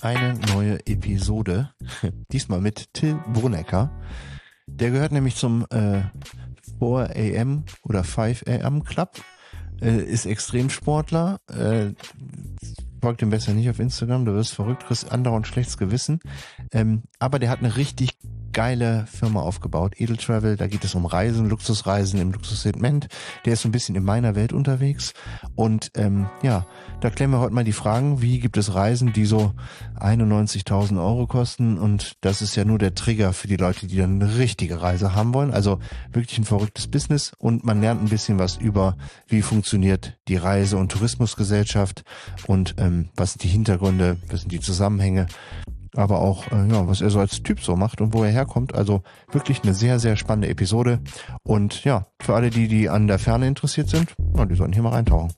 eine neue Episode. Diesmal mit Till Brunnecker. Der gehört nämlich zum 4 AM oder 5 AM Club. Ist Extremsportler. Folgt ihm besser nicht auf Instagram. Du wirst verrückt, kriegst andauernd schlechtes Gewissen. Aber der hat eine richtig geile Firma aufgebaut, Edeltravel. Da geht es um Reisen, Luxusreisen im Luxussegment. Der ist so ein bisschen in meiner Welt unterwegs. Und da klären wir heute mal die Fragen, wie gibt es Reisen, die so 91.000 Euro kosten? Und das ist ja nur der Trigger für die Leute, die dann eine richtige Reise haben wollen. Also wirklich ein verrücktes Business. Und man lernt ein bisschen was über, wie funktioniert die Reise- und Tourismusgesellschaft und was sind die Hintergründe, was sind die Zusammenhänge, aber auch, was er so als Typ so macht und wo er herkommt. Also wirklich eine sehr, sehr spannende Episode. Und ja, für alle, die an der Ferne interessiert sind, die sollten hier mal reintauchen.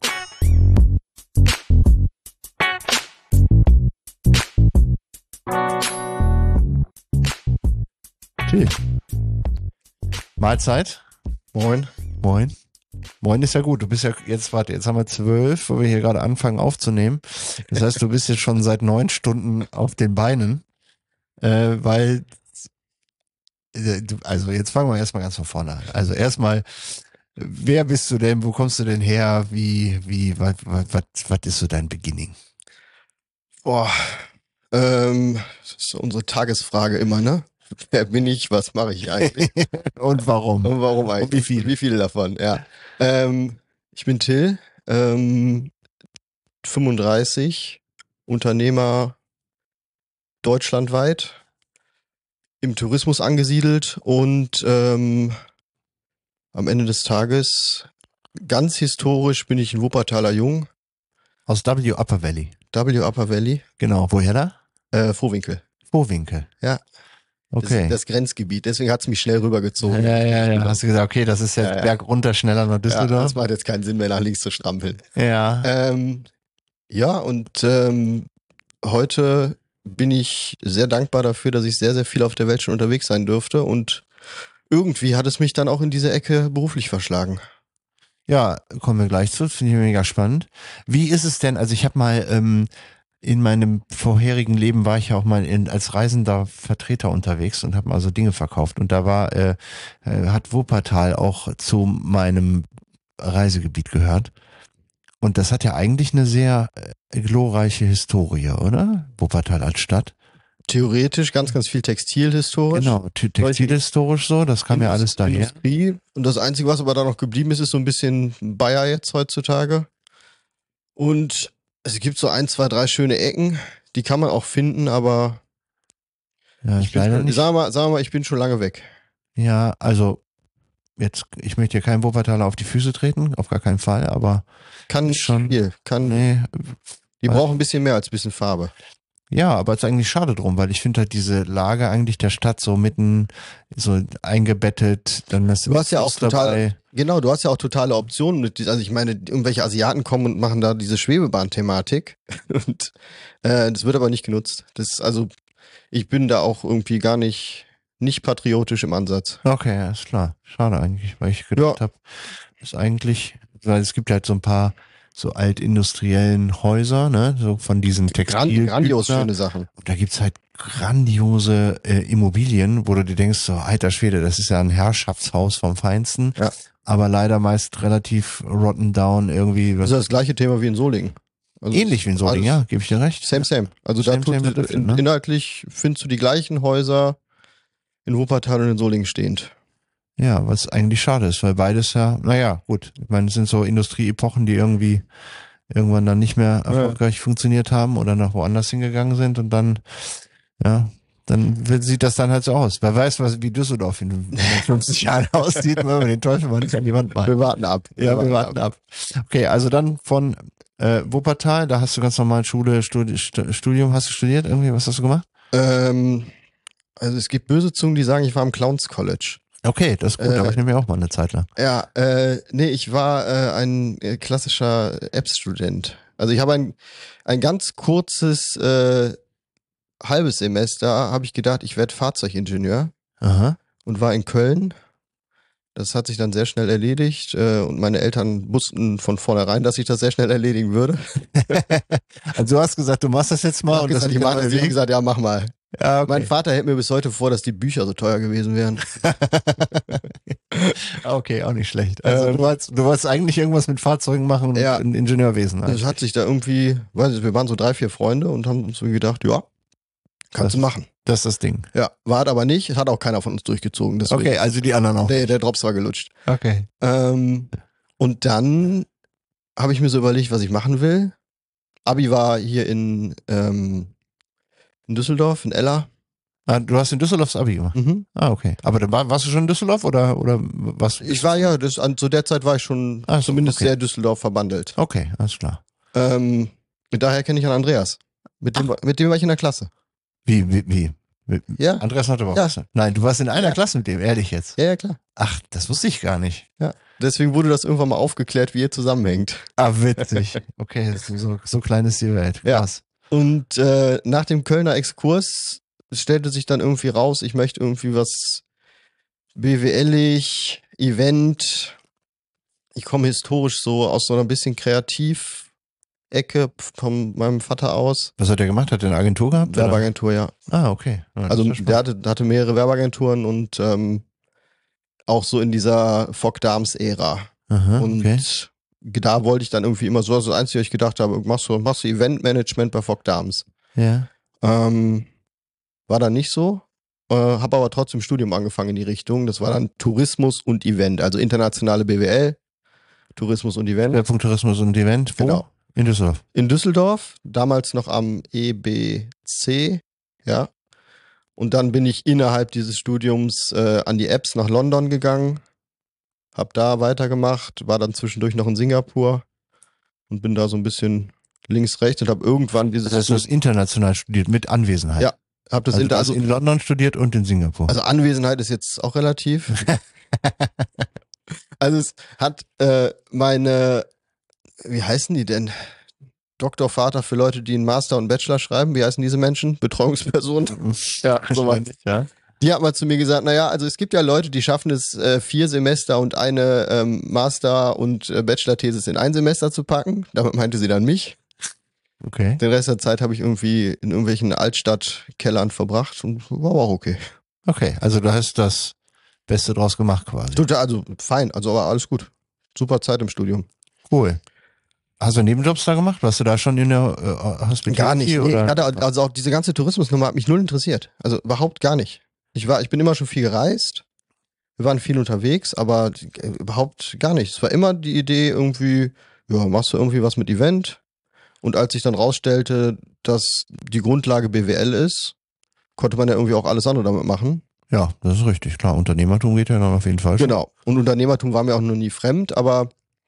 Till. Mahlzeit. Moin. Moin. Moin ist ja gut. Du bist ja jetzt haben wir 12, wo wir hier gerade anfangen aufzunehmen. Das heißt, du bist jetzt schon seit 9 Stunden auf den Beinen, weil, also jetzt fangen wir erstmal ganz von vorne an. Also erstmal, wer bist du denn? Wo kommst du denn her? Was ist so dein Beginning? Das ist unsere Tagesfrage immer, ne? Wer bin ich? Was mache ich eigentlich? Und warum? Und warum eigentlich? Und wie viel? Wie viele davon? Ja. Ich bin Till, 35, Unternehmer deutschlandweit, im Tourismus angesiedelt und am Ende des Tages, ganz historisch, bin ich ein Wuppertaler Jung. Aus W Upper Valley. W Upper Valley. Genau. Woher da? Vohwinkel. Vohwinkel. Ja. Okay. Das Grenzgebiet, deswegen hat's mich schnell rübergezogen. Ja. Hast du gesagt, okay, das ist jetzt Berg runter, schneller nach Düsseldorf. Ja, das macht jetzt keinen Sinn mehr, nach links zu strampeln. Ja. Heute bin ich sehr dankbar dafür, dass ich sehr, sehr viel auf der Welt schon unterwegs sein durfte und irgendwie hat es mich dann auch in diese Ecke beruflich verschlagen. Ja, kommen wir gleich zu, finde ich mega spannend. Wie ist es denn, also ich habe mal in meinem vorherigen Leben war ich ja auch mal als reisender Vertreter unterwegs und habe mal so Dinge verkauft. Und da hat Wuppertal auch zu meinem Reisegebiet gehört. Und das hat ja eigentlich eine sehr glorreiche Historie, oder? Wuppertal als Stadt. Theoretisch ganz, ganz viel textilhistorisch. Genau, textilhistorisch so, das kam ja alles daher. Industrie. Und das Einzige, was aber da noch geblieben ist, ist so ein bisschen Bayer jetzt heutzutage. Und es gibt so 1, 2, 3 schöne Ecken, die kann man auch finden, aber sagen wir mal, ich bin schon lange weg. Ja, also jetzt, ich möchte hier keinen Wuppertaler auf die Füße treten, auf gar keinen Fall, aber kann schon viel. Die brauchen ein bisschen mehr als ein bisschen Farbe. Ja, aber es ist eigentlich schade drum, weil ich finde halt diese Lage eigentlich der Stadt so mitten so eingebettet, dann das du hast ja auch dabei. Genau, du hast ja auch totale Optionen. Also ich meine, irgendwelche Asiaten kommen und machen da diese Schwebebahn-Thematik und das wird aber nicht genutzt. Ich bin da auch irgendwie gar nicht patriotisch im Ansatz. Okay, ja, ist klar. Schade eigentlich, weil ich gedacht habe, ist eigentlich, weil es gibt halt so ein paar so altindustriellen Häuser, ne, so von diesen Textil. Grandios schöne Sachen. Und da gibt's halt grandiose Immobilien, wo du dir denkst, so, alter Schwede, das ist ja ein Herrschaftshaus vom Feinsten. Ja. Aber leider meist relativ rotten down irgendwie. Das ist das gleiche Thema wie in Solingen. Also ähnlich wie in Solingen, ja, gebe ich dir recht. Same. Also inhaltlich findest du die gleichen Häuser in Wuppertal und in Solingen stehend. Ja, was eigentlich schade ist, weil beides ja, naja, gut, ich meine, es sind so Industrieepochen, die irgendwann dann nicht mehr erfolgreich funktioniert haben oder nach woanders hingegangen sind und dann sieht das dann halt so aus. Wer weiß, wie Düsseldorf in 50 Jahren aussieht, wenn wir den Teufel mal nicht an die Wand machen. Wir warten ab. Ja, wir warten ab. Okay, also dann von Wuppertal, da hast du ganz normal Studium, hast du studiert irgendwie, was hast du gemacht? Also es gibt böse Zungen, die sagen, ich war am Clowns College. Okay, das ist gut, da war ich nämlich auch mal eine Zeit lang. Ja, ich war ein klassischer Apps-Student. Also ich habe ein ganz kurzes halbes Semester, habe ich gedacht, ich werde Fahrzeugingenieur. Aha. Und war in Köln Das hat sich dann sehr schnell erledigt und meine Eltern wussten von vornherein, dass ich das sehr schnell erledigen würde. Also du hast gesagt, du machst das jetzt mal. Und die haben gesagt, ja, mach mal. Ja, okay. Mein Vater hält mir bis heute vor, dass die Bücher so teuer gewesen wären. Okay, auch nicht schlecht. Also du wolltest eigentlich irgendwas mit Fahrzeugen machen und in Ingenieurwesen. Das hat sich da irgendwie, wir waren so 3, 4 Freunde und haben uns so gedacht, ja, kannst du machen. Das ist das Ding. Ja, war aber nicht, hat auch keiner von uns durchgezogen. Deswegen. Okay, also die anderen auch. Der Drops war gelutscht. Okay. Und dann habe ich mir so überlegt, was ich machen will. Abi war hier in Düsseldorf, in Ella. Ah, du hast in Düsseldorf das Abi gemacht? Mhm. Ah, okay. Aber dann warst du schon in Düsseldorf oder was? Ich war zu der Zeit war ich schon zumindest sehr Düsseldorf verbandelt. Okay, alles klar. Daher kenne ich an Andreas. Mit dem war ich in der Klasse. Wie? Ja. Andreas hat überhaupt gesagt. Nein, du warst in einer Klasse mit dem, ehrlich jetzt. Ja, klar. Ach, das wusste ich gar nicht. Ja. Deswegen wurde das irgendwann mal aufgeklärt, wie ihr zusammenhängt. Ah, witzig. Okay, so klein ist die Welt. Krass. Ja. Und nach dem Kölner Exkurs stellte sich dann irgendwie raus, ich möchte irgendwie was BWL-ig, Event. Ich komme historisch so aus so einer bisschen Kreativ-Ecke von meinem Vater aus. Was hat er gemacht? Hat er eine Agentur gehabt? Werbeagentur, ja. Ah, okay. Ja, also der hatte mehrere Werbeagenturen und auch so in dieser Fock Dams-Ära. Und da wollte ich dann irgendwie immer so, das Einzige, was ich gedacht habe, machst du Eventmanagement bei Fock Dams. Ja. War dann nicht so. Habe aber trotzdem Studium angefangen in die Richtung. Das war dann Tourismus und Event, also internationale BWL, Tourismus und Event. Schwerpunkt Tourismus und Event. Wo? Genau. In Düsseldorf. In Düsseldorf, damals noch am EBC, ja. Und dann bin ich innerhalb dieses Studiums an die Apps nach London gegangen, hab da weitergemacht, war dann zwischendurch noch in Singapur und bin da so ein bisschen links, rechts und habe irgendwann dieses... Das heißt, du hast international studiert mit Anwesenheit. Ja, habe das also in London studiert und in Singapur. Also Anwesenheit ist jetzt auch relativ. Also es hat meine, wie heißen die denn? Doktorvater für Leute, die einen Master und Bachelor schreiben. Wie heißen diese Menschen? Betreuungspersonen? Ja, soweit. Ja. Die hat mal zu mir gesagt, naja, also es gibt ja Leute, die schaffen es 4 Semester und eine Master- und Bachelor-Thesis in ein Semester zu packen. Damit meinte sie dann mich. Okay. Den Rest der Zeit habe ich irgendwie in irgendwelchen Altstadtkellern verbracht und war aber auch okay. Okay, also du hast das Beste draus gemacht quasi. Total, also fein, also aber alles gut. Super Zeit im Studium. Cool. Hast du Nebenjobs da gemacht? Warst du da schon in der Hospitality? Gar nicht. Nee, oder? ich hatte, also auch diese ganze Tourismusnummer hat mich null interessiert. Also überhaupt gar nicht. Ich bin immer schon viel gereist. Wir waren viel unterwegs, aber überhaupt gar nicht. Es war immer die Idee irgendwie, ja, machst du irgendwie was mit Event? Und als sich dann rausstellte, dass die Grundlage BWL ist, konnte man ja irgendwie auch alles andere damit machen. Ja, das ist richtig. Klar, Unternehmertum geht ja dann auf jeden Fall schon. Genau. Und Unternehmertum war mir auch noch nie fremd, aber...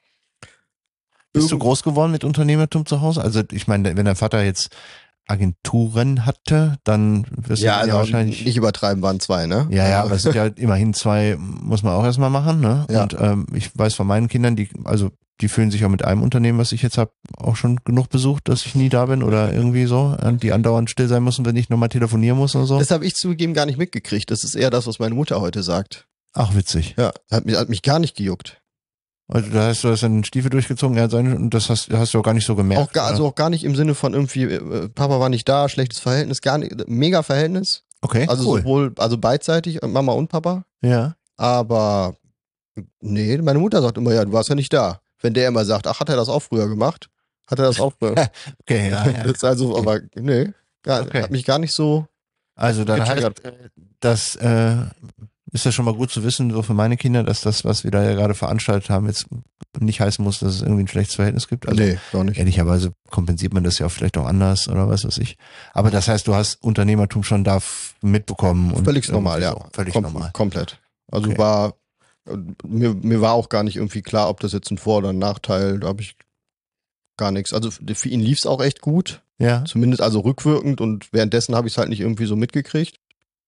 Bist du groß geworden mit Unternehmertum zu Hause? Also ich meine, wenn dein Vater jetzt Agenturen hatte, dann wirst du also wahrscheinlich... nicht übertreiben, waren 2, ne? Ja, aber es sind ja immerhin 2, muss man auch erstmal machen, ne? Ja. Und ich weiß von meinen Kindern, die fühlen sich auch mit einem Unternehmen, was ich jetzt habe, auch schon genug besucht, dass ich nie da bin oder irgendwie so, die andauernd still sein müssen, wenn ich nochmal telefonieren muss oder so. Das habe ich zugegeben gar nicht mitgekriegt. Das ist eher das, was meine Mutter heute sagt. Ach, witzig. Ja, hat mich gar nicht gejuckt. Also da hast du das in den Stiefel durchgezogen, und das hast du auch gar nicht so gemerkt. Auch gar nicht im Sinne von irgendwie, Papa war nicht da, schlechtes Verhältnis, gar nicht, mega Verhältnis. Okay, also cool. Sowohl, also beidseitig, Mama und Papa. Ja. Aber nee, meine Mutter sagt immer, ja, du warst ja nicht da. Wenn der immer sagt, ach, hat er das auch früher gemacht? Hat er das auch früher? Okay, ja. Das ist also, aber nee, Okay. Hat mich gar nicht so. Also dann getriggert. heißt, das ist ja schon mal gut zu wissen, so für meine Kinder, dass das, was wir da ja gerade veranstaltet haben, jetzt nicht heißen muss, dass es irgendwie ein schlechtes Verhältnis gibt. Also Nee, gar nicht. ehrlicherweise kompensiert man das ja auch vielleicht auch anders oder was weiß ich. Aber das heißt, du hast Unternehmertum schon da mitbekommen. Und Völlig normal, ja. so. Völlig normal. Komplett. Also Okay. mir war auch gar nicht irgendwie klar, ob das jetzt ein Vor- oder ein Nachteil, da habe ich gar nichts. Also für ihn lief es auch echt gut. Ja. Zumindest also rückwirkend und währenddessen habe ich es halt nicht irgendwie so mitgekriegt.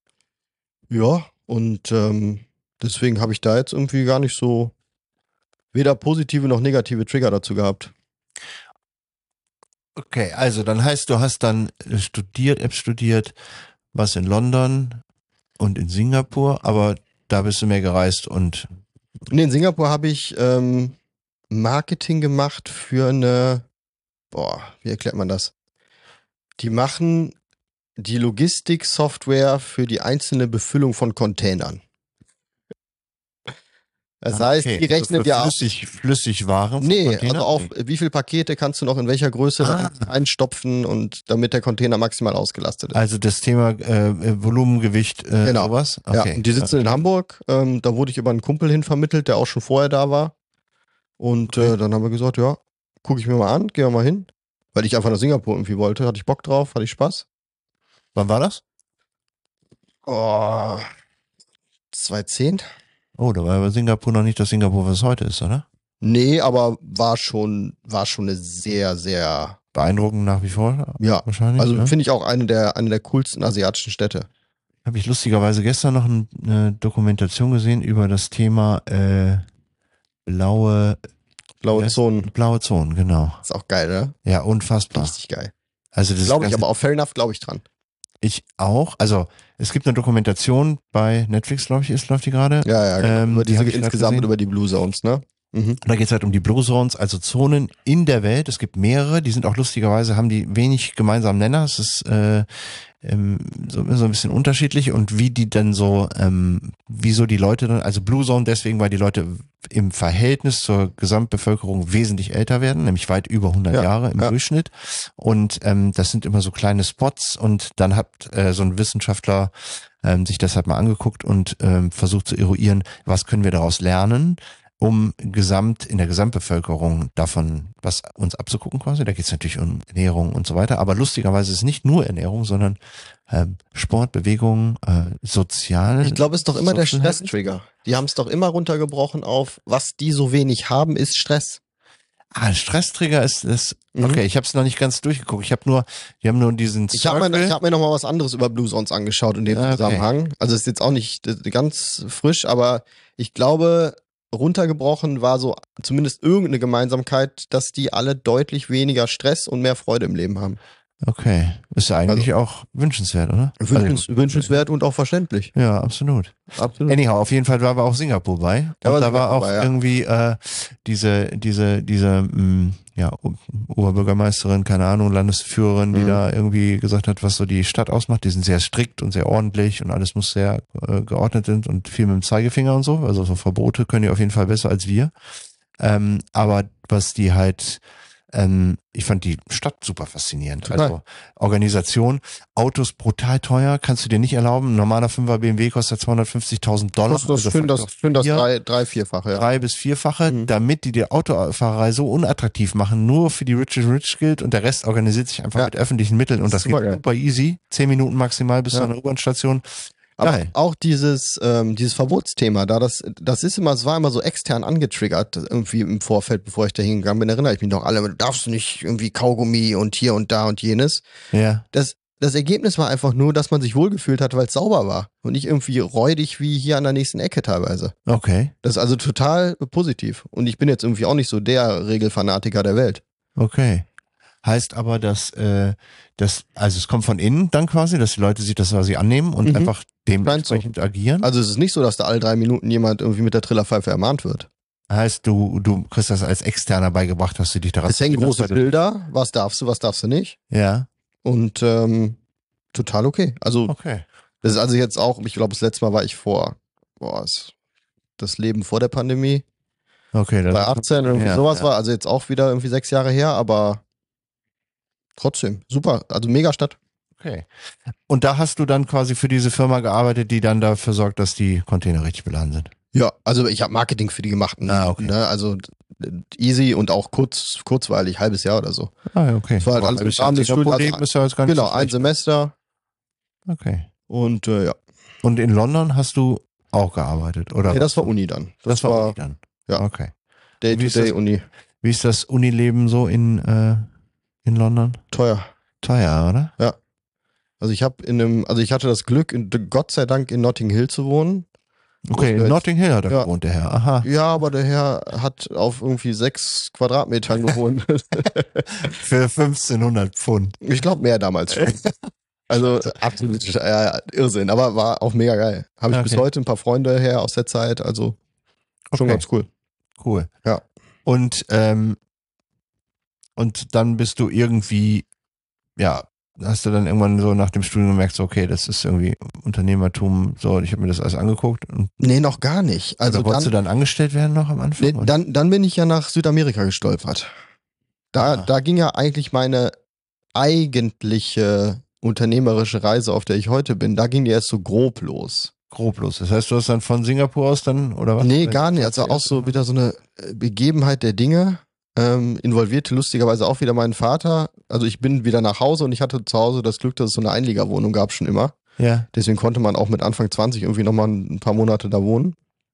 Ja, und deswegen habe ich da jetzt irgendwie gar nicht so weder positive noch negative Trigger dazu gehabt. Okay, also dann heißt, du hast dann Apps studiert, was in London und in Singapur, aber da bist du mehr gereist und Nee, in Singapur habe ich Marketing gemacht für wie erklärt man das? Die machen die Logistik-Software für die einzelne Befüllung von Containern. Das heißt, die Also rechnen für ja auch. Flüssigwaren vom Nee, Container? also auch, Nee. wie viele Pakete kannst du noch in welcher Größe einstopfen und damit der Container maximal ausgelastet ist. Also das Thema Volumengewicht, Genau. sowas? Ja, Okay. und die sitzen in Hamburg. Da wurde ich über einen Kumpel hin vermittelt, der auch schon vorher da war. Und Okay. dann haben wir gesagt, ja, gucke ich mir mal an, gehen wir mal hin. Weil ich einfach nach Singapur irgendwie wollte. Hatte ich Bock drauf, hatte ich Spaß. Wann war das? Oh, 2010? Oh, da war aber Singapur noch nicht das Singapur, was es heute ist, oder? Nee, aber war schon eine sehr, sehr, Beeindruckend nach wie vor, ja, wahrscheinlich. also Ne? finde ich auch eine der coolsten asiatischen Städte. Habe ich lustigerweise gestern noch eine Dokumentation gesehen über das Thema blaue Zonen. Blaue Zonen, genau. Ist auch geil, ne? Ja, unfassbar. Richtig geil. Also das Glaube ich, Ganze- aber auf Fair Enough glaube ich dran. Ich auch. Also es gibt eine Dokumentation bei Netflix, glaube ich, läuft die gerade. Ja, genau. Über die hab ich grad insgesamt gesehen. über die Blue Zones, ne? Mhm. Da geht es halt um die Blue Zones, also Zonen in der Welt. Es gibt mehrere, die sind auch lustigerweise, haben die wenig gemeinsamen Nenner. Es ist so ein bisschen unterschiedlich und wie die dann so, wieso die Leute dann, also Blue Zone deswegen, weil die Leute im Verhältnis zur Gesamtbevölkerung wesentlich älter werden, nämlich weit über 100 Jahre im Durchschnitt. Und das sind immer so kleine Spots und dann hat so ein Wissenschaftler sich das halt mal angeguckt und versucht zu eruieren, was können wir daraus lernen, um in der Gesamtbevölkerung davon was uns abzugucken quasi. Da geht es natürlich um Ernährung und so weiter. Aber lustigerweise ist es nicht nur Ernährung, sondern Sport, Bewegung, sozial. Ich glaube, es ist doch immer der Social Stress-Trigger. Die haben es doch immer runtergebrochen auf, was die so wenig haben, ist Stress. Stresstrigger ist das. Okay, ich habe es noch nicht ganz durchgeguckt. Die haben nur diesen Ich habe mir noch mal was anderes über Blue Zones angeschaut in dem Zusammenhang. Also ist jetzt auch nicht ganz frisch, aber ich glaube, runtergebrochen war so zumindest irgendeine Gemeinsamkeit, dass die alle deutlich weniger Stress und mehr Freude im Leben haben. Okay, ist ja eigentlich auch wünschenswert, oder? Wünschenswert und auch verständlich. Ja, absolut. Absolut. Anyhow, auf jeden Fall war auch Singapur bei. Und da war auch irgendwie diese Oberbürgermeisterin, keine Ahnung, Landesführerin, die da irgendwie gesagt hat, was so die Stadt ausmacht. Die sind sehr strikt und sehr ordentlich und alles muss sehr geordnet sind und viel mit dem Zeigefinger und so. Also so Verbote können die auf jeden Fall besser als wir. Aber was die halt ich fand die Stadt super faszinierend. Total. Also Organisation, Autos brutal teuer, kannst du dir nicht erlauben. Ein normaler 5er BMW kostet $250.000. Das drei, vierfache, ja. 3- bis 4-fache, damit die Autofahrerei so unattraktiv machen, nur für die Rich and Rich gilt und der Rest organisiert sich einfach mit öffentlichen Mitteln und das geht super easy. 10 Minuten maximal bis zu einer U-Bahn-Station. Aber auch dieses Verbotsthema, das war immer so extern angetriggert, irgendwie im Vorfeld, bevor ich da hingegangen bin, erinnere ich mich noch alle, du darfst nicht irgendwie Kaugummi und hier und da und jenes. Ja. Das Ergebnis war einfach nur, dass man sich wohlgefühlt hat, weil es sauber war und nicht irgendwie räudig wie hier an der nächsten Ecke teilweise. Okay. Das ist also total positiv. Und ich bin jetzt irgendwie auch nicht so der Regelfanatiker der Welt. Okay. Heißt aber, dass also es kommt von innen dann quasi, dass die Leute sich das quasi annehmen und einfach dementsprechend agieren. Also es ist nicht so, dass da alle 3 Minuten jemand irgendwie mit der Trillerpfeife ermahnt wird. Heißt, du kriegst das als Externer beigebracht, hast du dich daran. Es hängen große Bilder, was darfst du nicht. Ja. Und total okay. Also das ist also jetzt auch, ich glaube, das letzte Mal war ich das Leben vor der Pandemie. Okay. Bei 18 irgendwie sowas war, also jetzt auch wieder irgendwie 6 Jahre her, aber trotzdem, super, also mega Stadt. Okay. Und da hast du dann quasi für diese Firma gearbeitet, die dann dafür sorgt, dass die Container richtig beladen sind? Ja, also ich habe Marketing für die gemacht. Okay. Ne? Also easy und auch kurzweilig, halbes Jahr oder so. Ah, okay. Das war halt alles im Rahmen des Studiums. Ist ja jetzt gar nicht genau, so ein Semester. Okay. Und ja. Und in London hast du auch gearbeitet, oder? Nee, das war Uni dann. Das war Uni dann? Ja. Okay. Day-to-Day-Uni. Wie ist das Unileben so in London? Teuer, oder? Ja. Also ich hatte das Glück, Gott sei Dank in Notting Hill zu wohnen. Okay, in Notting Hill hat er gewohnt, der Herr. Aha. Ja, aber der Herr hat auf irgendwie 6 Quadratmetern gewohnt. Für 1500 Pfund. Ich glaube mehr damals schon. Also absolut Irrsinn, aber war auch mega geil. Habe ich bis heute ein paar Freunde her aus der Zeit, also Schon Okay. ganz cool. Cool. Ja. Und dann bist du irgendwie, ja, hast du dann irgendwann so nach dem Studium gemerkt, so, okay, das ist irgendwie Unternehmertum, so, ich habe mir das alles angeguckt. Und Nee, noch gar nicht. Also oder wolltest du dann angestellt werden noch am Anfang? nee, dann bin ich ja nach Südamerika gestolpert. Da ging ja eigentlich meine eigentliche unternehmerische Reise, auf der ich heute bin, da ging die erst so grob los. Grob los. Das heißt, du hast dann von Singapur aus dann, oder was? Nee, gar nicht. Also auch so wieder so eine Begebenheit der Dinge. Involvierte lustigerweise auch wieder meinen Vater. Also ich bin wieder nach Hause und ich hatte zu Hause das Glück, dass es so eine Einliegerwohnung gab schon immer. Ja. Deswegen konnte man auch mit Anfang 20 irgendwie nochmal ein paar Monate da wohnen.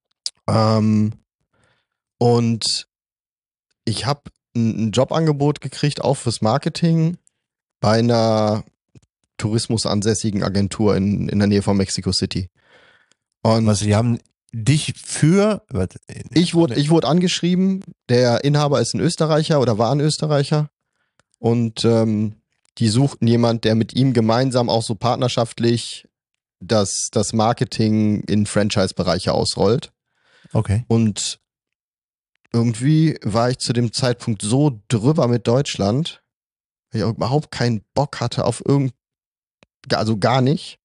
Und ich habe ein Jobangebot gekriegt, auch fürs Marketing, bei einer tourismusansässigen Agentur in der Nähe von Mexico City. Und Was, die haben dich für, ich wurde angeschrieben, der Inhaber ist ein Österreicher oder war ein Österreicher und die suchten jemand, der mit ihm gemeinsam auch so partnerschaftlich das Marketing in Franchise-Bereiche ausrollt. okay. Und irgendwie war ich zu dem Zeitpunkt so drüber mit Deutschland, weil ich auch überhaupt keinen Bock hatte auf also gar nicht.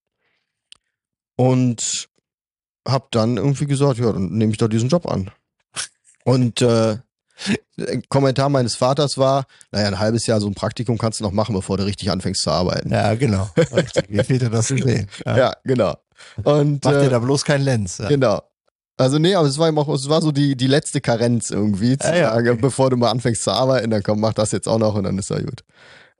Und hab dann irgendwie gesagt, ja, dann nehme ich doch diesen Job an. Und der Kommentar meines Vaters war, naja, ein halbes Jahr so ein Praktikum kannst du noch machen, bevor du richtig anfängst zu arbeiten. Ja, genau. Richtig. Mir fehlt dir das zu sehen. Ja, genau. Und Mach dir da bloß keinen Lenz. Ja. genau. Also nee, aber es war so die letzte Karenz irgendwie, zu Ja, sagen, okay. bevor du mal anfängst zu arbeiten, dann komm, mach das jetzt auch noch und dann ist ja gut.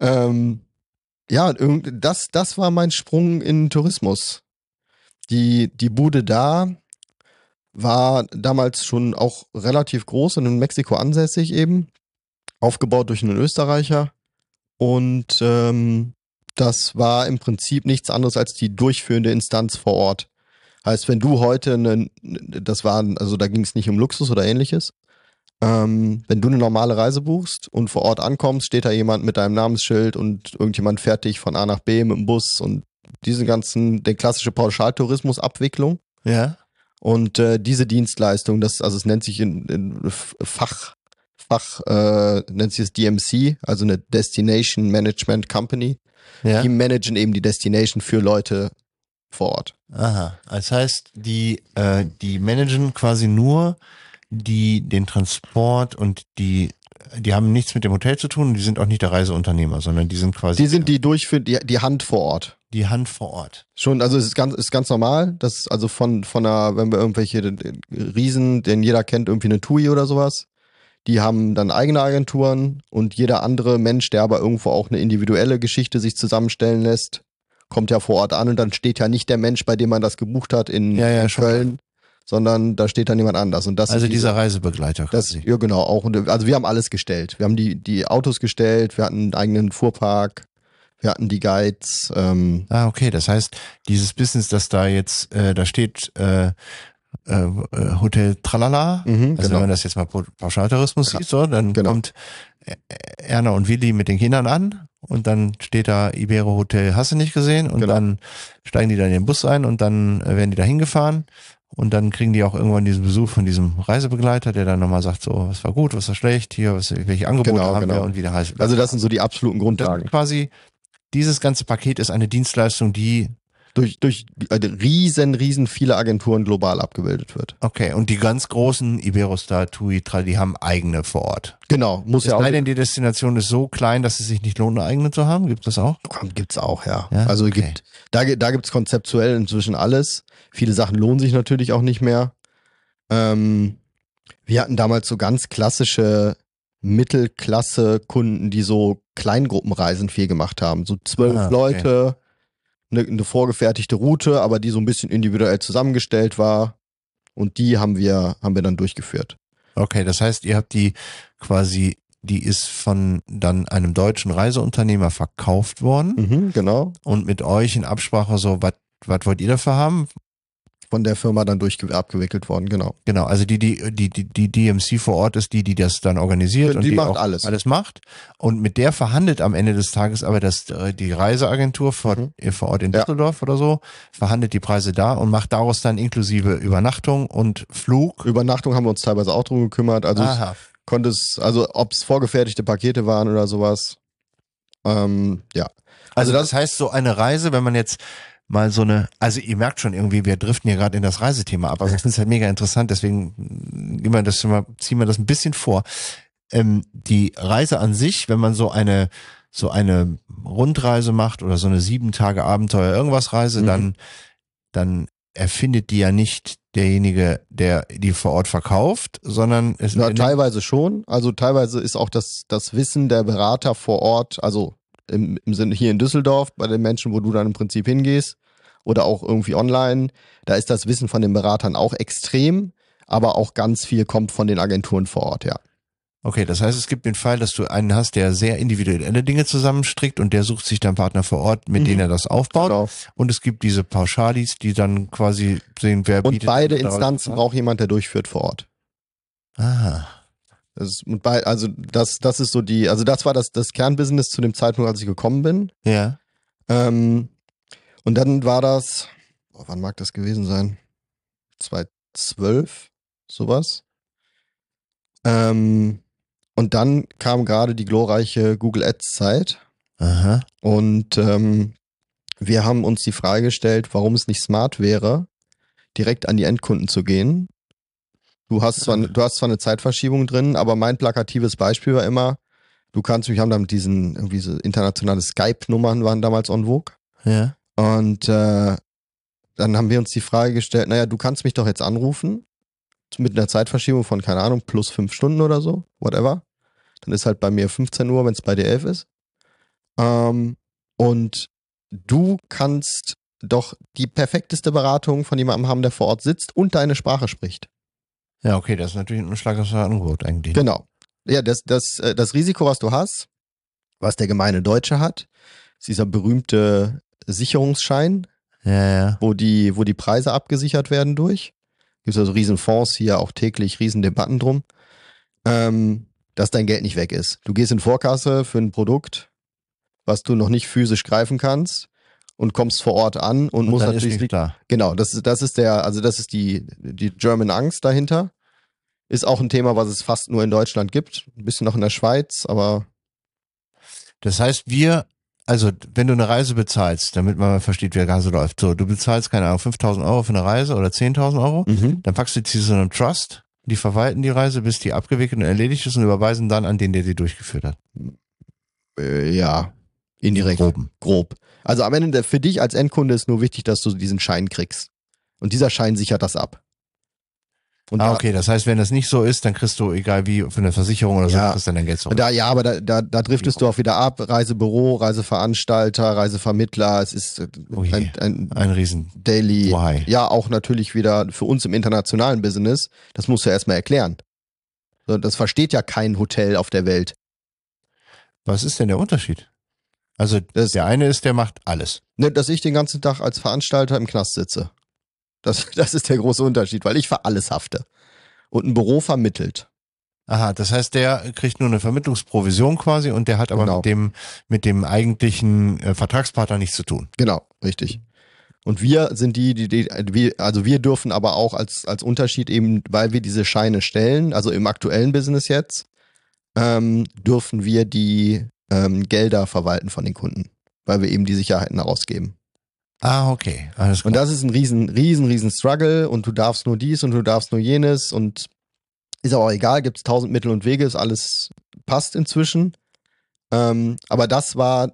Ja, das war mein Sprung in den Tourismus. Die Bude da war damals schon auch relativ groß und in Mexiko ansässig eben, aufgebaut durch einen Österreicher und das war im Prinzip nichts anderes als die durchführende Instanz vor Ort. Heißt, wenn du heute also da ging es nicht um Luxus oder ähnliches, wenn du eine normale Reise buchst und vor Ort ankommst, steht da jemand mit deinem Namensschild und irgendjemand fährt dich von A nach B mit dem Bus und der klassische Pauschaltourismusabwicklung. Ja. Und diese Dienstleistung, es nennt sich in Fach nennt sich das DMC, also eine Destination Management Company. Ja. Die managen eben die Destination für Leute vor Ort. Aha. Das heißt, die managen quasi nur den Transport und die haben nichts mit dem Hotel zu tun und die sind auch nicht der Reiseunternehmer, sondern die sind quasi. Die sind die Hand vor Ort. Die Hand vor Ort. Schon, also es ist ganz normal, dass also von einer, wenn wir irgendwelche Riesen, den jeder kennt, irgendwie eine TUI oder sowas, die haben dann eigene Agenturen und jeder andere Mensch, der aber irgendwo auch eine individuelle Geschichte sich zusammenstellen lässt, kommt ja vor Ort an und dann steht ja nicht der Mensch, bei dem man das gebucht hat in Köln, sondern da steht dann jemand anders. Und das also ist dieser Reisebegleiter quasi. ja, genau, auch. Also wir haben alles gestellt. Wir haben die Autos gestellt, wir hatten einen eigenen Fuhrpark, wir hatten die Guides. Okay, das heißt, dieses Business, das da jetzt, da steht Hotel Tralala, also genau. wenn man das jetzt mal Pauschaltourismus sieht, so, dann kommt Erna und Willi mit den Kindern an und dann steht da Ibero Hotel, hast du nicht gesehen? Und dann steigen die da in den Bus ein und dann werden die da hingefahren und dann kriegen die auch irgendwann diesen Besuch von diesem Reisebegleiter, der dann nochmal sagt, so, was war gut, was war schlecht, hier, welche Angebote haben wir und wie der heißt. Also das sind so die absoluten Grundlagen. Quasi, dieses ganze Paket ist eine Dienstleistung, die durch riesen viele Agenturen global abgebildet wird. Okay, und die ganz großen Iberostar, TUI, die haben eigene vor Ort. Genau, muss ja auch. Sei denn, die Destination ist so klein, dass es sich nicht lohnt, eine eigene zu haben? Gibt es das auch? Gibt's auch, ja. Ja, also okay. da gibt's konzeptuell inzwischen alles. Viele Sachen lohnen sich natürlich auch nicht mehr. Wir hatten damals so ganz klassische Mittelklasse-Kunden, die so Kleingruppenreisen viel gemacht haben. So 12 Leute, eine vorgefertigte Route, aber die so ein bisschen individuell zusammengestellt war. Und die haben wir dann durchgeführt. Okay, das heißt, ihr habt die ist von dann einem deutschen Reiseunternehmer verkauft worden. Genau. Und mit euch in Absprache so, was wollt ihr dafür haben? von der Firma dann abgewickelt worden, genau. Genau, also die DMC vor Ort ist die das dann organisiert und Die die macht auch alles. macht. Und mit der verhandelt am Ende des Tages aber die Reiseagentur vor Ort in Düsseldorf oder so, verhandelt die Preise da und macht daraus dann inklusive Übernachtung und Flug. Übernachtung haben wir uns teilweise auch drum gekümmert. Also ob es vorgefertigte Pakete waren oder sowas. Ja. Also das heißt, so eine Reise, wenn man jetzt mal also ihr merkt schon irgendwie, wir driften hier gerade in das Reisethema ab, aber ich finde es halt mega interessant, deswegen ziehen wir das ein bisschen vor. Die Reise an sich, wenn man so eine Rundreise macht oder so eine 7 Tage Abenteuer irgendwas Reise, dann erfindet die ja nicht derjenige, der die vor Ort verkauft, sondern teilweise schon. Also teilweise ist auch das Wissen der Berater vor Ort, also im Sinne hier in Düsseldorf, bei den Menschen, wo du dann im Prinzip hingehst oder auch irgendwie online, da ist das Wissen von den Beratern auch extrem, aber auch ganz viel kommt von den Agenturen vor Ort, ja. Okay, das heißt, es gibt den Fall, dass du einen hast, der sehr individuelle Dinge zusammenstrickt und der sucht sich dann Partner vor Ort, mit denen er das aufbaut. Genau. Und es gibt diese Pauschalis, die dann quasi sehen, wer bietet. Und beide Instanzen braucht jemand, der durchführt vor Ort. Aha. Das ist so das war das Kernbusiness zu dem Zeitpunkt, als ich gekommen bin. Ja. Und dann war das, wann mag das gewesen sein? 2012, sowas. Und dann kam gerade die glorreiche Google Ads Zeit. Aha. Und wir haben uns die Frage gestellt, warum es nicht smart wäre, direkt an die Endkunden zu gehen. Du hast zwar eine Zeitverschiebung drin, aber mein plakatives Beispiel war immer, wir haben dann irgendwie so internationale Skype-Nummern waren damals en vogue. Ja. Und dann haben wir uns die Frage gestellt, naja, du kannst mich doch jetzt anrufen, mit einer Zeitverschiebung von, keine Ahnung, plus 5 Stunden oder so, whatever. Dann ist halt bei mir 15 Uhr, wenn es bei dir 11 ist. Und du kannst doch die perfekteste Beratung von jemandem haben, der vor Ort sitzt und deine Sprache spricht. Ja, okay, das ist natürlich ein Schlag aufs Angebot eigentlich. Genau. Ja, das Risiko, was du hast, was der gemeine Deutsche hat, ist dieser berühmte Sicherungsschein, wo die Preise abgesichert werden durch. Gibt es also riesen Fonds hier, auch täglich riesen Debatten drum, dass dein Geld nicht weg ist. Du gehst in Vorkasse für ein Produkt, was du noch nicht physisch greifen kannst und kommst vor Ort an und musst natürlich nicht da. Genau, das ist die German Angst dahinter. Ist auch ein Thema, was es fast nur in Deutschland gibt. Ein bisschen noch in der Schweiz, aber. Das heißt, wenn du eine Reise bezahlst, damit man mal versteht, wie der Ganze läuft. So, du bezahlst, keine Ahnung, 5.000 Euro für eine Reise oder 10.000 Euro. Dann packst du die zu einem Trust. Die verwalten die Reise, bis die abgewickelt und erledigt ist und überweisen dann an den, der sie durchgeführt hat. Ja, indirekt. Grob. Also am Ende für dich als Endkunde ist nur wichtig, dass du diesen Schein kriegst. Und dieser Schein sichert das ab. Und okay, das heißt, wenn das nicht so ist, dann kriegst du, egal wie, für eine Versicherung oder so, kriegst du dann dein Geld zurück. Aber da driftest du auch wieder ab. Reisebüro, Reiseveranstalter, Reisevermittler, es ist ein riesen Daily. Why? Ja, auch natürlich wieder für uns im internationalen Business, das musst du erstmal erklären. Das versteht ja kein Hotel auf der Welt. Was ist denn der Unterschied? Also der eine ist, der macht alles. Ne, dass ich den ganzen Tag als Veranstalter im Knast sitze. Das ist der große Unterschied, weil ich für alles hafte. Und ein Büro vermittelt. Aha, das heißt, der kriegt nur eine Vermittlungsprovision quasi und der hat aber mit dem eigentlichen Vertragspartner nichts zu tun. Genau, richtig. Und wir sind wir dürfen aber auch als Unterschied eben, weil wir diese Scheine stellen, also im aktuellen Business jetzt, dürfen wir die Gelder verwalten von den Kunden, weil wir eben die Sicherheiten herausgeben. Ah, okay. Alles klar. Und das ist ein riesen Struggle und du darfst nur dies und du darfst nur jenes und ist aber auch egal, gibt es 1000 Mittel und Wege, ist alles passt inzwischen. Aber das war,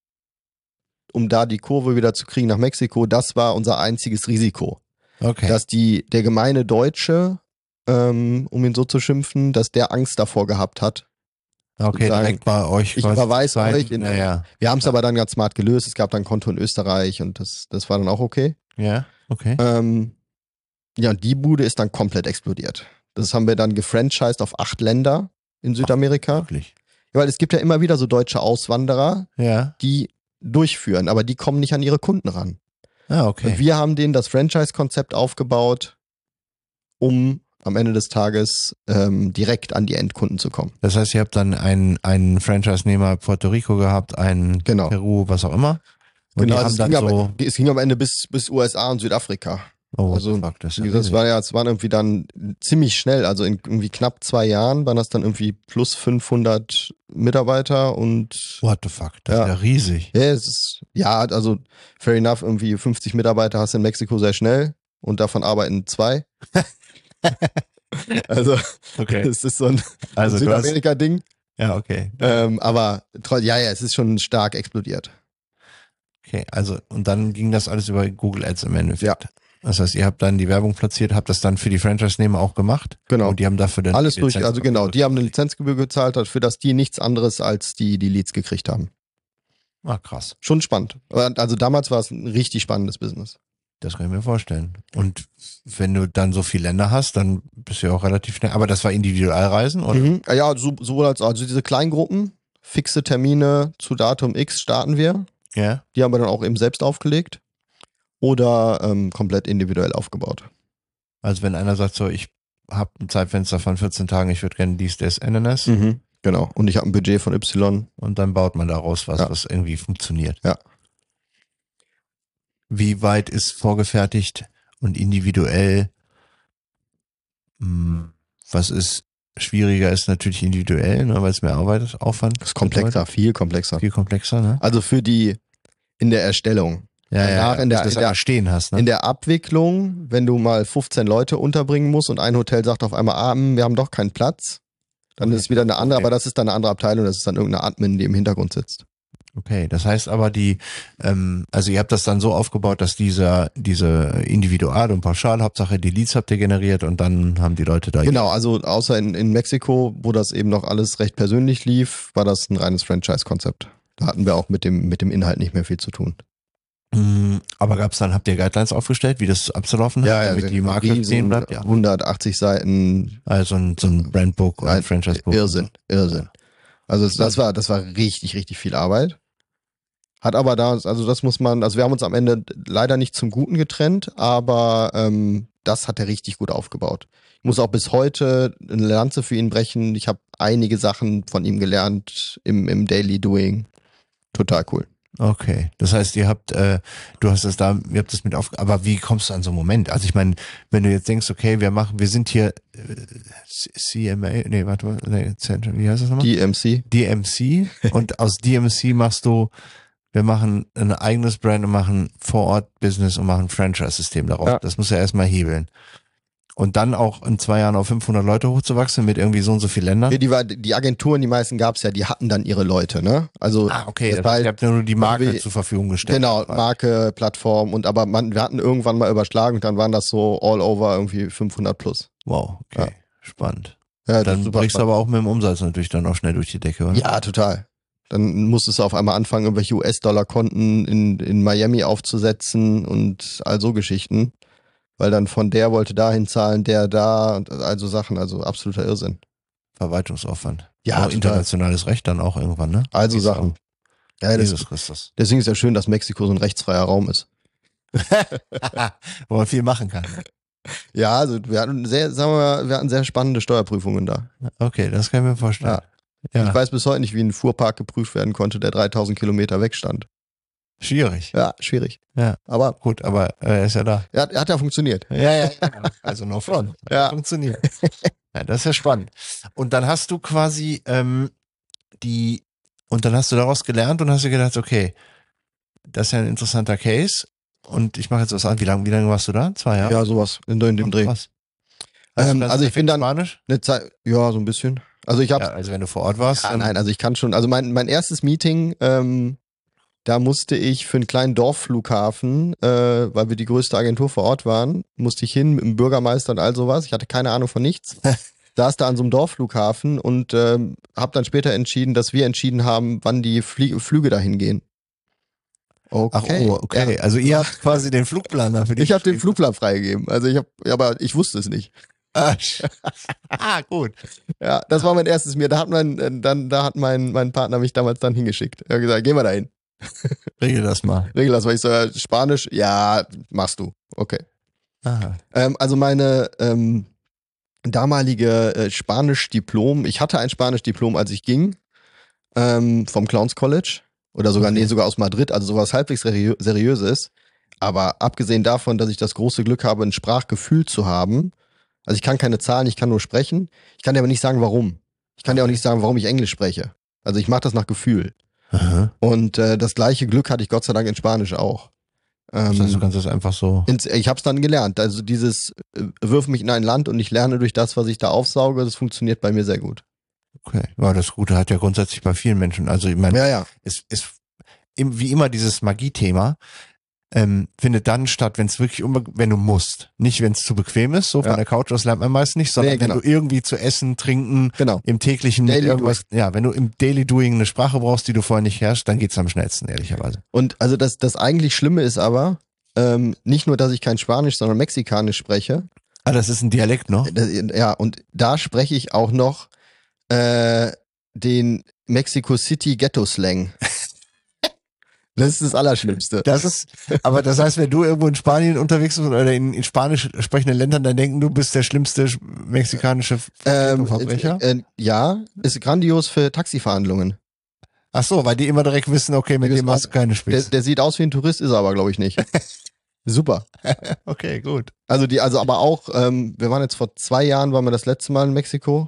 um da die Kurve wieder zu kriegen nach Mexiko, das war unser einziges Risiko. Okay. Dass der gemeine Deutsche, um ihn so zu schimpfen, dass der Angst davor gehabt hat. Okay, direkt bei euch. Ich überweise euch. Wir haben es aber dann ganz smart gelöst. Es gab dann ein Konto in Österreich und das war dann auch okay. Ja, okay. Und die Bude ist dann komplett explodiert. Das haben wir dann gefranchised auf 8 Länder in Südamerika. Wirklich? Ja, weil es gibt ja immer wieder so deutsche Auswanderer, die durchführen, aber die kommen nicht an ihre Kunden ran. Ah, okay. Und wir haben denen das Franchise-Konzept aufgebaut, um am Ende des Tages direkt an die Endkunden zu kommen. Das heißt, ihr habt dann einen Franchise-Nehmer Puerto Rico gehabt, einen Genau. Peru, was auch immer. Und Genau, die haben dann es ging am Ende bis USA und Südafrika. oh, Also, fuck, das waren irgendwie dann ziemlich schnell, also in irgendwie knapp 2 Jahren waren das dann irgendwie plus 500 Mitarbeiter und what the fuck, das ist ja riesig. also fair enough, irgendwie 50 Mitarbeiter hast du in Mexiko sehr schnell und davon arbeiten 2. Also, Okay. das ist so ein Also Südamerika-Ding. Ja, okay. Aber es ist schon stark explodiert. Okay, also und dann ging das alles über Google Ads im Endeffekt. Ja. Das heißt, ihr habt dann die Werbung platziert, habt das dann für die Franchise-Nehmer auch gemacht. Genau. Und die haben dafür dann alles die durch, Lizenz also genau, bezahlt. die haben eine Lizenzgebühr gezahlt, für das die nichts anderes als die Leads gekriegt haben. Ah, krass. Schon spannend. Also damals war es ein richtig spannendes Business. Das kann ich mir vorstellen. Und wenn du dann so viele Länder hast, dann bist du ja auch relativ schnell. Aber das war Individualreisen, oder? Mhm. Ja, sowohl also diese Kleingruppen, fixe Termine zu Datum X starten wir. Ja. Die haben wir dann auch eben selbst aufgelegt. Oder komplett individuell aufgebaut. Also wenn einer sagt so, ich habe ein Zeitfenster von 14 Tagen, ich würde gerne dies, das, NNS. Genau. Und ich habe ein Budget von Y. Und dann baut man daraus was, was irgendwie funktioniert. Ja. Wie weit ist vorgefertigt und individuell? Was ist schwieriger, ist natürlich individuell, ne, weil es mehr Aufwand. Das ist komplexer, viel komplexer. Viel komplexer, ne? Also in der Erstellung. Ja, in dass du das stehen hast, ne? In der Abwicklung, wenn du mal 15 Leute unterbringen musst und ein Hotel sagt auf einmal, wir haben doch keinen Platz, dann ist es wieder eine andere, aber das ist dann eine andere Abteilung, das ist dann irgendeine Admin, die im Hintergrund sitzt. Okay, das heißt aber also ihr habt das dann so aufgebaut, dass diese Individual- und Pauschal, Hauptsache die Leads habt ihr generiert und dann haben die Leute da. Genau, also außer in Mexiko, wo das eben noch alles recht persönlich lief, war das ein reines Franchise-Konzept. Da hatten wir auch mit dem Inhalt nicht mehr viel zu tun. Aber habt ihr Guidelines aufgestellt, wie das abzulaufen hat, damit die Marke stehen bleibt? Ja. 180 Seiten. Also so ein Brandbook oder ein Franchise-Book. Irrsinn. Also das war richtig, richtig viel Arbeit. Hat aber das muss man, also wir haben uns am Ende leider nicht zum Guten getrennt, aber das hat er richtig gut aufgebaut. Ich muss auch bis heute eine Lanze für ihn brechen. Ich habe einige Sachen von ihm gelernt im Daily Doing. Total cool. Okay, das heißt, ihr habt das mit aber wie kommst du an so einen Moment? Also ich meine, wenn du jetzt denkst, okay, wir sind hier CMA, wie heißt das nochmal? DMC und aus DMC wir machen ein eigenes Brand und machen Vor-Ort-Business und machen Franchise-System darauf. Ja. Das muss ja erstmal hebeln. Und dann auch in 2 Jahren auf 500 Leute hochzuwachsen mit irgendwie so und so viel Ländern? Ja, die Agenturen, die meisten gab's ja, die hatten dann ihre Leute, ne? Also, okay, ihr habt nur die Marke zur Verfügung gestellt. Genau, Marke, Plattform aber wir hatten irgendwann mal überschlagen und dann waren das so all over irgendwie 500 plus. Wow, okay, spannend. Ja, dann brichst du aber auch mit dem Umsatz natürlich dann auch schnell durch die Decke, oder? Ja, total. Dann musstest du auf einmal anfangen, irgendwelche US-Dollar-Konten in Miami aufzusetzen und all so Geschichten. Weil dann von der wollte dahin zahlen, der da und also Sachen, also absoluter Irrsinn. Verwaltungsaufwand. Ja, auch internationales Recht dann auch irgendwann, ne? Also Sachen. Ja, Jesus Christus. Deswegen ist ja schön, dass Mexiko so ein rechtsfreier Raum ist. Wo man viel machen kann. Ja, also wir hatten sehr spannende Steuerprüfungen da. Okay, das kann ich mir vorstellen. Ja. Ich weiß bis heute nicht, wie ein Fuhrpark geprüft werden konnte, der 3000 Kilometer weg stand. Schwierig. Ja, schwierig. Ja. Aber gut, aber er ist ja da. Er hat ja funktioniert. Ja. Also no front. Ja. Funktioniert. Ja, das ist ja spannend. Und dann hast du quasi und dann hast du daraus gelernt und hast dir gedacht, okay, das ist ja ein interessanter Case und ich mache jetzt was an. Wie lange warst du da? 2 Jahre? Ja, sowas in dem Dreh. Was? Also ich bin dann Spanisch? eine Zeit, ja, so ein bisschen. Also ich habe also wenn du vor Ort warst. Nein, also ich kann schon. Also mein erstes Meeting, da musste ich für einen kleinen Dorfflughafen, weil wir die größte Agentur vor Ort waren, musste ich hin mit dem Bürgermeister und all sowas. Ich hatte keine Ahnung von nichts. Saß da an so einem Dorfflughafen und habe dann später entschieden, dass wir entschieden haben, wann die Flüge dahin gehen. Okay. Ach, okay. Ja. Also ihr habt quasi den Flugplan dafür. Ich habe den Flugplan freigegeben. Also aber ich wusste es nicht. Gut. Ja, das war mein erstes Mir. Da hat mein Partner mich damals dann hingeschickt. Er hat gesagt, gehen wir dahin. Regel das mal. Regel das, weil ich so, Spanisch, ja, machst du. Okay. Aha. Also meine damalige Spanisch-Diplom, ich hatte ein Spanisch-Diplom, als ich ging, vom Clowns College. Oder sogar, Okay. sogar aus Madrid, also sowas halbwegs Seriöses. Aber abgesehen davon, dass ich das große Glück habe, ein Sprachgefühl zu haben, also ich kann keine Zahlen, ich kann nur sprechen, ich kann dir aber nicht sagen, warum. Ich kann dir auch nicht sagen, warum ich Englisch spreche. Also ich mache das nach Gefühl. Aha. Und das gleiche Glück hatte ich Gott sei Dank in Spanisch auch. Das heißt, du kannst das einfach so. Ich habe es dann gelernt. Also dieses wirf mich in ein Land und ich lerne durch das, was ich da aufsauge, das funktioniert bei mir sehr gut. Okay. Ja, das Gute hat ja grundsätzlich bei vielen Menschen. Also ich meine, Ja. es ist wie immer dieses Magie-Thema. Findet dann statt, wenn es wirklich wenn du musst. Nicht, wenn es zu bequem ist, so von der Couch aus lernt man meist nicht, sondern genau. wenn du irgendwie zu essen, trinken, im täglichen Daily irgendwas, ja, wenn du im Daily Doing eine Sprache brauchst, die du vorher nicht herrschst, dann geht's am schnellsten, ehrlicherweise. Und also das eigentlich Schlimme ist aber, nicht nur, dass ich kein Spanisch, sondern Mexikanisch spreche. Ah, das ist ein Dialekt noch? Ja, und da spreche ich auch noch den Mexico City Ghetto Slang. Das ist das Allerschlimmste. Aber das heißt, wenn du irgendwo in Spanien unterwegs bist oder in spanisch sprechenden Ländern, dann denken du bist der schlimmste mexikanische Verbrecher? Ja, ist grandios für Taxiverhandlungen. Ach so, weil die immer direkt wissen, okay, mit dem hast du keine Spitze. Der sieht aus wie ein Tourist, ist er aber, glaube ich, nicht. Super. Okay, gut. Also aber auch, wir waren jetzt vor 2 Jahren, waren wir das letzte Mal in Mexiko.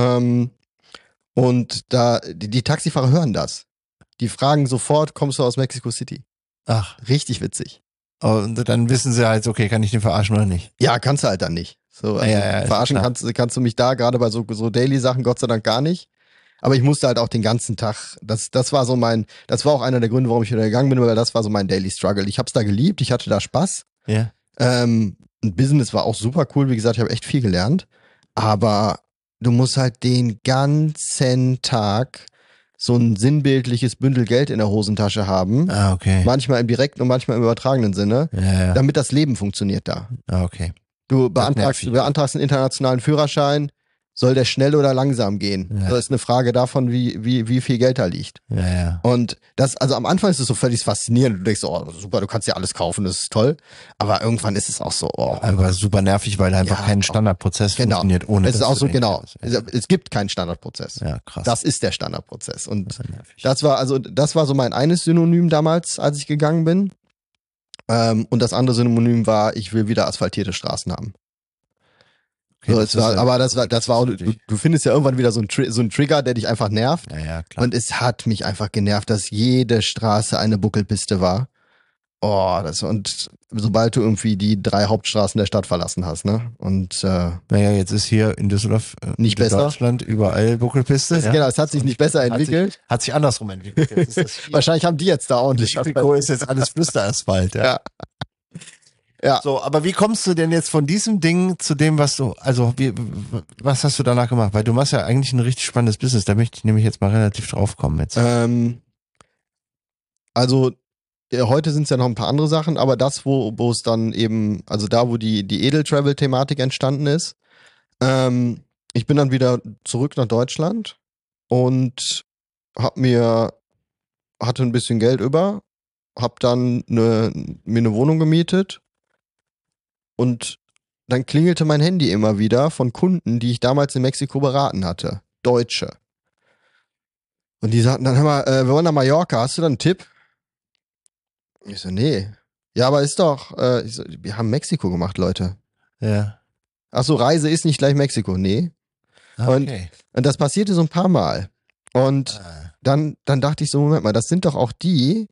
Und da, die Taxifahrer hören das. Die fragen sofort, kommst du aus Mexico City? Ach. Richtig witzig. Und dann wissen sie halt, okay, kann ich den verarschen oder nicht? Ja, kannst du halt dann nicht. So, also verarschen kannst du mich da, gerade bei so Daily-Sachen, Gott sei Dank gar nicht. Aber ich musste halt auch den ganzen Tag, das war auch einer der Gründe, warum ich wieder gegangen bin, weil das war so mein Daily Struggle. Ich hab's da geliebt, ich hatte da Spaß. Ja. Ein Business war auch super cool, wie gesagt, ich habe echt viel gelernt. Aber du musst halt den ganzen Tag so ein sinnbildliches Bündel Geld in der Hosentasche haben. Ah, okay. Manchmal im direkten und manchmal im übertragenen Sinne, damit das Leben funktioniert da. Ah, okay. Du beantragst einen internationalen Führerschein, soll der schnell oder langsam gehen? Ja. Das ist eine Frage davon, wie viel Geld da liegt. Ja. Und also am Anfang ist es so völlig faszinierend. Du denkst so, oh, super, du kannst ja alles kaufen, das ist toll. Aber irgendwann ist es auch so, oh. Einfach super nervig, weil einfach kein Standardprozess funktioniert ohne es ist auch so, genau. Es gibt keinen Standardprozess. Ja, krass. Das ist der Standardprozess. Und das war so mein eines Synonym damals, als ich gegangen bin. Und das andere Synonym war, ich will wieder asphaltierte Straßen haben. Okay, das war auch, du findest ja irgendwann wieder so ein Trigger, der dich einfach nervt. Ja, klar. Und es hat mich einfach genervt, dass jede Straße eine Buckelpiste war. Oh, und sobald du irgendwie die 3 Hauptstraßen der Stadt verlassen hast, ne? Und naja, jetzt ist hier in Düsseldorf, nicht besser. Deutschland überall Buckelpiste. Genau, es hat sich nicht besser entwickelt. Hat sich andersrum entwickelt. Jetzt ist das wahrscheinlich haben die jetzt da ordentlich. Mexiko ist jetzt alles Flüsterasphalt, ja. So, aber wie kommst du denn jetzt von diesem Ding zu dem, was hast du danach gemacht? Weil du machst ja eigentlich ein richtig spannendes Business. Da möchte ich nämlich jetzt mal relativ drauf kommen jetzt. Heute sind es ja noch ein paar andere Sachen, aber das, wo es dann eben, also da, wo die Edel-Travel-Thematik entstanden ist, ich bin dann wieder zurück nach Deutschland und hatte ein bisschen Geld über, hab dann mir eine Wohnung gemietet und dann klingelte mein Handy immer wieder von Kunden, die ich damals in Mexiko beraten hatte. Deutsche. Und die sagten dann, hör mal, wir wollen nach Mallorca, hast du da einen Tipp? Ich so, nee. Ja, aber ist doch, wir haben Mexiko gemacht, Leute. Ja. Ach so, Reise ist nicht gleich Mexiko, nee. Okay. Und das passierte so ein paar Mal. Und dann dachte ich so, Moment mal, das sind doch auch die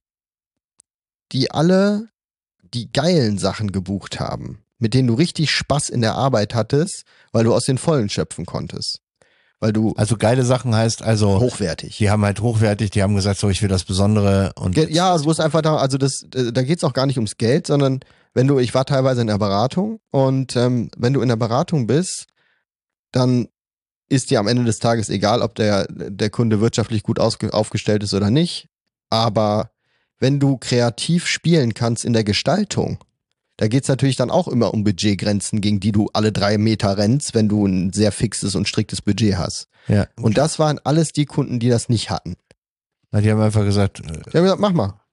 alle die geilen Sachen gebucht haben, mit denen du richtig Spaß in der Arbeit hattest, weil du aus den Vollen schöpfen konntest. Also geile Sachen heißt also hochwertig. Die haben halt hochwertig, die haben gesagt, so ich will das Besondere und ja, also wo es einfach da geht's auch gar nicht ums Geld, sondern ich war teilweise in der Beratung und wenn du in der Beratung bist, dann ist dir am Ende des Tages egal, ob der Kunde wirtschaftlich gut aufgestellt ist oder nicht, aber wenn du kreativ spielen kannst in der Gestaltung, da geht's natürlich dann auch immer um Budgetgrenzen, gegen die du alle 3 Meter rennst, wenn du ein sehr fixes und striktes Budget hast. Ja. Und das waren alles die Kunden, die das nicht hatten. Na, die haben einfach gesagt, die haben gesagt, mach mal.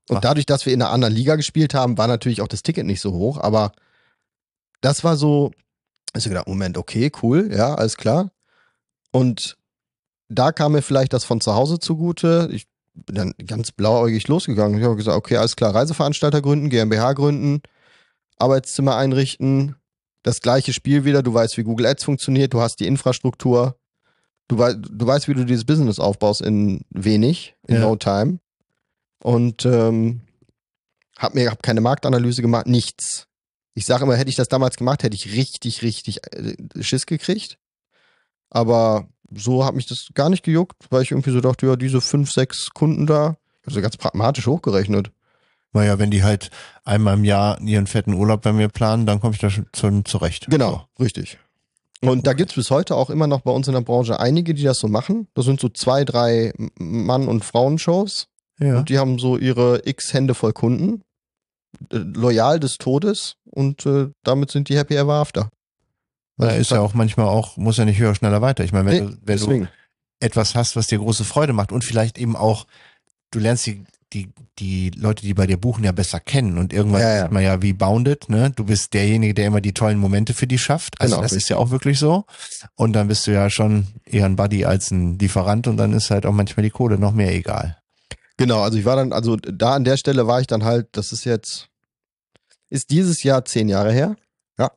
Und dadurch, dass wir in einer anderen Liga gespielt haben, war natürlich auch das Ticket nicht so hoch, aber das war so, ich habe gedacht, Moment, okay, cool, ja, alles klar. Und da kam mir vielleicht das von zu Hause zugute. Ich bin dann ganz blauäugig losgegangen. Ich habe gesagt, okay, alles klar, Reiseveranstalter gründen, GmbH gründen, Arbeitszimmer einrichten, das gleiche Spiel wieder, du weißt, wie Google Ads funktioniert, du hast die Infrastruktur, du weißt, wie du dieses Business aufbaust in wenig, in no time. Und hab keine Marktanalyse gemacht, nichts. Ich sage immer, hätte ich das damals gemacht, hätte ich richtig Schiss gekriegt. Aber so hat mich das gar nicht gejuckt, weil ich irgendwie so dachte, ja, diese 5, 6 Kunden da, also ganz pragmatisch hochgerechnet. Naja, wenn die halt einmal im Jahr ihren fetten Urlaub bei mir planen, dann komme ich da schon zurecht. Genau, richtig. Und da gibt's bis heute auch immer noch bei uns in der Branche einige, die das so machen. Das sind so 2, 3 Mann- und Frauenshows. Ja. Und die haben so ihre X Hände voll Kunden. Loyal des Todes. Und damit sind die happy ever after. Also ist ja auch manchmal auch, muss ja nicht höher, schneller, weiter. Ich meine, wenn du etwas hast, was dir große Freude macht und vielleicht eben auch, du lernst die Leute, die bei dir buchen, ja besser kennen und irgendwann ist man ja wie bounded, ne? Du bist derjenige, der immer die tollen Momente für die schafft. Also das ist ja auch wirklich so. Und dann bist du ja schon eher ein Buddy als ein Lieferant und dann ist halt auch manchmal die Kohle noch mehr egal. Genau, also ich war dann, also da an der Stelle war ich dann halt, das ist dieses Jahr 10 Jahre her. Ja.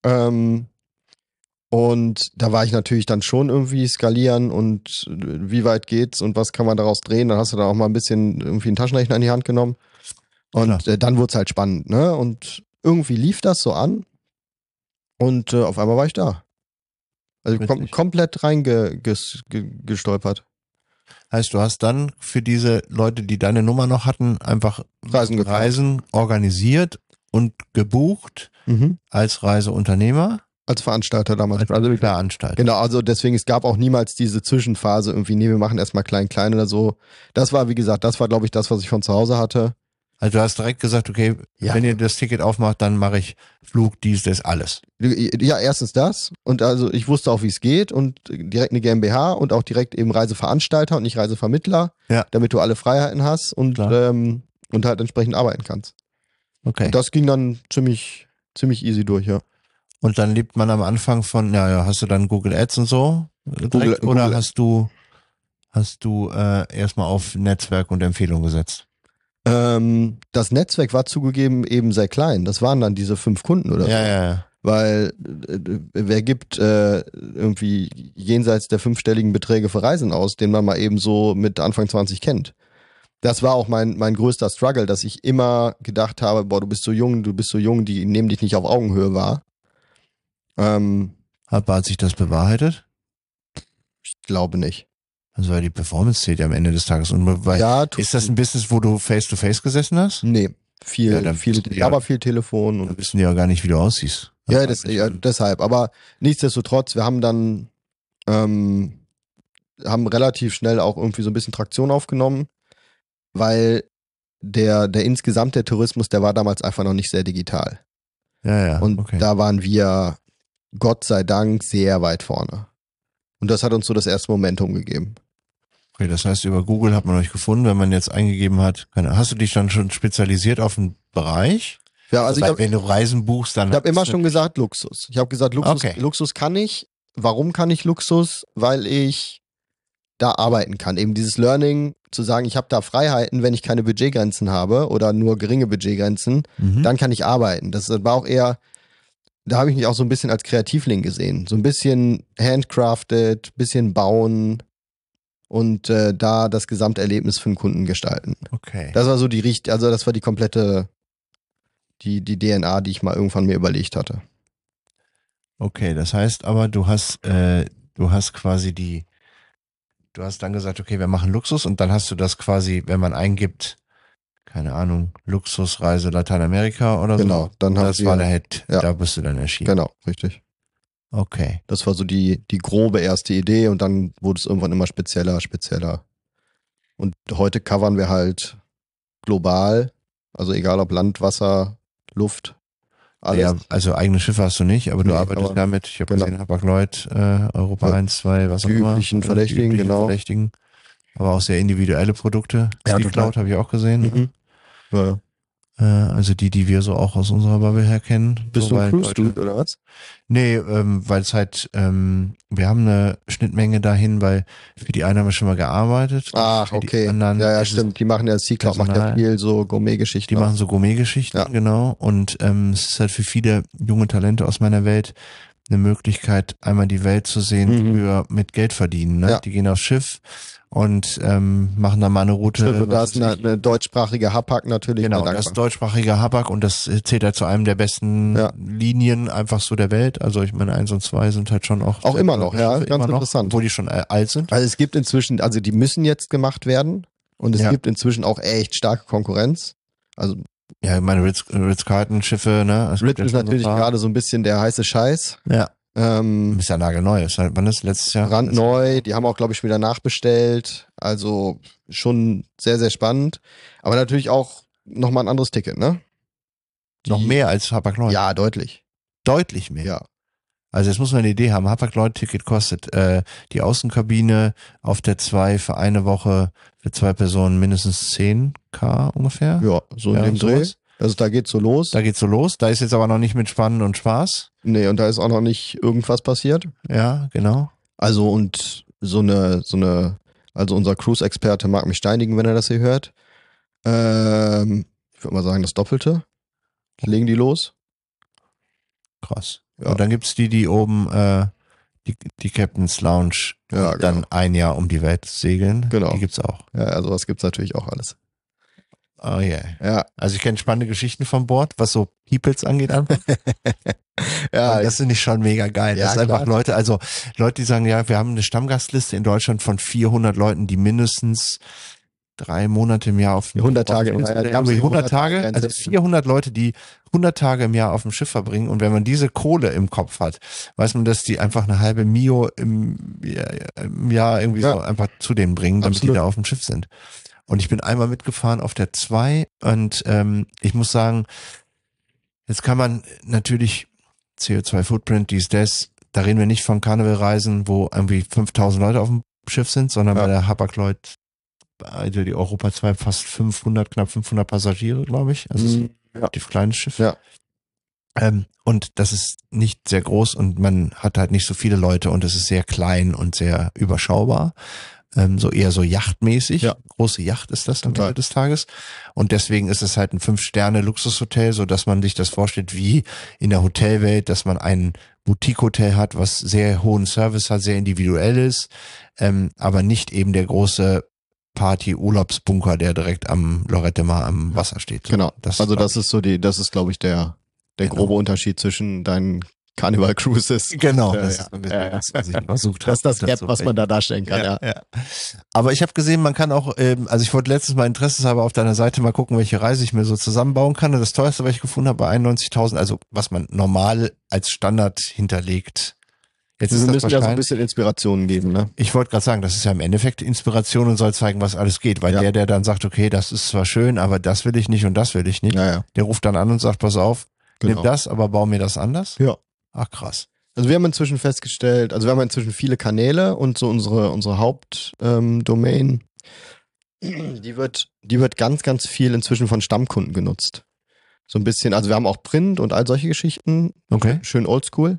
Und da war ich natürlich dann schon irgendwie skalieren und wie weit geht's und was kann man daraus drehen. Dann hast du da auch mal ein bisschen irgendwie einen Taschenrechner in die Hand genommen. Und dann wurde es halt spannend, ne? Und irgendwie lief das so an und auf einmal war ich da. Also komplett reingestolpert. Heißt, du hast dann für diese Leute, die deine Nummer noch hatten, einfach Reisen organisiert und gebucht als Reiseunternehmer? Als Veranstalter damals. Als Veranstalter. Genau, also deswegen, es gab auch niemals diese Zwischenphase irgendwie, nee, wir machen erstmal klein oder so. Das war, wie gesagt, glaube ich, das, was ich von zu Hause hatte. Also du hast direkt gesagt, okay, wenn ihr das Ticket aufmacht, dann mache ich Flug, das, alles. Ja, erstens das. Und also ich wusste auch, wie es geht und direkt eine GmbH und auch direkt eben Reiseveranstalter und nicht Reisevermittler, damit du alle Freiheiten hast und halt entsprechend arbeiten kannst. Okay. Und das ging dann ziemlich easy durch, ja. Und dann lebt man am Anfang von, hast du dann Google Ads und so? Google, oder hast du erstmal auf Netzwerk und Empfehlung gesetzt? Das Netzwerk war zugegeben eben sehr klein. Das waren dann diese 5 Kunden oder so. Ja. Weil wer gibt irgendwie jenseits der 5-stelligen Beträge für Reisen aus, den man mal eben so mit Anfang 20 kennt. Das war auch mein größter Struggle, dass ich immer gedacht habe, boah, du bist so jung, die nehmen dich nicht auf Augenhöhe wahr. Hat sich das bewahrheitet? Ich glaube nicht. Also weil die Performance zählt ja am Ende des Tages. Und ist das ein Business, wo du face-to-face gesessen hast? Nee, viel Telefon. Und wissen die ja gar nicht, wie du aussiehst. Deshalb. Aber nichtsdestotrotz, wir haben dann haben relativ schnell auch irgendwie so ein bisschen Traktion aufgenommen, weil der insgesamt der Tourismus, der war damals einfach noch nicht sehr digital. Ja. Und da waren wir Gott sei Dank sehr weit vorne. Und das hat uns so das erste Momentum gegeben. Okay, das heißt, über Google hat man euch gefunden, wenn man jetzt eingegeben hat. Hast du dich dann schon spezialisiert auf einen Bereich? Ja, also wenn du Reisen buchst, dann... Ich habe immer schon gesagt Luxus. Ich habe gesagt, Luxus kann ich. Warum kann ich Luxus? Weil ich da arbeiten kann. Eben dieses Learning, zu sagen, ich habe da Freiheiten, wenn ich keine Budgetgrenzen habe oder nur geringe Budgetgrenzen, dann kann ich arbeiten. Das war auch eher... Da habe ich mich auch so ein bisschen als Kreativling gesehen. So ein bisschen handcrafted, bisschen bauen und da das Gesamterlebnis für den Kunden gestalten. Okay. Das war so das war die komplette, die DNA, die ich mal irgendwann mir überlegt hatte. Okay, das heißt aber, du hast dann gesagt, okay, wir machen Luxus und dann hast du das quasi, wenn man eingibt, keine Ahnung, Luxusreise Lateinamerika oder so. Genau, dann haben das war der Hit, da bist du dann erschienen. Genau, richtig. Okay. Das war so die grobe erste Idee und dann wurde es irgendwann immer spezieller. Und heute covern wir halt global, also egal ob Land, Wasser, Luft, alles. Ja, also eigene Schiffe hast du nicht, aber du arbeitest damit. Ich habe gesehen, Hapag-Lloyd, Europa 1, 2, was auch immer. Die üblichen Verdächtigen. Aber auch sehr individuelle Produkte. Ja, Cloud habe ich auch gesehen. Ja. Also die wir so auch aus unserer Bubble her kennen. Bist so, du ein weil Cruise-Dude oder was? Nee, weil es halt, wir haben eine Schnittmenge dahin, weil für die einen haben wir schon mal gearbeitet. Ach, für die okay. anderen Ja, ist es stimmt. Die machen ja, C-Cloud macht ja Personal. viel so Die Gourmet-Geschichten. machen so Gourmet-Geschichten, Ja. genau. Und es ist halt für viele junge Talente aus meiner Welt eine Möglichkeit, einmal die Welt zu sehen, für mit Geld verdienen. Ne? Ja. Die gehen aufs Schiff und machen da mal eine Route. Und da was ist weiß ich. eine deutschsprachige Hapag natürlich. Genau, mal das ist dankbar. deutschsprachiger Habak und das zählt halt zu einem der besten Ja. Linien einfach so der Welt. Also ich meine, 1 und 2 sind halt schon auch Immer noch, ja, Schiffe, ganz immer noch, interessant. obwohl die schon alt sind. Also es gibt inzwischen, also die müssen jetzt gemacht werden und es Ja. gibt inzwischen auch echt starke Konkurrenz. Also Ja, ich meine Ritz-Carlton-Schiffe, ne? Es gibt Ritz ist ja schon natürlich so ein paar. gerade so ein bisschen der heiße Scheiß. Ja, ist ja nagelneu. Ist halt, wann ist letztes Jahr? Brandneu, die haben auch, glaube ich, wieder nachbestellt. Also schon sehr, sehr spannend. Aber natürlich auch nochmal ein anderes Ticket, ne? Noch mehr als Hapag-Lloyd. Ja, deutlich. Deutlich mehr. Ja. Also jetzt muss man eine Idee haben. Hapag-Lloyd-Ticket kostet die Außenkabine auf der 2 für eine Woche für 2 Personen mindestens 10.000 ungefähr. Ja, so in Ja, dem Dreh. sowas. Also da geht's so los. Da geht's so los. Da ist jetzt aber noch nicht mit Spannen und Spaß. Nee, und da ist auch noch nicht irgendwas passiert. Ja, genau. Also und also unser Cruise-Experte mag mich steinigen, wenn er das hier hört. Ich würde mal sagen, das Doppelte. Legen die los. Krass. Ja. Und dann gibt's die oben, die Captain's Lounge, Ja, und dann ein Jahr um die Welt segeln. Genau. Die gibt's auch. Ja, also was gibt's natürlich auch alles. Oh yeah. Ja, Also ich kenne spannende Geschichten von Bord, was so Peoples angeht einfach. ja, Und das finde ich schon mega geil. Ja, Das ist einfach klar. Leute, die sagen, ja, wir haben eine Stammgastliste in Deutschland von 400 Leuten, die mindestens 3 Monate im Jahr auf dem 100 Tage im Schiff Jahr. sind. Die haben so 100 Tage, 100 also 400 Leute, die 100 Tage im Jahr auf dem Schiff verbringen. Und wenn man diese Kohle im Kopf hat, weiß man, dass die einfach eine halbe Mio im Jahr irgendwie Ja. so einfach zu denen bringen, damit Absolut. die da auf dem Schiff sind. Und ich bin einmal mitgefahren auf der 2 und ich muss sagen, jetzt kann man natürlich CO2-Footprint, das, da reden wir nicht von Karnevalreisen, wo irgendwie 5.000 Leute auf dem Schiff sind, sondern Ja. bei der Hapag-Lloyd, also die Europa 2 fast knapp 500 Passagiere, glaube ich. Also es ist ein Ja. relativ kleines Schiff. Ja. Und das ist nicht sehr groß und man hat halt nicht so viele Leute und es ist sehr klein und sehr überschaubar. So eher so yachtmäßig. Ja. Große Yacht ist das am Total. Ende des Tages. Und deswegen ist es halt ein 5-Sterne-Luxushotel, so dass man sich das vorstellt wie in der Hotelwelt, dass man ein Boutique-Hotel hat, was sehr hohen Service hat, sehr individuell ist, aber nicht eben der große Party-Urlaubsbunker, der direkt am Lorette Mar am Wasser steht. So, Genau. Also glaub das ist so das ist, glaube ich, der Genau. grobe Unterschied zwischen deinen Carnival Cruises. Genau, Ja, das ja. ist ein bisschen Ja, ja. das, was ich versucht Das ist das habe. Gap, was man da darstellen kann, ja. Ja. Aber ich habe gesehen, man kann auch, also ich wollte letztens mal interesseshalber auf deiner Seite mal gucken, welche Reise ich mir so zusammenbauen kann. Und das teuerste, was ich gefunden habe, war 91.000, also was man normal als Standard hinterlegt. Jetzt Wir ist das müssen ja so ein wahrscheinlich, bisschen Inspirationen geben, ne? ich wollte gerade sagen, das ist ja im Endeffekt Inspiration und soll zeigen, was alles geht. Weil Ja. der dann sagt, okay, das ist zwar schön, aber das will ich nicht und das will ich nicht. Ja, ja. Der ruft dann an und sagt, pass auf, Genau. nimm das, aber bau mir das anders. Ja. Ach krass. Also wir haben inzwischen festgestellt, also wir haben inzwischen viele Kanäle und so unsere Hauptdomain, die wird ganz, ganz viel inzwischen von Stammkunden genutzt. So ein bisschen, also wir haben auch Print und all solche Geschichten, Okay. schön oldschool.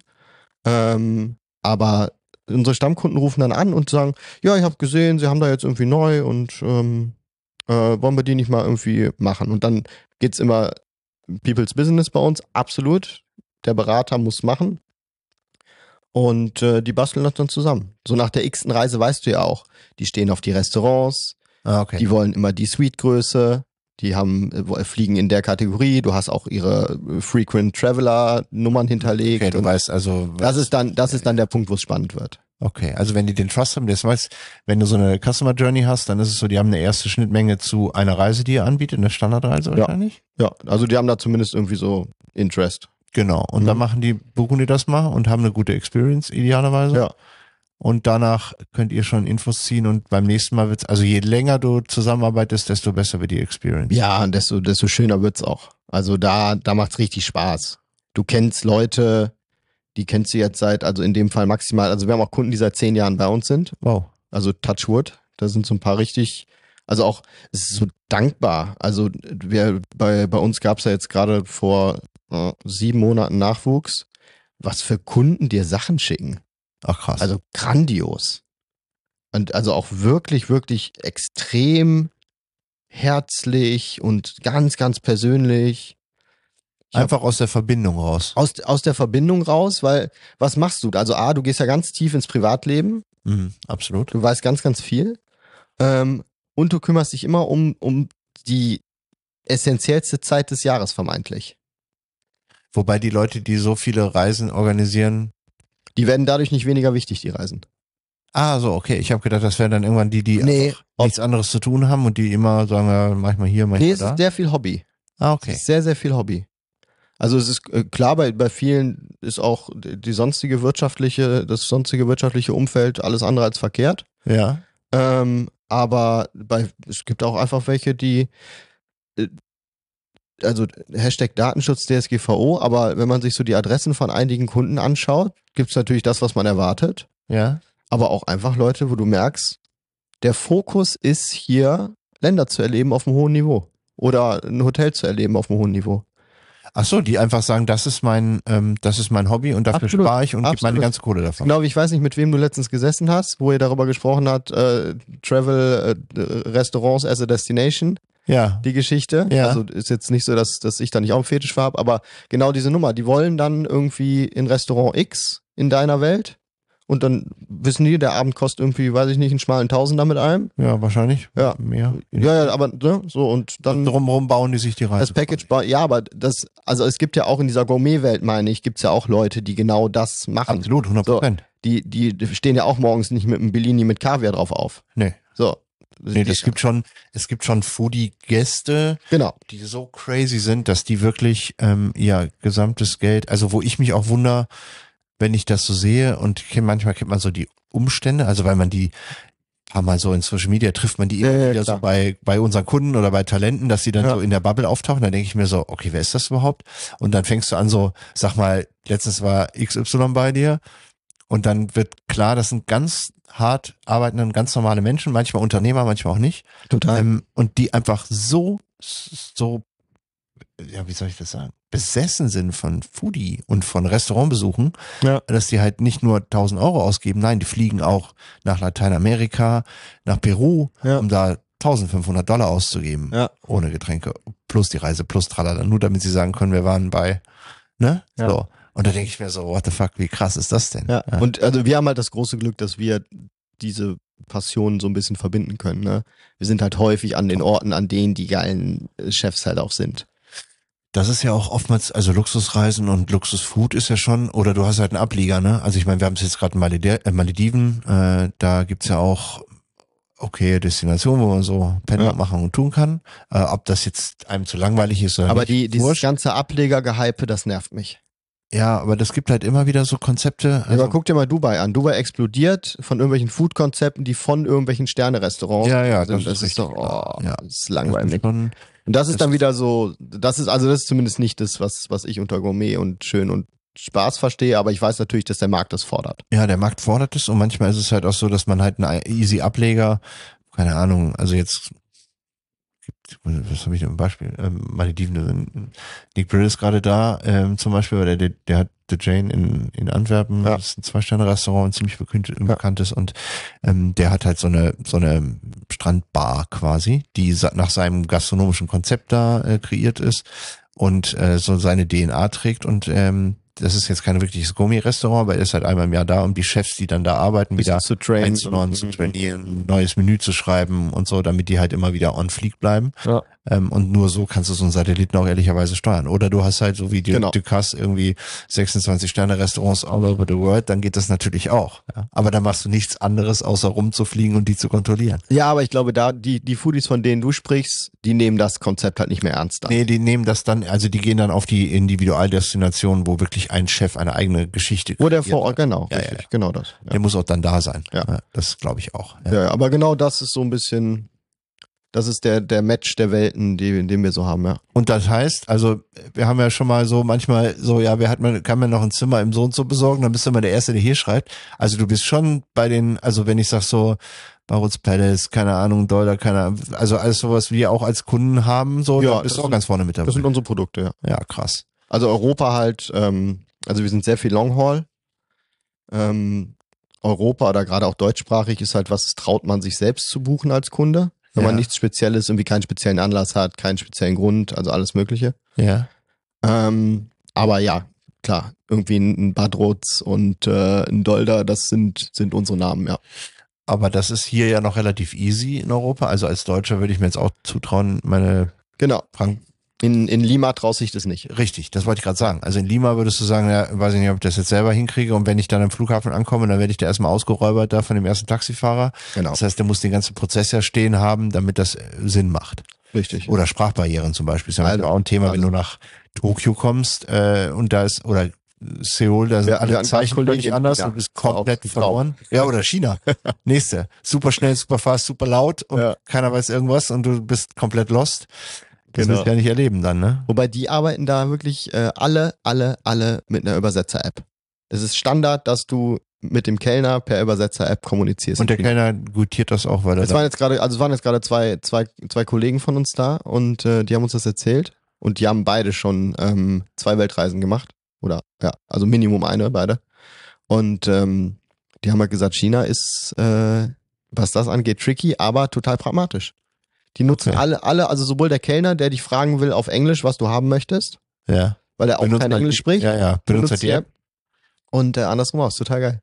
Aber unsere Stammkunden rufen dann an und sagen, ja, ich habe gesehen, sie haben da jetzt irgendwie neu und wollen wir die nicht mal irgendwie machen? Und dann geht's immer People's Business bei uns, absolut. Der Berater muss machen. Und die basteln das dann zusammen. So nach der x-ten Reise weißt du ja auch, die stehen auf die Restaurants, Ah, okay. die wollen immer die Suite-Größe, die haben fliegen in der Kategorie, du hast auch ihre Frequent Traveler-Nummern hinterlegt. Okay, du und weißt also, das ist dann der Punkt, wo es spannend wird. okay, also wenn die den Trust haben, das heißt, wenn du so eine Customer Journey hast, dann ist es so, die haben eine erste Schnittmenge zu einer Reise, die ihr anbietet, eine Standardreise Ja. wahrscheinlich. Ja, also die haben da zumindest irgendwie so Interest. Genau. Und dann buchen die das mal und haben eine gute Experience idealerweise. Ja. Und danach könnt ihr schon Infos ziehen und beim nächsten Mal wird's, also je länger du zusammenarbeitest, desto besser wird die Experience. Ja, und desto schöner wird's auch. Also da macht's richtig Spaß. Du kennst Leute, die kennst du jetzt also in dem Fall maximal, also wir haben auch Kunden, die seit 10 Jahren bei uns sind. Wow. Also Touchwood, da sind so ein paar richtig Also auch, es ist so dankbar. Also bei uns gab es ja jetzt gerade vor 7 Monaten Nachwuchs, was für Kunden dir Sachen schicken. Ach krass. Also grandios. Und also auch wirklich, wirklich extrem herzlich und ganz, ganz persönlich. Einfach aus der Verbindung raus. Aus der Verbindung raus, weil was machst du? Also du gehst ja ganz tief ins Privatleben. Absolut. Du weißt ganz, ganz viel. Und du kümmerst dich immer um die essentiellste Zeit des Jahres vermeintlich. Wobei die Leute, die so viele Reisen organisieren, die werden dadurch nicht weniger wichtig, die Reisen. Ah, so, okay. Ich habe gedacht, das wären dann irgendwann die Nee, nichts anderes zu tun haben und die immer sagen, ja, manchmal hier, manchmal es da. ist sehr viel Hobby. Ah, okay. Es ist sehr, sehr viel Hobby. Also es ist klar, bei vielen ist auch das sonstige wirtschaftliche Umfeld alles andere als verkehrt. Ja. Aber es gibt auch einfach welche, die also Hashtag Datenschutz DSGVO, aber wenn man sich so die Adressen von einigen Kunden anschaut, gibt es natürlich das, was man erwartet. Ja. Aber auch einfach Leute, wo du merkst, der Fokus ist hier, Länder zu erleben auf einem hohen Niveau. Oder ein Hotel zu erleben auf einem hohen Niveau. Ach so, die einfach sagen, das ist mein Hobby und dafür Absolut, spare ich und gebe meine absolut. ganze Kohle davon. Genau, ich weiß nicht, mit wem du letztens gesessen hast, wo ihr darüber gesprochen habt, Travel, Restaurants as a Destination, Ja. die Geschichte. Ja. Also ist jetzt nicht so, dass ich da nicht auch einen Fetisch für habe, aber genau diese Nummer, die wollen dann irgendwie in Restaurant X in deiner Welt und dann wissen die, der Abend kostet irgendwie, weiß ich nicht, einen schmalen Tausender mit allem. Ja, wahrscheinlich. Ja. Mehr. Ja, aber ne, so und dann Drumherum bauen die sich die Reise. das Package, ja, aber also es gibt ja auch in dieser Gourmet-Welt, meine ich, gibt's ja auch Leute, die genau das machen. Absolut, 100%. Die stehen ja auch morgens nicht mit einem Bellini mit Kaviar drauf auf. Nee. So. Nee, es gibt schon Foodie-Gäste, Genau. die so crazy sind, dass die wirklich ihr gesamtes Geld, also wo ich mich auch wundere, wenn ich das so sehe und manchmal kennt man so die Umstände, also weil man die paar Mal so in Social Media trifft man die immer wieder so bei unseren Kunden oder bei Talenten, dass die dann so in der Bubble auftauchen, dann denke ich mir so, okay, wer ist das überhaupt? Und dann fängst du an so, sag mal, letztens war XY bei dir und dann wird klar, das sind ganz hart arbeitende, ganz normale Menschen, manchmal Unternehmer, manchmal auch nicht. Total. Und die einfach so, ja, wie soll ich das sagen, besessen sind von Foodie und von Restaurantbesuchen, dass die halt nicht nur 1.000 Euro ausgeben, nein, die fliegen auch nach Lateinamerika, nach Peru, um da 1.500 $ auszugeben, ohne Getränke, plus die Reise, plus tralala, nur damit sie sagen können, wir waren bei, ne, so. Und da denke ich mir so, what the fuck, wie krass ist das denn? Ja. Und also wir haben halt das große Glück, dass wir diese Passionen so ein bisschen verbinden können, ne? Wir sind halt häufig an den Orten, an denen die geilen Chefs halt auch sind. Das ist ja auch oftmals, also Luxusreisen und Luxusfood ist ja schon, oder du hast halt einen Ableger, ne? Also ich meine, wir haben es jetzt gerade in Malediven, da gibt's ja auch okay Destinationen, wo man so Penner machen und tun kann. Ob das jetzt einem zu langweilig ist oder aber nicht. dieses ganze Ableger-Gehype, das nervt mich. Ja, aber das gibt halt immer wieder so Konzepte. Also, aber guck dir mal Dubai an. Dubai explodiert von irgendwelchen Food-Konzepten, die von irgendwelchen Sterne-Restaurants sind. Das ist doch, das ist langweilig. Und das ist dann wieder so, das ist zumindest nicht das, was ich unter Gourmet und schön und Spaß verstehe, aber ich weiß natürlich, dass der Markt das fordert. Ja, der Markt fordert es und manchmal ist es halt auch so, dass man halt einen easy Ableger, keine Ahnung, also jetzt was habe ich denn ein Beispiel? Malediven, Nick Brill ist gerade da, zum Beispiel, weil der hat The Jane in Antwerpen, das ist ein 2-Sterne-Restaurant, ein ziemlich bekanntes und der hat halt so eine Strandbar quasi, die nach seinem gastronomischen Konzept da kreiert ist und so seine DNA trägt und das ist jetzt kein wirkliches Gourmet-Restaurant, aber er ist halt einmal im Jahr da, um die Chefs, die dann da arbeiten, wieder zu trainen, zu trainieren, ein neues Menü zu schreiben und so, damit die halt immer wieder on fleek bleiben. Ja. Und nur so kannst du so einen Satelliten auch ehrlicherweise steuern. Oder du hast halt so wie Ducasse irgendwie 26-Sterne-Restaurants all over the world, dann geht das natürlich auch. Ja. Aber dann machst du nichts anderes, außer rumzufliegen und die zu kontrollieren. Ja, aber ich glaube, da die Foodies, von denen du sprichst, die nehmen das Konzept halt nicht mehr ernst dann. Nee, die nehmen das dann, also die gehen dann auf die Individualdestination, wo wirklich ein Chef eine eigene Geschichte wo der vor Ort, genau, ja, richtig, genau das. Ja. Der muss auch dann da sein. Ja. Das glaube ich auch. Ja, aber genau das ist so ein bisschen Das ist der Match der Welten, den wir so haben, ja. Und das heißt, also wir haben ja schon mal so manchmal so, ja, kann man noch ein Zimmer im so und so besorgen, dann bist du immer der Erste, der hier schreibt. Also du bist schon bei den, also wenn ich sag so, Barut's Palace, keine Ahnung, Dollar, keine Ahnung, also alles sowas, wie wir auch als Kunden haben, so, Ja, da bist du auch ganz vorne mit dabei. Das sind unsere Produkte, ja. Ja, krass. Also Europa halt, also wir sind sehr viel Longhaul. Europa oder gerade auch deutschsprachig ist halt was, traut man sich selbst zu buchen als Kunde. Wenn man nichts Spezielles, irgendwie keinen speziellen Anlass hat, keinen speziellen Grund, also alles Mögliche. Ja. Aber ja, klar, irgendwie ein Badroz und ein Dolder, das sind unsere Namen, ja. Aber das ist hier ja noch relativ easy in Europa. Also als Deutscher würde ich mir jetzt auch zutrauen, Genau. Frank. In Lima traust sich das nicht. Richtig, das wollte ich gerade sagen. Also in Lima würdest du sagen, ja, weiß ich nicht, ob ich das jetzt selber hinkriege, und wenn ich dann am Flughafen ankomme, dann werde ich da erstmal ausgeräubert da von dem ersten Taxifahrer. Genau. Das heißt, der muss den ganzen Prozess ja stehen haben, damit das Sinn macht. Richtig. Oder Sprachbarrieren zum Beispiel. Ist ja Also, auch ein Thema, wenn du nach Tokio kommst und da ist, oder Seoul, da sind alle Zeichen völlig anders und bist komplett verloren. Ja, oder China. Nächste. Super schnell, super fast, super laut und keiner weiß irgendwas und du bist komplett lost. Das willst du ja nicht erleben dann, ne? Wobei die arbeiten da wirklich alle mit einer Übersetzer-App. Es ist Standard, dass du mit dem Kellner per Übersetzer-App kommunizierst. Und der Kellner gutiert das auch, weil es waren jetzt gerade zwei Kollegen von uns da und die haben uns das erzählt und die haben beide schon 2 Weltreisen gemacht. Oder ja, also Minimum eine, beide. Und die haben halt gesagt, China ist, was das angeht, tricky, aber total pragmatisch. Die nutzen alle, also sowohl der Kellner, der dich fragen will auf Englisch, was du haben möchtest, weil er auch kein Englisch spricht. Benutzt die App. Und andersrum auch, ist total geil.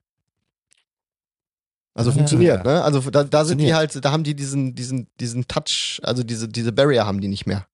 Also funktioniert, ne? Also da sind die halt, da haben die diesen Touch, also diese Barrier haben die nicht mehr.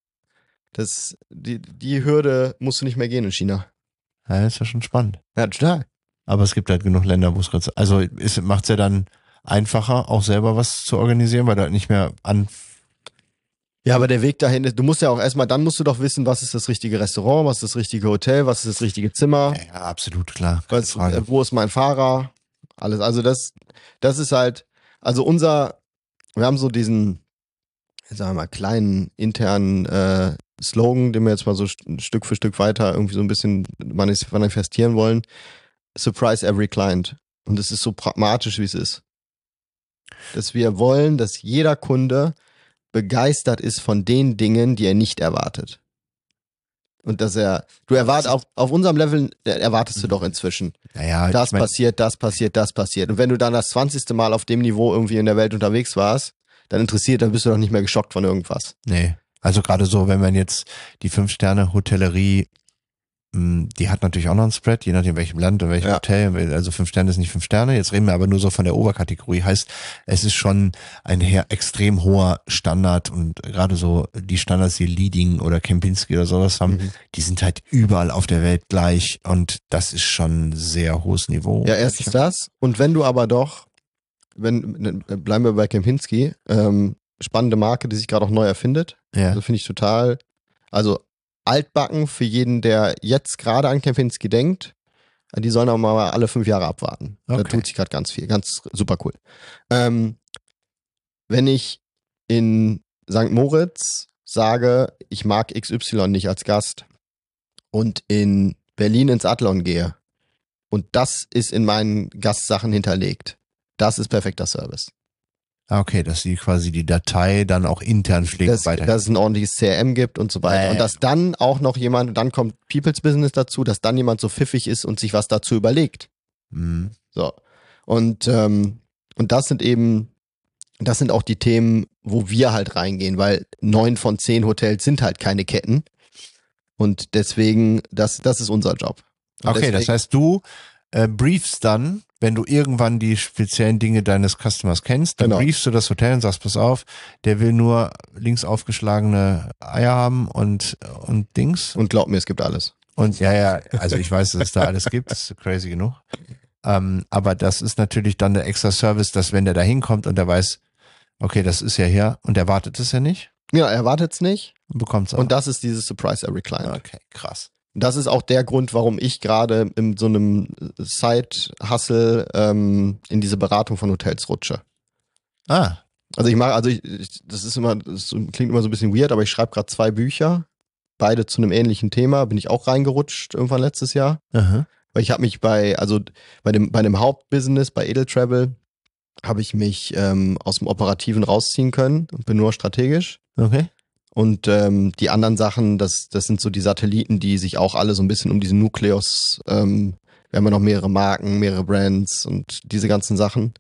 Die Hürde musst du nicht mehr gehen in China. Ja, ist ja schon spannend. Ja, total. Aber es gibt halt genug Länder, wo es gerade, also macht es ja dann einfacher, auch selber was zu organisieren, weil du halt nicht mehr Ja, aber der Weg dahin, du musst ja auch erstmal, dann musst du doch wissen, was ist das richtige Restaurant, was ist das richtige Hotel, was ist das richtige Zimmer. Ja, absolut, klar. Wo ist mein Fahrer? Alles. Also das ist halt, also wir haben so diesen, sagen wir mal, kleinen internen Slogan, den wir jetzt mal so Stück für Stück weiter irgendwie so ein bisschen manifestieren wollen. Surprise every client. Und es ist so pragmatisch, wie es ist. Dass wir wollen, dass jeder Kunde begeistert ist von den Dingen, die er nicht erwartet. Und dass du erwartest, auf unserem Level erwartest du doch inzwischen. Naja, das passiert. Und wenn du dann das 20. Mal auf dem Niveau irgendwie in der Welt unterwegs warst, dann bist du doch nicht mehr geschockt von irgendwas. Nee. Also gerade so, wenn man jetzt die 5-Sterne-Hotellerie, die hat natürlich auch noch einen Spread, je nachdem welchem Land und welchem Hotel, also 5 Sterne ist nicht 5 Sterne, jetzt reden wir aber nur so von der Oberkategorie, heißt, es ist schon ein extrem hoher Standard und gerade so die Standards, die Leading oder Kempinski oder sowas haben, die sind halt überall auf der Welt gleich und das ist schon ein sehr hohes Niveau. Ja, erstens das und wenn du aber doch, bleiben wir bei Kempinski, spannende Marke, die sich gerade auch neu erfindet. Ja. Also finde ich total, also altbacken für jeden, der jetzt gerade an Kempinski denkt. Die sollen auch mal alle 5 Jahre abwarten. Okay. Da tut sich gerade ganz viel, ganz super cool. Wenn ich in St. Moritz sage, ich mag XY nicht als Gast und in Berlin ins Adlon gehe und das ist in meinen Gastsachen hinterlegt, das ist perfekter Service. Okay, dass sie quasi die Datei dann auch intern pflegt weiter. Dass es ein ordentliches CRM gibt und so weiter. Und dass dann auch noch dann kommt People's Business dazu, dass dann jemand so pfiffig ist und sich was dazu überlegt. Mhm. So. Und das sind auch die Themen, wo wir halt reingehen, weil 9 von 10 Hotels sind halt keine Ketten. Und deswegen, das ist unser Job. Und okay, das heißt, du briefst dann, wenn du irgendwann die speziellen Dinge deines Customers kennst, dann briefst du das Hotel und sagst, pass auf, der will nur links aufgeschlagene Eier haben und Dings. Und glaub mir, es gibt alles. Und ja, also ich weiß, dass es da alles gibt, das ist crazy genug. Aber das ist natürlich dann der extra Service, dass wenn der da hinkommt und der weiß, okay, das ist ja hier und er wartet es ja nicht. Ja, er wartet es nicht. Und bekommt es auch. Und das ist dieses Surprise Every Client. Okay, krass. Das ist auch der Grund, warum ich gerade in so einem Side-Hustle in diese Beratung von Hotels rutsche. Ah. Das klingt immer so ein bisschen weird, aber ich schreibe gerade 2 Bücher, beide zu einem ähnlichen Thema, bin ich auch reingerutscht irgendwann letztes Jahr. Aha. Weil ich habe mich bei dem Hauptbusiness, bei Edeltravel, habe ich mich aus dem Operativen rausziehen können und bin nur strategisch. Okay. Und die anderen Sachen, das sind so die Satelliten, die sich auch alle so ein bisschen um diesen Nukleus, wir haben ja noch mehrere Marken, mehrere Brands und diese ganzen Sachen.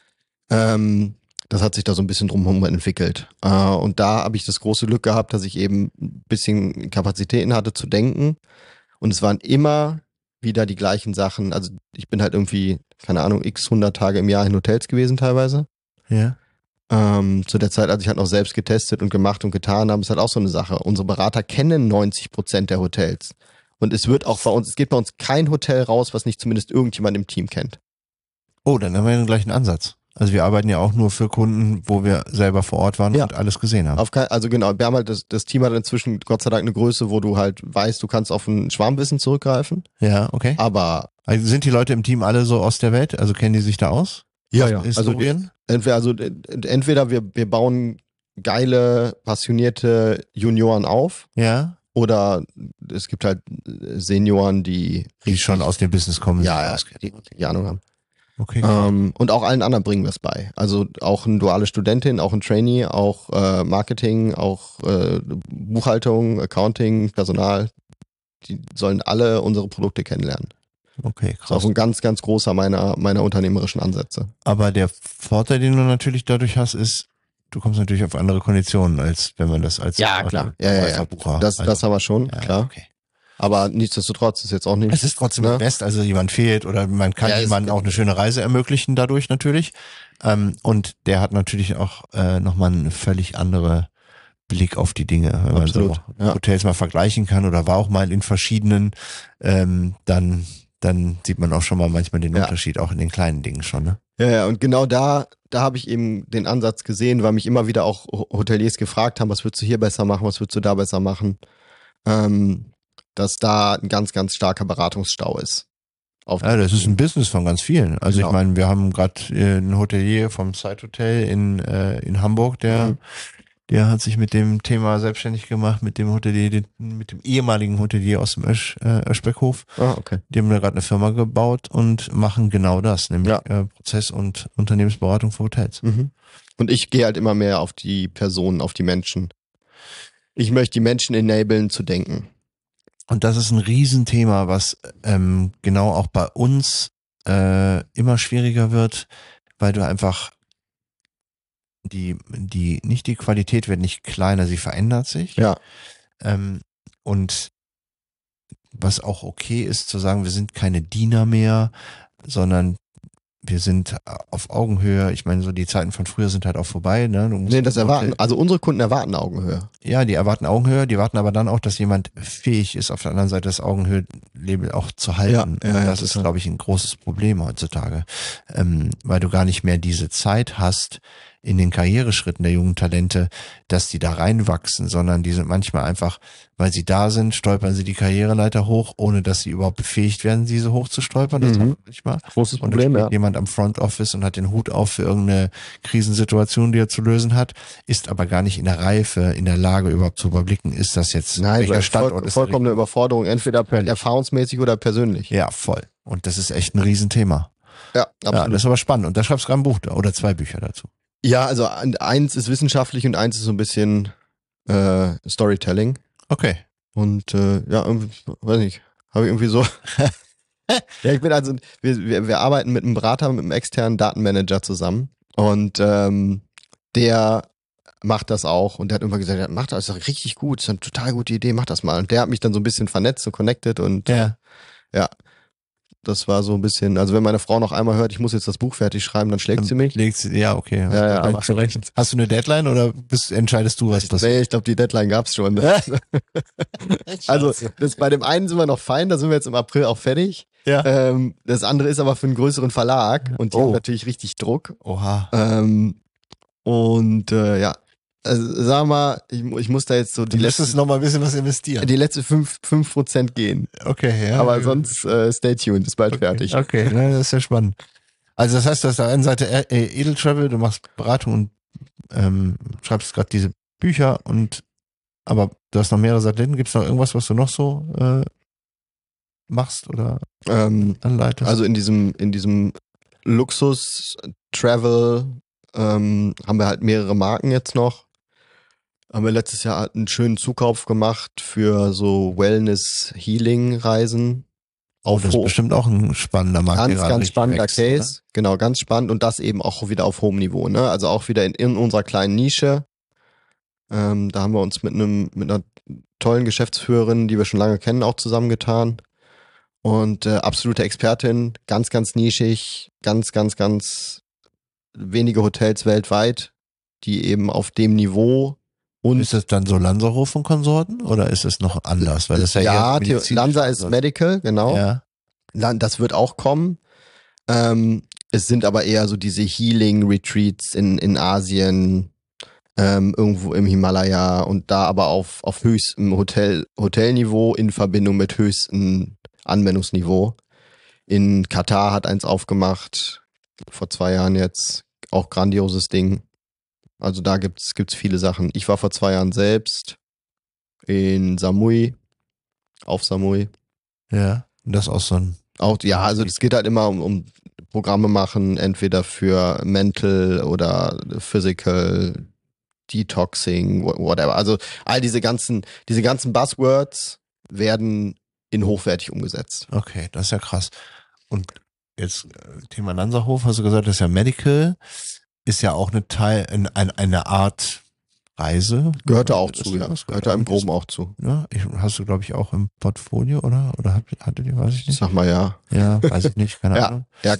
Das hat sich da so ein bisschen drumherum entwickelt. Und da habe ich das große Glück gehabt, dass ich eben ein bisschen Kapazitäten hatte zu denken. Und es waren immer wieder die gleichen Sachen. Also ich bin halt irgendwie, keine Ahnung, x 100 Tage im Jahr in Hotels gewesen teilweise. Ja. Zu der Zeit, als ich halt noch selbst getestet und gemacht und getan habe, ist halt auch so eine Sache. Unsere Berater kennen 90% der Hotels. Und es geht bei uns kein Hotel raus, was nicht zumindest irgendjemand im Team kennt. Oh, dann haben wir den gleichen Ansatz. Also wir arbeiten ja auch nur für Kunden, wo wir selber vor Ort waren und alles gesehen haben. Also genau, wir haben halt das Team hat inzwischen Gott sei Dank eine Größe, wo du halt weißt, du kannst auf ein Schwarmwissen zurückgreifen. Ja, okay. Aber also sind die Leute im Team alle so aus der Welt? Also kennen die sich da aus? ja. Historien? Entweder wir bauen geile, passionierte Junioren auf. Ja. Oder es gibt halt Senioren, die schon aus dem Business kommen. die Ahnung haben. Okay. Und auch allen anderen bringen wir es bei. Also auch eine duale Studentin, auch ein Trainee, auch Marketing, auch Buchhaltung, Accounting, Personal. Die sollen alle unsere Produkte kennenlernen. Okay, krass. Das ist auch ein ganz, ganz großer meiner unternehmerischen Ansätze. Aber der Vorteil, den du natürlich dadurch hast, ist, du kommst natürlich auf andere Konditionen, als wenn man das als klar. Bucher. Das haben wir schon, klar. Okay. Aber nichtsdestotrotz ist jetzt auch nicht. Es ist trotzdem Invest, also jemand fehlt oder man kann jemandem auch eine schöne Reise ermöglichen dadurch natürlich. Und der hat natürlich auch nochmal einen völlig andere Blick auf die Dinge. Wenn Absolut, man so Hotels mal vergleichen kann oder war auch mal in verschiedenen, dann sieht man auch schon mal manchmal den Unterschied, auch in den kleinen Dingen schon, ne? Ja, und genau da habe ich eben den Ansatz gesehen, weil mich immer wieder auch Hoteliers gefragt haben, was würdest du hier besser machen, was würdest du da besser machen, dass da ein ganz, ganz starker Beratungsstau ist. Ja, das ist ein Business von ganz vielen. Also ich meine, wir haben gerade einen Hotelier vom Side Hotel in Hamburg, der hat sich mit dem Thema selbstständig gemacht, mit dem Hotelier, mit dem ehemaligen Hotelier aus dem Öschbeckhof. Okay. Die haben da gerade eine Firma gebaut und machen genau das, nämlich Prozess- und Unternehmensberatung für Hotels. Mhm. Und ich gehe halt immer mehr auf die Personen, auf die Menschen. Ich möchte die Menschen enablen zu denken. Und das ist ein Riesenthema, was genau auch bei uns immer schwieriger wird, weil du einfach nicht die Qualität wird nicht kleiner, sie verändert sich. Ja. Und was auch okay ist, zu sagen, wir sind keine Diener mehr, sondern wir sind auf Augenhöhe. Ich meine, so die Zeiten von früher sind halt auch vorbei, ne? Also unsere Kunden erwarten Augenhöhe. Ja, die erwarten Augenhöhe, die warten aber dann auch, dass jemand fähig ist, auf der anderen Seite das Augenhöhe-Label auch zu halten. Ja, das ist, glaube ich, ein großes Problem heutzutage, weil du gar nicht mehr diese Zeit hast in den Karriereschritten der jungen Talente, dass die da reinwachsen, sondern die sind manchmal einfach, weil sie da sind, stolpern sie die Karriereleiter hoch, ohne dass sie überhaupt befähigt werden, diese hoch zu stolpern. Das haben wir manchmal. Großes Und Problem, dann steht jemand am Front Office und hat den Hut auf für irgendeine Krisensituation, die er zu lösen hat, ist aber gar nicht in der Reife, in der Lage überhaupt zu überblicken, ist das jetzt welcher Standort ist vollkommene Überforderung, entweder erfahrungsmäßig oder persönlich. Ja, voll. Und das ist echt ein Riesenthema. Ja, absolut. Ja, das ist aber spannend. Und da schreibst du gerade ein Buch oder 2 Bücher dazu. Ja, also eins ist wissenschaftlich und eins ist so ein bisschen Storytelling. Okay. Und irgendwie, weiß nicht, habe ich irgendwie so. Ja, ich bin also, wir arbeiten mit einem Berater, mit einem externen Datenmanager zusammen und der macht das auch und der hat irgendwann gesagt, ja, mach das, ist doch richtig gut, ist eine total gute Idee, mach das mal. Und der hat mich dann so ein bisschen vernetzt und connected und ja, das war so ein bisschen, also wenn meine Frau noch einmal hört, ich muss jetzt das Buch fertig schreiben, dann schlägt sie mich. Ja, okay. Ja, aber hast du eine Deadline oder entscheidest du, was passiert? Nee, ich glaube, die Deadline gab's schon. Also bei dem einen sind wir noch fein, da sind wir jetzt im April auch fertig. Ja. Das andere ist aber für einen größeren Verlag und die haben natürlich richtig Druck. Oha. Also sag mal, ich muss da jetzt so die letzte noch mal ein bisschen was investieren. Die letzte 5% gehen. Okay, ja. Aber sonst stay tuned, ist bald fertig. Okay, das ist ja spannend. Also das heißt, du hast auf der einen Seite Edeltravel, du machst Beratung und schreibst gerade diese Bücher aber du hast noch mehrere Satelliten. Gibt es noch irgendwas, was du noch so machst oder anleitest? Also in diesem Luxus-Travel haben wir halt mehrere Marken jetzt noch. Haben wir letztes Jahr halt einen schönen Zukauf gemacht für so Wellness-Healing-Reisen. Das ist bestimmt auch ein spannender Markt. Ganz spannender Case. Oder? Genau, ganz spannend. Und das eben auch wieder auf hohem Niveau. Ne? Also auch wieder in unserer kleinen Nische. Da haben wir uns mit einer tollen Geschäftsführerin, die wir schon lange kennen, auch zusammengetan. Und absolute Expertin, ganz, ganz nischig, ganz, ganz, ganz wenige Hotels weltweit, die eben auf dem Niveau. Und ist das dann so Lanzarote und Konsorten oder ist es noch anders? Weil das ja Lanza ist Medical, genau. Ja. Das wird auch kommen. Es sind aber eher so diese Healing-Retreats in Asien, irgendwo im Himalaya und da aber auf höchstem Hotelniveau in Verbindung mit höchstem Anwendungsniveau. In Katar hat eins aufgemacht, vor 2 Jahren jetzt, auch grandioses Ding. Also da gibt's viele Sachen. Ich war vor 2 Jahren selbst in Samui, auf Samui. Ja, und das ist auch so ein... Ja, also es geht halt immer um Programme machen, entweder für Mental oder Physical, Detoxing, whatever. Also all diese ganzen Buzzwords werden in hochwertig umgesetzt. Okay, das ist ja krass. Und jetzt Thema Lanzarote, hast du gesagt, das ist ja Medical, ist ja auch eine Art Reise. Gehörte auch zu, ja. Gehörte im Groben auch zu. Ja, hast du, glaube ich, auch im Portfolio, oder? Oder hattet ihr, weiß ich nicht. Sag mal ja. Ja, weiß ich nicht, keine Ahnung. Ja.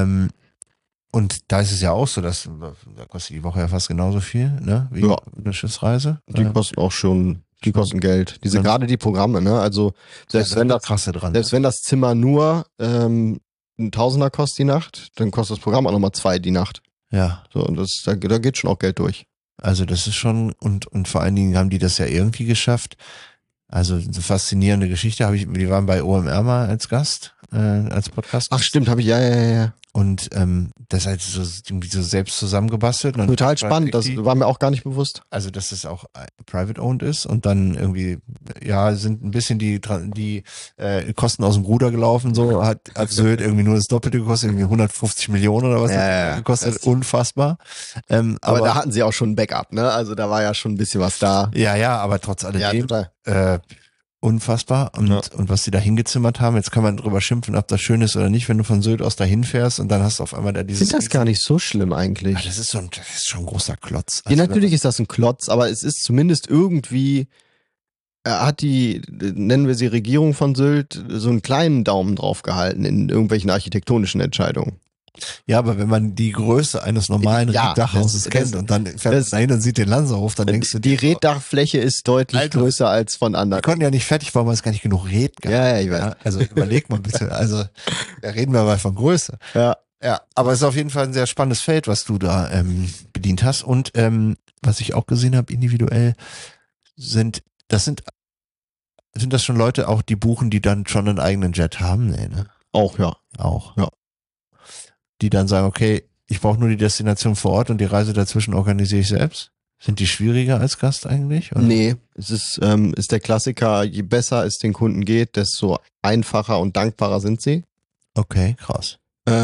Und da ist es ja auch so, dass da kostet die Woche ja fast genauso viel, ne? Wie eine Schiffsreise. Die kosten auch schon, die kosten Geld. Gerade die Programme, ne? Also selbst wenn das Zimmer nur ein Tausender kostet die Nacht, dann kostet das Programm auch nochmal 2 die Nacht. Ja. So, und da geht schon auch Geld durch. Also das ist schon, und vor allen Dingen haben die das ja irgendwie geschafft. Also eine faszinierende Geschichte, die waren bei OMR mal als Gast, als Podcast. Ach stimmt, habe ich, ja. Und das ist halt so irgendwie so selbst zusammengebastelt. Und total spannend, das war mir auch gar nicht bewusst. Also dass es auch private owned ist und dann irgendwie, ja, sind ein bisschen die Kosten aus dem Ruder gelaufen, so hat Sylt irgendwie nur das Doppelte gekostet, irgendwie 150 Millionen oder was gekostet, unfassbar. Aber da hatten sie auch schon ein Backup, ne? Also da war ja schon ein bisschen was da. Ja, aber trotz alledem, unfassbar. Und was die da hingezimmert haben, jetzt kann man drüber schimpfen, ob das schön ist oder nicht, wenn du von Sylt aus dahin fährst und dann hast du auf einmal da dieses... Ich finde das gar nicht so schlimm eigentlich. Ja, das ist schon ein großer Klotz. Also ja, natürlich ist das ein Klotz, aber es ist zumindest irgendwie, hat nennen wir sie Regierung von Sylt, so einen kleinen Daumen drauf gehalten in irgendwelchen architektonischen Entscheidungen. Ja, aber wenn man die Größe eines normalen Reetdachhauses kennt und dann fährt man dahin und sieht den Lanzarote, dann denkst du... Die Reetdachfläche ist deutlich größer als von anderen. Die konnten ja nicht fertig bauen, weil es gar nicht genug Reet gab. Ja, ich weiß. Also überleg mal bitte, also da reden wir mal von Größe. Ja, aber es ist auf jeden Fall ein sehr spannendes Feld, was du da bedient hast. Und was ich auch gesehen habe, individuell, sind das schon Leute auch, die buchen, die dann schon einen eigenen Jet haben? Nee, ne? Auch, ja. Auch. Ja. Die dann sagen, okay, ich brauche nur die Destination vor Ort und die Reise dazwischen organisiere ich selbst? Sind die schwieriger als Gast eigentlich? Oder? Nee, es ist der Klassiker, je besser es den Kunden geht, desto einfacher und dankbarer sind sie. Okay, krass.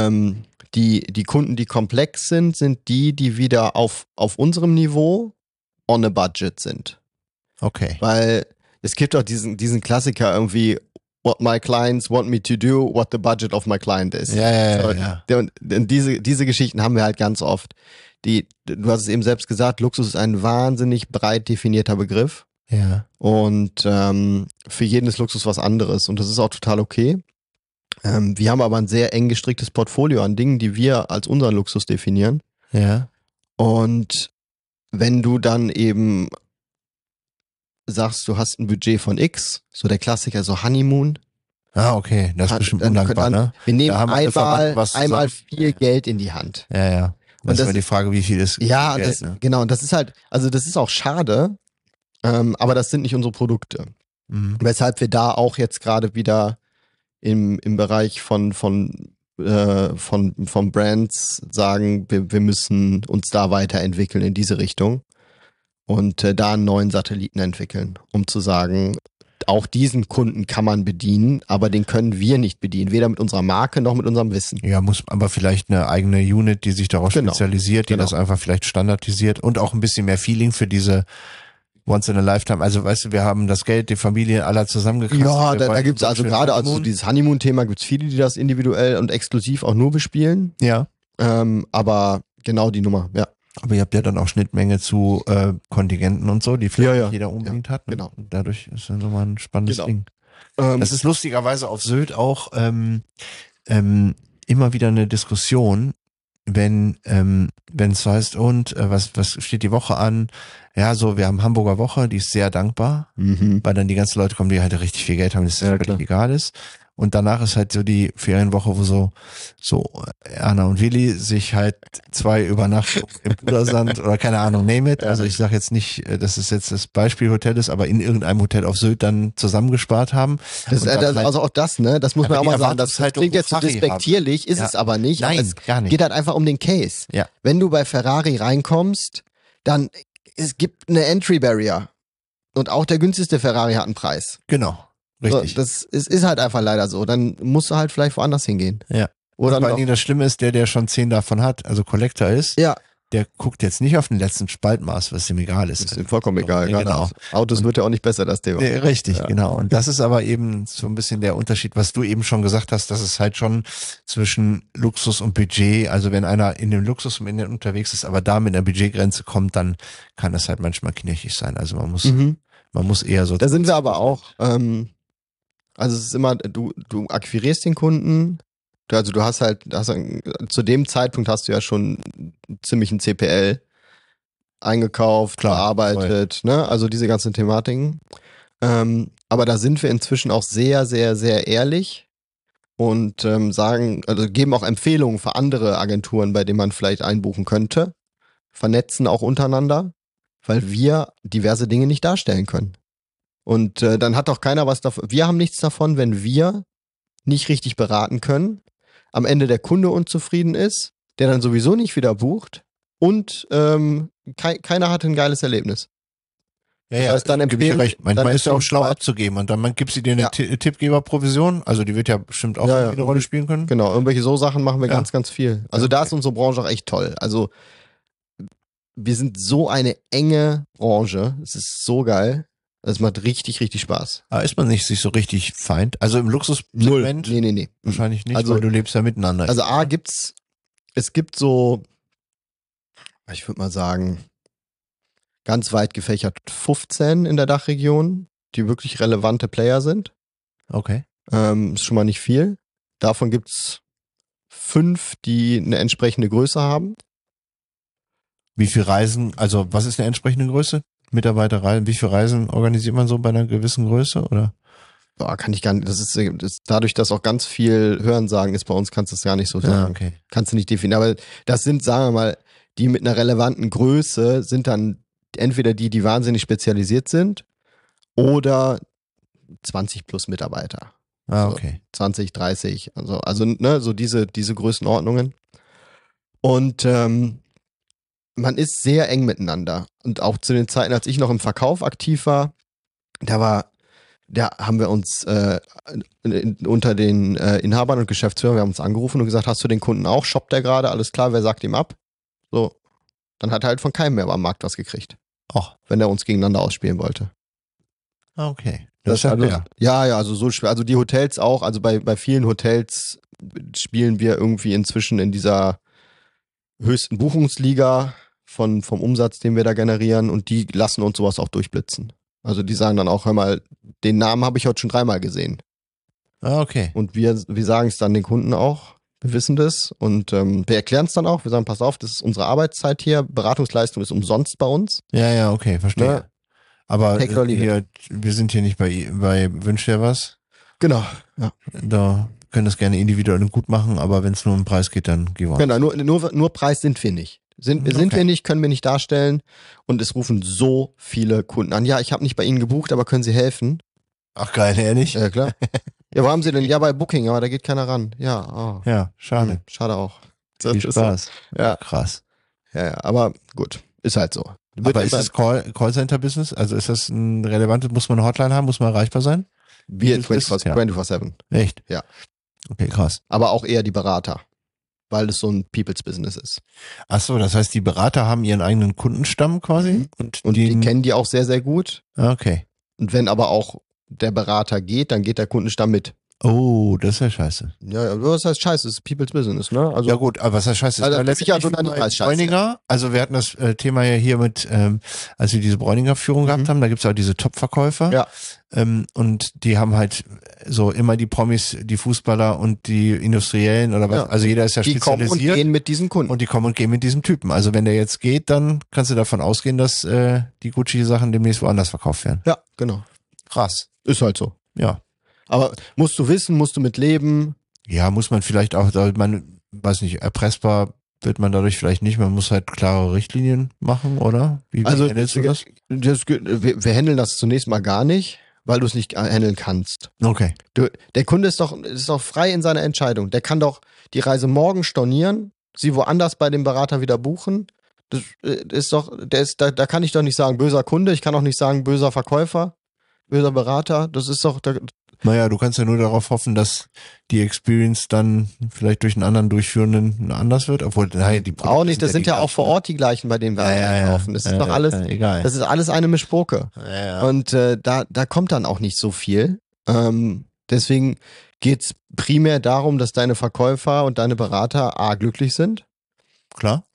Die Kunden, die komplex sind die wieder auf unserem Niveau on a budget sind. Okay. Weil es gibt auch diesen Klassiker irgendwie, what my clients want me to do, what the budget of my client is. Ja. Und diese Geschichten haben wir halt ganz oft. Du hast es eben selbst gesagt, Luxus ist ein wahnsinnig breit definierter Begriff. Ja. Und für jeden ist Luxus was anderes. Und das ist auch total okay. Wir haben aber ein sehr eng gestricktes Portfolio an Dingen, die wir als unseren Luxus definieren. Ja. Und wenn du dann eben sagst, du hast ein Budget von X, so der Klassiker, so Honeymoon. Ah, okay, das ist bestimmt undankbar, ne? Wir nehmen einmal viel Geld in die Hand. Ja. Das ist immer die Frage, wie viel ist Geld, ne? Genau, und das ist halt, also das ist auch schade, aber das sind nicht unsere Produkte. Mhm. Weshalb wir da auch jetzt gerade wieder im Bereich von von Brands sagen, wir müssen uns da weiterentwickeln in diese Richtung und da einen neuen Satelliten entwickeln, um zu sagen, auch diesen Kunden kann man bedienen, aber den können wir nicht bedienen, weder mit unserer Marke noch mit unserem Wissen. Ja, muss aber vielleicht eine eigene Unit, die sich darauf spezialisiert, die das einfach vielleicht standardisiert und auch ein bisschen mehr Feeling für diese Once in a Lifetime. Also weißt du, wir haben das Geld, die Familie aller zusammengekratzt. Ja, da gibt's also gerade also dieses Honeymoon-Thema gibt's viele, die das individuell und exklusiv auch nur bespielen. Ja. Aber genau die Nummer, ja. Aber ihr habt ja dann auch Schnittmenge zu Kontingenten und so, die vielleicht nicht jeder unbedingt hat. Ne? Genau. Und dadurch ist dann nochmal ein spannendes Ding. Das ist lustigerweise auf Sylt auch immer wieder eine Diskussion, wenn es heißt, und was steht die Woche an? Ja, so, wir haben Hamburger Woche, die ist sehr dankbar, weil dann die ganzen Leute kommen, die halt richtig viel Geld haben, das völlig egal ist. Und danach ist halt so die Ferienwoche, wo so Erna und Willi sich halt 2 Übernachtungen im Pudersand oder keine Ahnung, name it. Also ich sage jetzt nicht, dass es jetzt das Beispielhotel ist, aber in irgendeinem Hotel auf Sylt dann zusammengespart haben. Also auch das, ne? Das muss man auch mal sagen. Das halt klingt jetzt so despektierlich, ist es aber nicht. Nein, gar nicht. Geht halt einfach um den Case. Ja. Wenn du bei Ferrari reinkommst, dann es gibt eine Entry Barrier. Und auch der günstigste Ferrari hat einen Preis. Genau. Richtig. So, das ist halt einfach leider so. Dann musst du halt vielleicht woanders hingehen. Ja. Oder vor allen Dingen das Schlimme ist, der schon 10 davon hat, also Collector ist, der guckt jetzt nicht auf den letzten Spaltmaß, was ihm egal ist. Das ist ihm vollkommen egal. Ja, genau. Autos wird ja auch nicht besser, das Thema. Richtig, genau. Und das ist aber eben so ein bisschen der Unterschied, was du eben schon gesagt hast, dass es halt schon zwischen Luxus und Budget, also wenn einer in dem Luxus unterwegs ist, aber da mit einer Budgetgrenze kommt, dann kann das halt manchmal knirschig sein. Also man muss eher so. Da sind wir aber auch, also es ist immer, du akquirierst den Kunden, also du hast zu dem Zeitpunkt hast du ja schon ziemlich ein CPL eingekauft, bearbeitet, ne? Also diese ganzen Thematiken. Aber da sind wir inzwischen auch sehr, sehr, sehr ehrlich und geben auch Empfehlungen für andere Agenturen, bei denen man vielleicht einbuchen könnte, vernetzen auch untereinander, weil wir diverse Dinge nicht darstellen können. Und dann hat auch keiner was davon. Wir haben nichts davon, wenn wir nicht richtig beraten können, am Ende der Kunde unzufrieden ist, der dann sowieso nicht wieder bucht und keiner hatte ein geiles Erlebnis. Ja, das heißt, dann gebe ich dir recht. Manchmal ist ja auch schlau abzugeben und dann gibst du dir eine Tippgeberprovision, also die wird ja bestimmt auch eine Rolle spielen können. Genau, irgendwelche so Sachen machen wir ganz, ganz viel. Also da ist unsere Branche auch echt toll. Also wir sind so eine enge Branche, es ist so geil. Es macht richtig, richtig Spaß. Aber ist man nicht sich so richtig feind? Also im Luxussegment? Nee. Wahrscheinlich nicht, also, weil du lebst ja miteinander. Also es gibt so, ich würde mal sagen, ganz weit gefächert 15 in der Dachregion, die wirklich relevante Player sind. Okay. Ist schon mal nicht viel. Davon gibt's 5, die eine entsprechende Größe haben. Wie viel Reisen, also was ist eine entsprechende Größe? Mitarbeiterreisen, wie viele Reisen organisiert man so bei einer gewissen Größe, oder? Boah, kann ich gar nicht, das ist dadurch, dass auch ganz viel Hörensagen ist bei uns, kannst du das gar nicht so sagen. Okay. Kannst du nicht definieren, aber das sind, sagen wir mal, die mit einer relevanten Größe sind dann entweder die wahnsinnig spezialisiert sind oder 20 plus Mitarbeiter. Okay. 20, 30, also ne, so diese Größenordnungen. Und man ist sehr eng miteinander. Und auch zu den Zeiten, als ich noch im Verkauf aktiv war, da haben wir uns unter den Inhabern und Geschäftsführern, wir haben uns angerufen und gesagt, hast du den Kunden auch? Shoppt der gerade? Alles klar, wer sagt ihm ab? So. Dann hat er halt von keinem mehr am Markt was gekriegt. Wenn er uns gegeneinander ausspielen wollte. Okay. Das also, ja, also so schwer. Also die Hotels auch, also bei vielen Hotels spielen wir irgendwie inzwischen in dieser höchsten Buchungsliga vom Umsatz, den wir da generieren, und die lassen uns sowas auch durchblitzen. Also die sagen dann auch, hör mal, den Namen habe ich heute schon 3-mal gesehen. Okay. Und wir sagen es dann den Kunden auch, wir wissen das und wir erklären es dann auch, wir sagen, pass auf, das ist unsere Arbeitszeit hier, Beratungsleistung ist umsonst bei uns. Ja, okay, verstehe. Ne? Aber hier, wir sind hier nicht bei Wünsch dir was? Genau, ja. Da können das gerne individuell gut machen, aber wenn es nur um den Preis geht, dann gehen wir. Genau, nur Preis sind wir nicht. Sind wir nicht, können wir nicht darstellen. Und es rufen so viele Kunden an. Ja, ich habe nicht bei Ihnen gebucht, aber können Sie helfen? Ach geil, ehrlich? Ja, klar. Ja, wo haben sie denn? Ja, bei Booking, aber da geht keiner ran. Ja, oh. Ja, schade. Schade auch. Viel Spaß. Ja. Krass. Ja, aber gut. Ist halt so. Aber ist das Callcenter-Business? Also ist das ein relevantes, muss man eine Hotline haben, muss man erreichbar sein? Wir Wie ist das? 24/7. Echt? Ja. Okay, krass. Aber auch eher die Berater, weil es so ein People's Business ist. Ach so, das heißt, die Berater haben ihren eigenen Kundenstamm quasi? Und die kennen die auch sehr, sehr gut. Okay. Und wenn aber auch der Berater geht, dann geht der Kundenstamm mit. Oh, das ist ja scheiße. Ja, was heißt scheiße? Das ist People's Business, ne? Also, ja gut, aber was heißt scheiße? Also, Letztendlich Bräuninger, also wir hatten das Thema ja hier mit, als wir diese Bräuninger-Führung gehabt haben, da gibt's auch diese Top-Verkäufer. Ja. Und die haben halt so immer die Promis, die Fußballer und die Industriellen oder was. Ja. Also jeder ist ja die spezialisiert. Die kommen und gehen mit diesen Kunden. Und die kommen und gehen mit diesem Typen. Also wenn der jetzt geht, dann kannst du davon ausgehen, dass die Gucci-Sachen demnächst woanders verkauft werden. Ja, genau. Krass. Ist halt so. Ja. Aber musst du wissen, musst du mit leben. Ja, muss man vielleicht auch, man weiß nicht, erpressbar wird man dadurch vielleicht nicht. Man muss halt klare Richtlinien machen, oder? Wie handelst du das? Wir handeln das zunächst mal gar nicht, weil du es nicht handeln kannst. Okay. Der Kunde ist doch frei in seiner Entscheidung. Der kann doch die Reise morgen stornieren, sie woanders bei dem Berater wieder buchen. Das ist doch, da kann ich doch nicht sagen, böser Kunde, ich kann auch nicht sagen, böser Verkäufer, böser Berater. Das ist doch. Naja, du kannst ja nur darauf hoffen, dass die Experience dann vielleicht durch einen anderen Durchführenden anders wird, obwohl, nein, die auch nicht, das sind ja auch vor Ort die gleichen, bei denen wir einkaufen. Das ist doch alles, egal. Das ist alles eine Mischpoke. Ja. Und da kommt dann auch nicht so viel. Deswegen geht's primär darum, dass deine Verkäufer und deine Berater glücklich sind. Klar.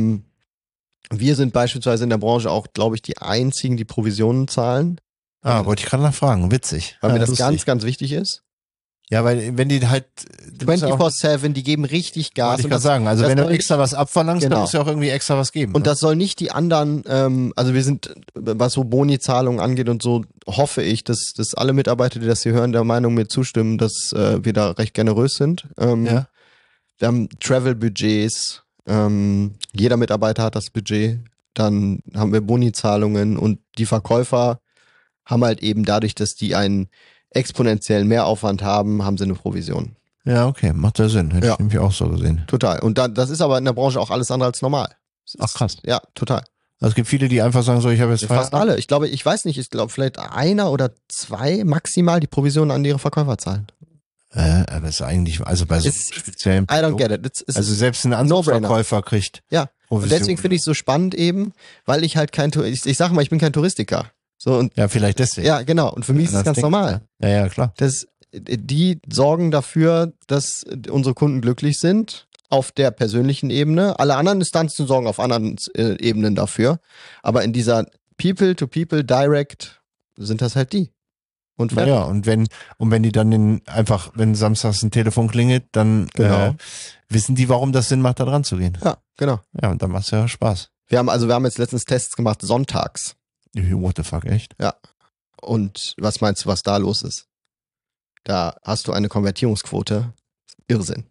Wir sind beispielsweise in der Branche auch, glaube ich, die einzigen, die Provisionen zahlen. Wollte ich gerade nachfragen. Witzig. Weil mir das ganz, ganz wichtig ist. Ja, weil wenn die halt 24/7, die geben richtig Gas. Ich kann sagen, also wenn du extra was abverlangst, dann musst du ja auch irgendwie extra was geben. Und das soll nicht die anderen, also wir sind, was so Boni-Zahlungen angeht und so, hoffe ich, dass alle Mitarbeiter, die das hier hören, der Meinung mir zustimmen, dass wir da recht generös sind. Wir haben Travel-Budgets, jeder Mitarbeiter hat das Budget, dann haben wir Boni-Zahlungen und die Verkäufer haben halt eben dadurch, dass die einen exponentiellen Mehraufwand haben, haben sie eine Provision. Ja, okay, macht ja Sinn. Hätte ich nämlich auch so gesehen. Total. Und das ist aber in der Branche auch alles andere als normal. Ach krass. Ja, total. Also es gibt viele, die einfach sagen, so, ich habe jetzt fast alle. Ich glaube vielleicht einer oder zwei maximal die Provisionen an ihre Verkäufer zahlen. Aber es ist eigentlich, also bei so speziellen I don't get it. Also selbst ein Anzugsverkäufer kriegt. Ja. Und deswegen finde ich es so spannend eben, weil ich halt ich sag mal, ich bin kein Touristiker. So, und ja, vielleicht deswegen. Ja, genau. Und für mich ist es ganz normal. Ja, klar. Die sorgen dafür, dass unsere Kunden glücklich sind auf der persönlichen Ebene. Alle anderen Instanzen sorgen auf anderen Ebenen dafür. Aber in dieser People-to-People Direct sind das halt die. Und ja, und wenn die dann wenn samstags ein Telefon klingelt, dann wissen die, warum das Sinn macht, da dran zu gehen. Ja, genau. Ja, und dann macht's ja Spaß. Wir haben jetzt letztens Tests gemacht, sonntags. What the fuck, echt? Ja. Und was meinst du, was da los ist? Da hast du eine Konvertierungsquote. Irrsinn.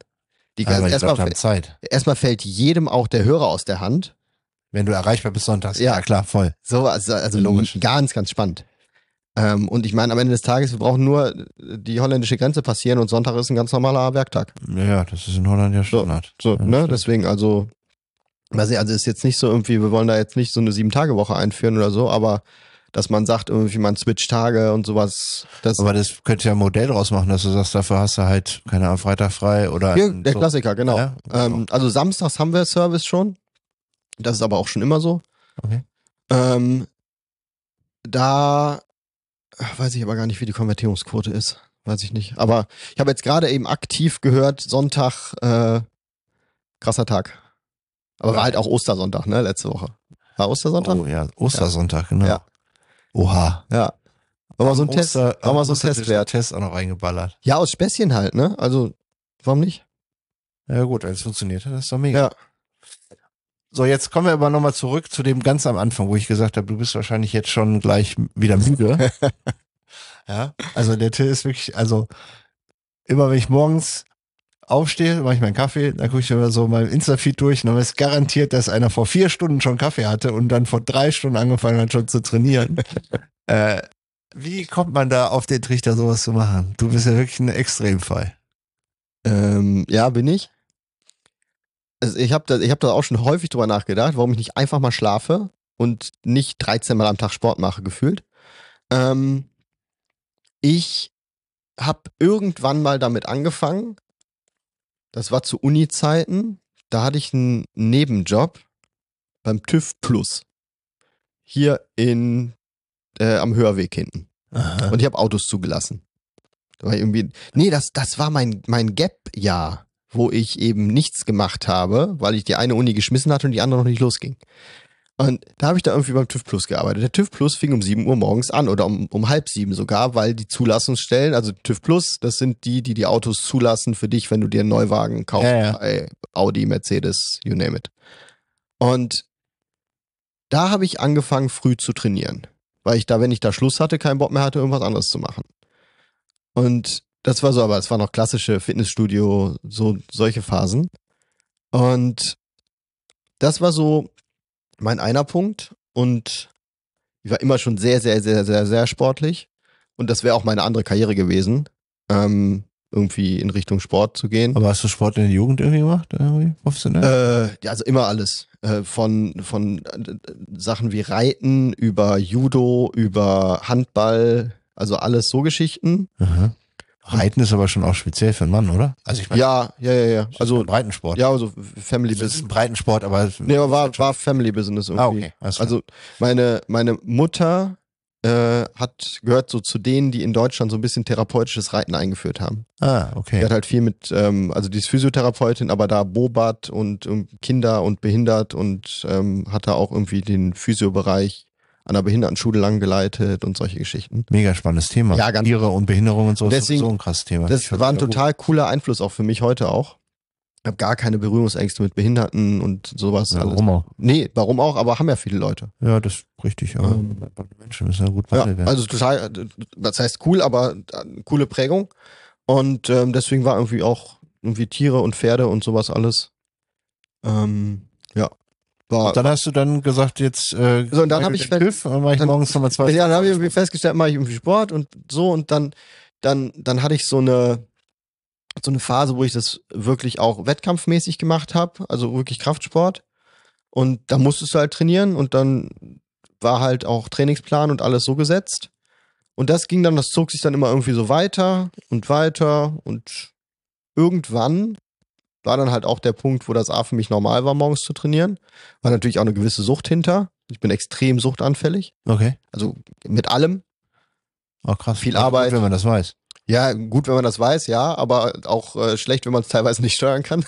Erstmal fällt jedem auch der Hörer aus der Hand. Wenn du erreichbar bist sonntags. Ja, klar, voll. So, also logisch. Ganz, ganz spannend. Und ich meine, am Ende des Tages, wir brauchen nur die holländische Grenze passieren und Sonntag ist ein ganz normaler Werktag. Ja, das ist in Holland ja Standard. So, ne? Deswegen, also ist jetzt nicht so irgendwie, wir wollen da jetzt nicht so eine 7-Tage-Woche einführen oder so, aber dass man sagt, irgendwie man switcht Tage und sowas. Aber das könnte ja ein Modell draus machen, dass du sagst, dafür hast du halt, keine Ahnung, Freitag frei oder. Ja, der Klassiker, genau. Ja, also samstags haben wir Service schon. Das ist aber auch schon immer so. Okay. Da weiß ich aber gar nicht, wie die Konvertierungsquote ist. Weiß ich nicht. Aber ich habe jetzt gerade eben aktiv gehört, Sonntag, krasser Tag. Aber war halt auch Ostersonntag, ne, letzte Woche. War Ostersonntag? Oh ja, Ostersonntag, genau. Ja. Oha. Ja. War mal so ein Test, Test auch noch reingeballert. Ja, aus Späßchen halt, ne? Also, warum nicht? Ja gut, wenn es funktioniert hat, das ist doch mega. Ja. So, jetzt kommen wir aber nochmal zurück zu dem ganz am Anfang, wo ich gesagt habe, du bist wahrscheinlich jetzt schon gleich wieder müde. Ja, also der Till ist wirklich, also immer wenn ich morgens aufstehe, mache ich meinen Kaffee, dann gucke ich immer so mein Insta-Feed durch und dann ist garantiert, dass einer vor 4 Stunden schon Kaffee hatte und dann vor 3 Stunden angefangen hat schon zu trainieren. Wie kommt man da auf den Trichter, sowas zu machen? Du bist ja wirklich ein Extremfall. Ja, bin ich. Also ich habe da auch schon häufig drüber nachgedacht, warum ich nicht einfach mal schlafe und nicht 13 Mal am Tag Sport mache, gefühlt. Ich habe irgendwann mal damit angefangen. Das war zu Uni-Zeiten. Da hatte ich einen Nebenjob beim TÜV Plus. Hier am Hörweg hinten. Aha. Und ich habe Autos zugelassen. Da war irgendwie, das war mein Gap-Jahr, wo ich eben nichts gemacht habe, weil ich die eine Uni geschmissen hatte und die andere noch nicht losging. Und da habe ich da irgendwie beim TÜV Plus gearbeitet. Der TÜV Plus fing um 7 Uhr morgens an oder um 6:30 sogar, weil die Zulassungsstellen, also TÜV Plus, das sind die Autos zulassen für dich, wenn du dir einen Neuwagen kaufst, Ja. bei Audi, Mercedes, you name it. Und da habe ich angefangen, früh zu trainieren, weil ich da, wenn ich da Schluss hatte, keinen Bock mehr hatte, irgendwas anderes zu machen. Und das war so, aber es war noch klassische Fitnessstudio, so solche Phasen. Und das war so mein einer Punkt. Und ich war immer schon sehr, sehr, sehr, sehr, sehr sportlich. Und das wäre auch meine andere Karriere gewesen, irgendwie in Richtung Sport zu gehen. Aber hast du Sport in der Jugend irgendwie gemacht? Irgendwie professionell? Ja, also immer alles. Von Sachen wie Reiten über Judo, über Handball, also alles so Geschichten. Aha. Reiten ist aber schon auch speziell für einen Mann, oder? Also ich meine, Ja. Also Breitensport. ja, also Family Das ist Business. ein Breitensport, aber Nee, aber war Family Business irgendwie. okay. Alles klar. Also meine Mutter gehört so zu denen, die in Deutschland so ein bisschen therapeutisches Reiten eingeführt haben. Die okay. hat halt viel mit, also die ist Physiotherapeutin, aber da Bobat und Kinder und behindert und hat da auch irgendwie den Physiobereich an der Behindertenschule lang geleitet und solche Geschichten. Mega spannendes Thema. Ja, ganz- Tiere und Behinderung und so Deswegen- ist so ein krasses Thema. Das war ein total cooler Einfluss auch für mich heute auch. Ich habe gar keine Berührungsängste mit Behinderten und sowas. Ja, alles. warum auch? Nee, warum auch, aber haben ja viele Leute. Ja, das ist richtig. Aber Menschen müssen ja gut behandelt werden. Also total, das heißt cool, aber coole Prägung. Und deswegen war irgendwie auch irgendwie Tiere und Pferde und sowas alles. War, Und dann hast du dann gesagt, jetzt So, und dann hab ich TÜV, dann mache ich dann- morgens nochmal 2 ja, dann habe ich irgendwie festgestellt, mache ich irgendwie Sport und so und dann hatte ich so eine Phase, wo ich das wirklich auch wettkampfmäßig gemacht habe, also wirklich Kraftsport. Und da musstest du halt trainieren und dann war halt auch Trainingsplan und alles so gesetzt. Und das zog sich dann immer irgendwie so weiter und irgendwann war dann halt auch der Punkt, wo das A für mich normal war, morgens zu trainieren. War natürlich auch eine gewisse Sucht hinter. Ich bin extrem suchtanfällig. Okay. Also mit allem. Oh, krass. Viel Ja, gut, Arbeit. wenn man das weiß. Ja, gut, wenn man das weiß, ja, aber auch schlecht, wenn man es teilweise nicht steuern kann.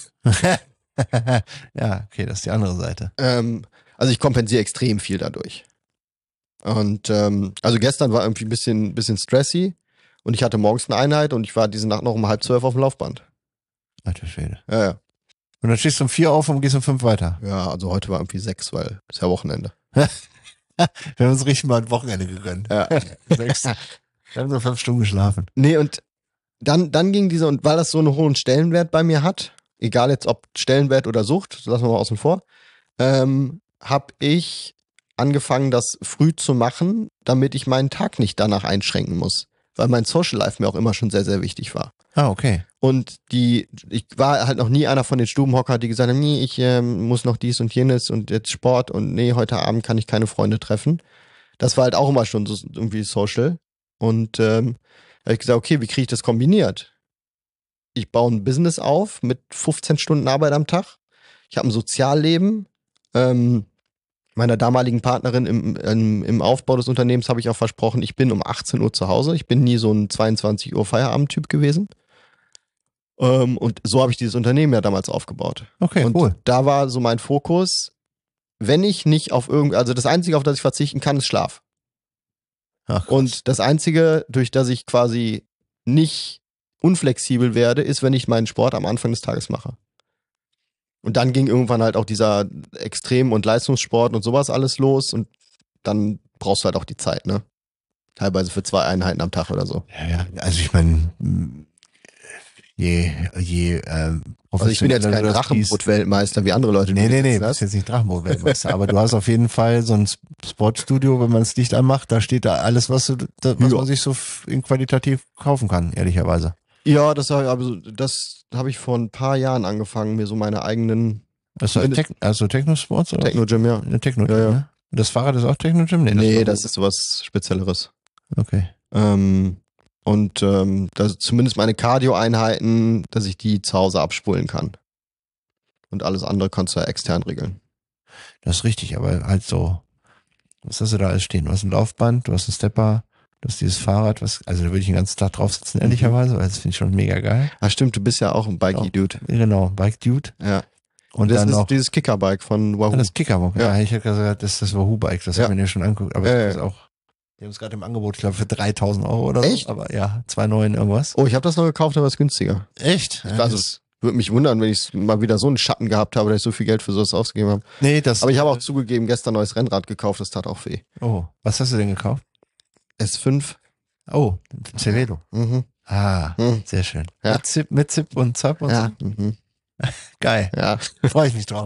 Ja, okay, das ist die andere Seite. Also ich kompensiere extrem viel dadurch. Und also gestern war irgendwie ein bisschen stressy und ich hatte morgens eine Einheit und ich war diese Nacht noch um 11:30 auf dem Laufband. Alter Schwede. Ja. Und dann stehst du um 4 auf und gehst um 5 weiter. Ja, also heute war irgendwie 6, weil es ja Wochenende. Wir haben uns richtig mal ein Wochenende gegönnt. Ja. 6. Wir haben nur 5 Stunden geschlafen. Nee, und dann ging und weil das so einen hohen Stellenwert bei mir hat, egal jetzt ob Stellenwert oder Sucht, das lassen wir mal außen vor, habe ich angefangen, das früh zu machen, damit ich meinen Tag nicht danach einschränken muss. Weil mein Social Life mir auch immer schon sehr, sehr wichtig war. Okay. Und ich war halt noch nie einer von den Stubenhocker, die gesagt haben, nee, ich muss noch dies und jenes und jetzt Sport und nee, heute Abend kann ich keine Freunde treffen. Das war halt auch immer schon so irgendwie social. Und habe ich gesagt, okay, wie kriege ich das kombiniert? Ich baue ein Business auf mit 15 Stunden Arbeit am Tag. Ich habe ein Sozialleben. Meiner damaligen Partnerin im Aufbau des Unternehmens habe ich auch versprochen, ich bin um 18 Uhr zu Hause. Ich bin nie so ein 22 Uhr Feierabend-Typ gewesen. Und so habe ich dieses Unternehmen ja damals aufgebaut. Okay, und cool. da war so mein Fokus, wenn ich nicht auf also das Einzige, auf das ich verzichten kann, ist Schlaf. Ach, Und das Einzige, durch das ich quasi nicht unflexibel werde, ist, wenn ich meinen Sport am Anfang des Tages mache. Und dann ging irgendwann halt auch dieser Extrem- und Leistungssport und sowas alles los und dann brauchst du halt auch die Zeit, ne? Teilweise für 2 Einheiten am Tag oder so. ja, also ich meine, Also ich bin jetzt kein professioneller Drachenboot-Weltmeister wie andere Leute. Nee, du das. bist jetzt nicht Drachenboot-Weltmeister, aber du hast auf jeden Fall so ein Sportstudio, wenn man das Licht anmacht, da steht da alles, was Ja. man sich so in qualitativ kaufen kann, ehrlicherweise. Ja, das habe ich vor ein paar Jahren angefangen, mir so meine eigenen Also Technosports oder? Techno-Gym, ja. Eine Techno-Gym, Ja, ja. ne? Das Fahrrad ist auch Techno-Gym? Nee, das ist sowas Spezielleres. Okay. Das zumindest meine Cardio-Einheiten, dass ich die zu Hause abspulen kann. Und alles andere kannst du ja extern regeln. Das ist richtig, aber halt so, was hast du da alles stehen? Du hast ein Laufband, du hast einen Stepper, du hast dieses Fahrrad, also da würde ich den ganzen Tag drauf sitzen, ehrlicherweise, weil das finde ich schon mega geil. Ah, stimmt, du bist ja auch ein Bikey-Dude. Genau, Bike Dude. Ja. Und das dann ist noch dieses Kickerbike von Wahoo. das Kickerbike. Ja, ich hätte gesagt, das ist das Wahoo-Bike, das Ja. haben wir ja schon angeguckt, aber das ist auch, die haben es gerade im Angebot, ich glaube für 3.000 Euro oder Echt? so. Aber ja, 2,9 irgendwas. Oh, ich habe das noch gekauft, aber es ist günstiger. Echt? Ja, Also es würde mich wundern, wenn ich mal wieder so einen Schatten gehabt habe, dass ich so viel Geld für sowas ausgegeben habe. nee, das. Aber ich habe auch zugegeben, gestern neues Rennrad gekauft, das tat auch weh. Oh, was hast du denn gekauft? S5. Oh, Cervelo. Mhm. Ah, Mhm. sehr schön. Ja. Mit Zip und Zap und Ja. so. Mhm. Geil. Ja. Freue ich mich drauf.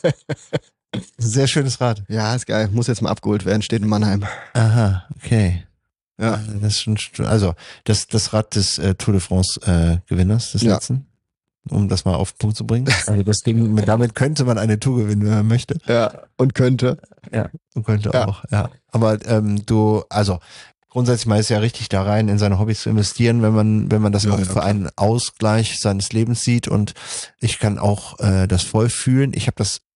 Sehr schönes Rad. Ja, ist geil. Muss jetzt mal abgeholt werden, steht in Mannheim. Aha, okay. Ja. Das ist schon, also das Rad des Tour de France Gewinners, des Ja. letzten, um das mal auf den Punkt zu bringen. Also das Ding, damit könnte man eine Tour gewinnen, wenn man möchte. Ja. Und könnte. Ja, und könnte Ja. auch, ja. Aber also grundsätzlich mal ist ja richtig da rein, in seine Hobbys zu investieren, wenn man das Ja, auch ja, für klar. einen Ausgleich seines Lebens sieht. Und ich kann auch das voll fühlen. Ich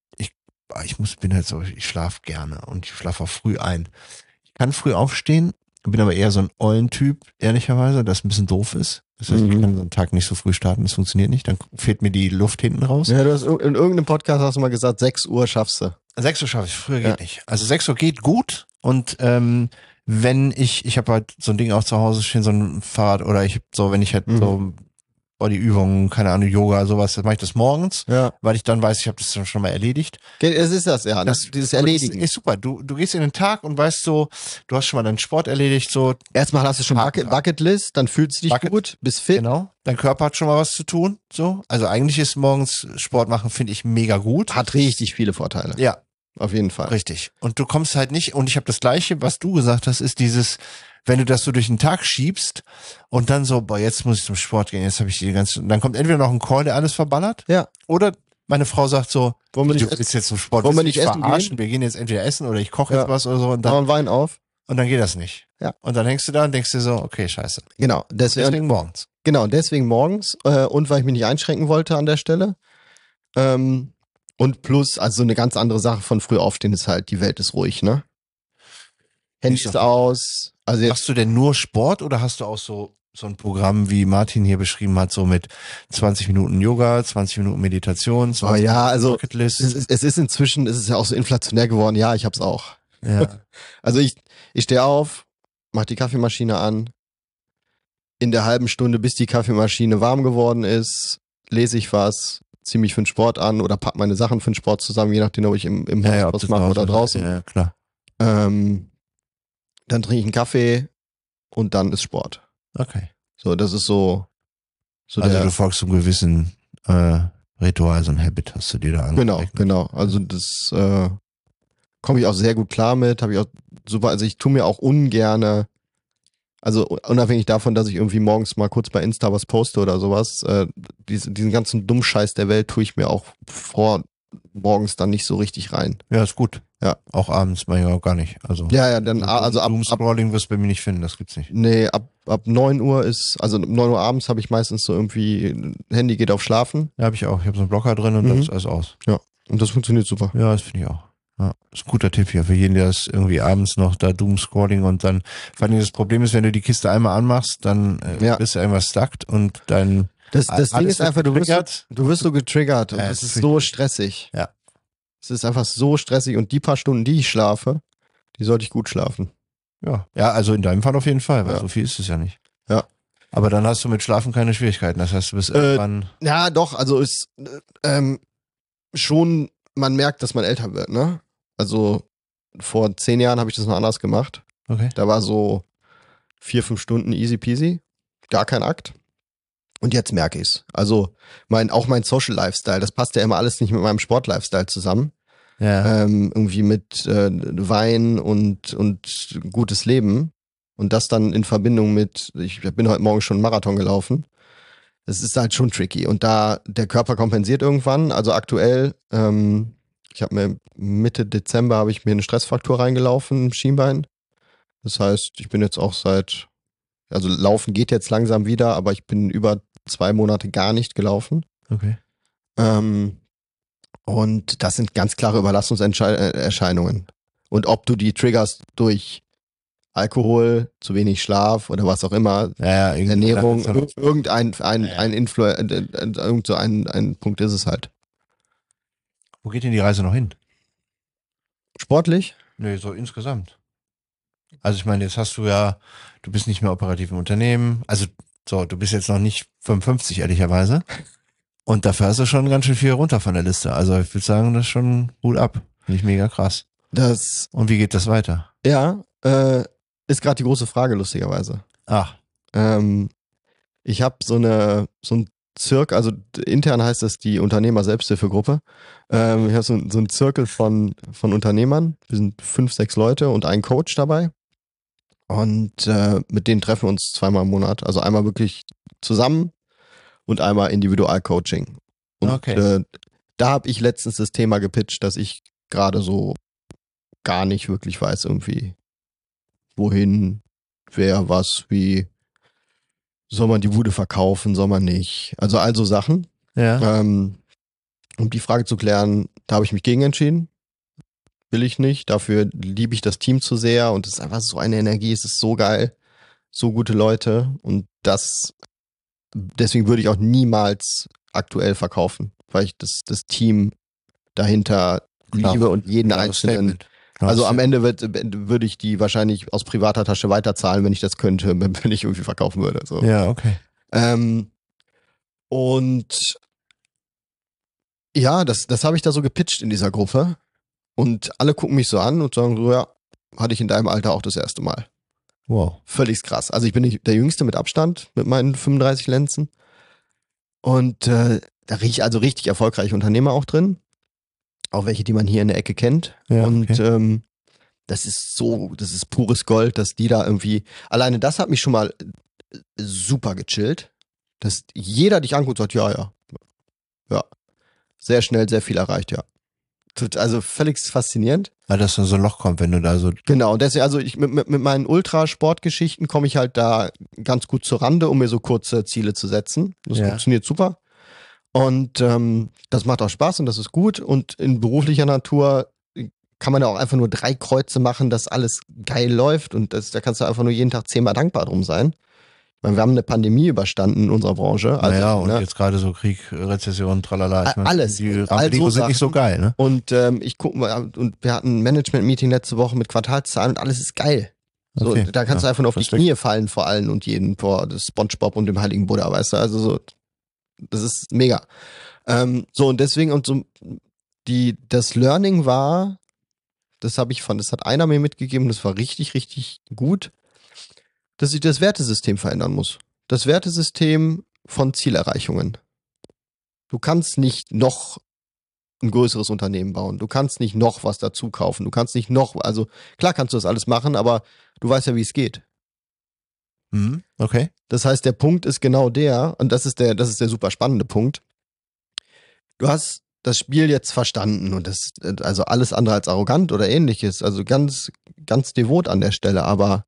bin halt so, ich schlafe gerne und ich schlafe auch früh ein. Ich kann früh aufstehen, bin aber eher so ein Eulentyp, ehrlicherweise, das ein bisschen doof ist. Das heißt, ich kann so einen Tag nicht so früh starten, das funktioniert nicht. Dann fehlt mir die Luft hinten raus. Ja, du hast in irgendeinem Podcast hast du mal gesagt, 6 Uhr schaffst du. 6 Uhr schaffe ich, früher Ja. geht nicht. Also 6 Uhr geht gut und wenn ich habe halt so ein Ding auch zu Hause stehen, so ein Fahrrad oder wenn ich halt so Bodyübungen, keine Ahnung, Yoga, sowas, dann mache ich das morgens, Ja. weil ich dann weiß, ich habe das dann schon mal erledigt. Es ist das, ja. Dieses Erledigen. Das ist super. Du gehst in den Tag und weißt so, du hast schon mal deinen Sport erledigt, so, Erstmal hast du schon Haken. Bucketlist, dann fühlst du dich Bucket. gut, bist fit. genau. Dein Körper hat schon mal was zu tun, so. Also eigentlich ist morgens Sport machen, finde ich, mega gut. Hat richtig viele Vorteile. Ja, Auf jeden Fall. richtig. Und du kommst halt nicht, und ich habe das Gleiche, was du gesagt hast, ist dieses, wenn du das so durch den Tag schiebst und dann so, boah, jetzt muss ich zum Sport gehen, jetzt habe ich dann kommt entweder noch ein Call, der alles verballert, Ja. oder meine Frau sagt so, Wollen wir du nicht willst jetzt zum Sport, wollen wir willst du nicht mich essen verarschen? Wir gehen jetzt entweder essen oder ich koche Ja. jetzt was oder so und Machen dann, wir Wein auf? und dann geht das nicht. Ja. Und dann hängst du da und denkst dir so, okay, scheiße. Genau. Deswegen morgens. Deswegen morgens und weil ich mich nicht einschränken wollte an der Stelle. Und plus, also so eine ganz andere Sache von früh aufstehen ist halt, die Welt ist ruhig, ne? Handys Ist doch- aus. Also jetzt, Machst du denn nur Sport oder hast du auch so ein Programm, wie Martin hier beschrieben hat, so mit 20 Minuten Yoga, 20 Minuten Meditation, 20 ja, Minuten also Bucketlist? es ist inzwischen, es ist ja auch so inflationär geworden. Ja, ich hab's auch. Ja. Also ich stehe auf, mach die Kaffeemaschine an. In der halben Stunde, bis die Kaffeemaschine warm geworden ist, lese ich was, ziehe mich für den Sport an oder pack meine Sachen für den Sport zusammen, je nachdem, ob ich im Ja, Haus ob was du mache zu oder Hause- draußen. Ja, klar. Dann trinke ich einen Kaffee und dann ist Sport. Okay. So, das ist so Also der. du folgst so einem gewissen Ritual, so ein Habit hast du dir da Genau, angeeignet. genau. Also das komme ich auch sehr gut klar mit. Habe ich auch super. Also ich tue mir auch ungerne, also unabhängig davon, dass ich irgendwie morgens mal kurz bei Insta was poste oder sowas, diesen ganzen Dummscheiß der Welt tue ich mir auch vor morgens dann nicht so richtig rein. Ja, ist gut. Ja. Auch abends manchmal auch gar nicht. Also, Ja, dann also ab Doomscrolling wirst du bei mir nicht finden, das gibt's nicht. nee, ab 9 Uhr also 9 Uhr abends habe ich meistens so irgendwie, Handy geht auf Schlafen. Ja, habe ich auch. Ich habe so einen Blocker drin und dann ist alles aus. Und das funktioniert super. Ja, das finde ich auch. Ja, ist ein guter Tipp hier für jeden, der das irgendwie abends noch da Doomscrolling und dann, vor allem das Problem ist, wenn du die Kiste einmal anmachst, dann Ja. bist du irgendwas stuckt und dein Das Ding alles ist einfach, wird getriggert. du wirst so getriggert und Ja, es das ist ist so stressig. Ja. Es ist einfach so stressig und die paar Stunden, die ich schlafe, die sollte ich gut schlafen. Ja. Ja, also in deinem Fall auf jeden Fall, weil Ja. so viel ist es ja nicht. Ja. Aber dann hast du mit Schlafen keine Schwierigkeiten. Das heißt, du bist irgendwann. Ja, doch, also ist schon, man merkt, dass man älter wird, ne? Also vor 10 Jahren habe ich das noch anders gemacht. Okay. Da war so 4-5 Stunden easy peasy, gar kein Akt. Und jetzt merke ich's. Also auch mein Social Lifestyle, das passt ja immer alles nicht mit meinem Sport Lifestyle zusammen. Ja. Irgendwie mit Wein und gutes Leben. Und das dann in Verbindung mit, ich bin heute Morgen schon einen Marathon gelaufen. Das ist halt schon tricky. Und da der Körper kompensiert irgendwann, also aktuell, ich habe mir Mitte Dezember habe ich mir eine Stressfraktur reingelaufen im Schienbein. Das heißt, ich bin jetzt auch also laufen geht jetzt langsam wieder, aber ich bin über 2 Monate gar nicht gelaufen. Okay. Und das sind ganz klare Überlastungserscheinungen. Und ob du die triggerst durch Alkohol, zu wenig Schlaf oder was auch immer, Ja, Ernährung, irgend irgendein ein Punkt ist es halt. Wo geht denn die Reise noch hin? Sportlich? Nee, so insgesamt. Also ich meine, jetzt du bist nicht mehr operativ im Unternehmen. Also so, du bist jetzt noch nicht 55, ehrlicherweise. Und dafür hast du schon ganz schön viel runter von der Liste. Also ich würde sagen, das ist schon Hut ab. Finde ich mega krass. Und wie geht das weiter? Ja, ist gerade die große Frage, lustigerweise. Ach. Ich habe so ein Zirkel, also intern heißt das die Unternehmer-Selbsthilfegruppe. Ich habe so ein Zirkel von Unternehmern. Wir sind 5, 6 Leute und ein Coach dabei. Und mit denen treffen wir uns 2-mal im Monat. Also einmal wirklich zusammen und einmal Individualcoaching. Und Okay. da habe ich letztens das Thema gepitcht, dass ich gerade so gar nicht wirklich weiß irgendwie, wohin, wer, was, wie. Soll man die Bude verkaufen, soll man nicht? Also Sachen. Ja. Um die Frage zu klären, da habe ich mich gegen entschieden. Will ich nicht. Dafür liebe ich das Team zu sehr und es ist einfach so eine Energie, es ist so geil. So gute Leute und deswegen würde ich auch niemals aktuell verkaufen, weil ich das Team dahinter liebe und jeden einzelnen. Also am Ende würde ich die wahrscheinlich aus privater Tasche weiterzahlen, wenn ich das könnte, wenn ich irgendwie verkaufen würde. So. Ja, okay. Und ja, das habe ich da so gepitcht in dieser Gruppe. Und alle gucken mich so an und sagen so, ja, hatte ich in deinem Alter auch das erste Mal. Wow. Völlig krass. Also ich bin nicht der Jüngste mit Abstand, mit meinen 35 Lenzen. Und da rieche ich also richtig erfolgreiche Unternehmer auch drin. Auch welche, die man hier in der Ecke kennt. Ja, und okay. das ist pures Gold, dass die da irgendwie, alleine das hat mich schon mal super gechillt, dass jeder dich anguckt und sagt, ja. Sehr schnell, sehr viel erreicht, ja. Also völlig faszinierend. Weil das dann so ein Loch kommt, wenn du da so... Genau, und deswegen, also ich mit meinen Ultrasportgeschichten komme ich halt da ganz gut zur Rande, um mir so kurze Ziele zu setzen. Das funktioniert super. Und das macht auch Spaß und das ist gut. Und in beruflicher Natur kann man ja auch einfach nur 3 Kreuze machen, dass alles geil läuft. Und da kannst du einfach nur jeden Tag 10-mal dankbar drum sein. Ich meine, wir haben eine Pandemie überstanden in unserer Branche. Also, und jetzt gerade so Krieg, Rezession, tralala. Ich meine, alles. Die Rahmenbedingungen sind nicht so geil, ne? Und ich gucke mal, und wir hatten ein Management-Meeting letzte Woche mit Quartalszahlen und alles ist geil. So, Okay. da kannst du einfach nur auf die Knie fallen vor allen und jeden, vor das SpongeBob und dem heiligen Buddha, weißt du, also so, das ist mega. So, und deswegen, und so, das Learning war, das hat einer mir mitgegeben, das war richtig, richtig gut, dass ich das Wertesystem verändern muss. Das Wertesystem von Zielerreichungen. Du kannst nicht noch ein größeres Unternehmen bauen. Du kannst nicht noch was dazu kaufen. Du kannst nicht noch, also klar kannst du das alles machen, aber du weißt ja, wie es geht. Okay. Das heißt, der Punkt ist genau der, und das ist der super spannende Punkt. Du hast das Spiel jetzt verstanden und das, also alles andere als arrogant oder ähnliches, also ganz, ganz devot an der Stelle, aber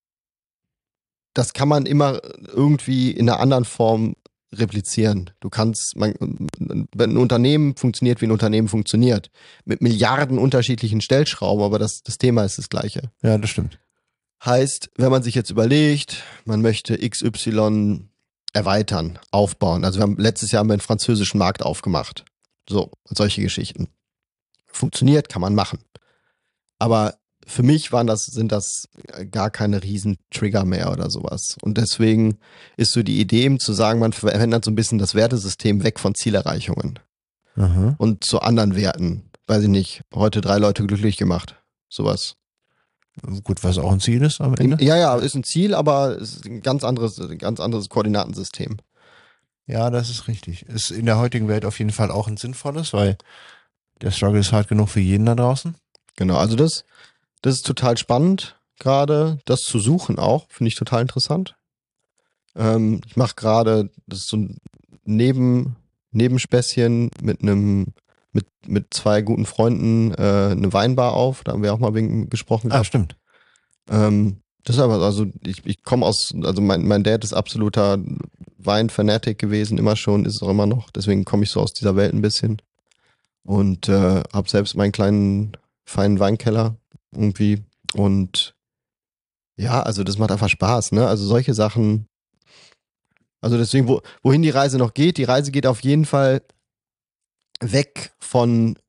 das kann man immer irgendwie in einer anderen Form replizieren. Wenn ein Unternehmen funktioniert, wie ein Unternehmen funktioniert, mit Milliarden unterschiedlichen Stellschrauben, aber das Thema ist das gleiche. Ja, das stimmt. Heißt, wenn man sich jetzt überlegt, man möchte XY erweitern, aufbauen. Also letztes Jahr haben wir einen französischen Markt aufgemacht. So, solche Geschichten. Funktioniert, kann man machen. Aber für mich sind das gar keine riesen Trigger mehr oder sowas. Und deswegen ist so die Idee, eben zu sagen, man verändert so ein bisschen das Wertesystem weg von Zielerreichungen. Aha. Und zu anderen Werten. Weiß ich nicht, heute 3 Leute glücklich gemacht. Sowas. Gut, was auch ein Ziel ist am Ende. Ja, ist ein Ziel, aber es ist ein ganz anderes Koordinatensystem. Ja, das ist richtig. Ist in der heutigen Welt auf jeden Fall auch ein sinnvolles, weil Der Struggle ist hart genug für jeden da draußen. Genau, also das ist total spannend, gerade das zu suchen auch, finde ich total interessant. Ich mache gerade, das ist so ein Nebenspäßchen mit zwei guten Freunden eine Weinbar auf, da haben wir auch mal wegen gesprochen. Ah, stimmt. Das ist aber, also ich komme aus, also mein Dad ist absoluter Weinfanatic gewesen, immer schon, ist es auch immer noch, deswegen komme ich so aus dieser Welt ein bisschen und habe selbst meinen kleinen, feinen Weinkeller irgendwie und ja, also das macht einfach Spaß, ne, also solche Sachen, also deswegen, wohin die Reise noch geht, die Reise geht auf jeden Fall weg von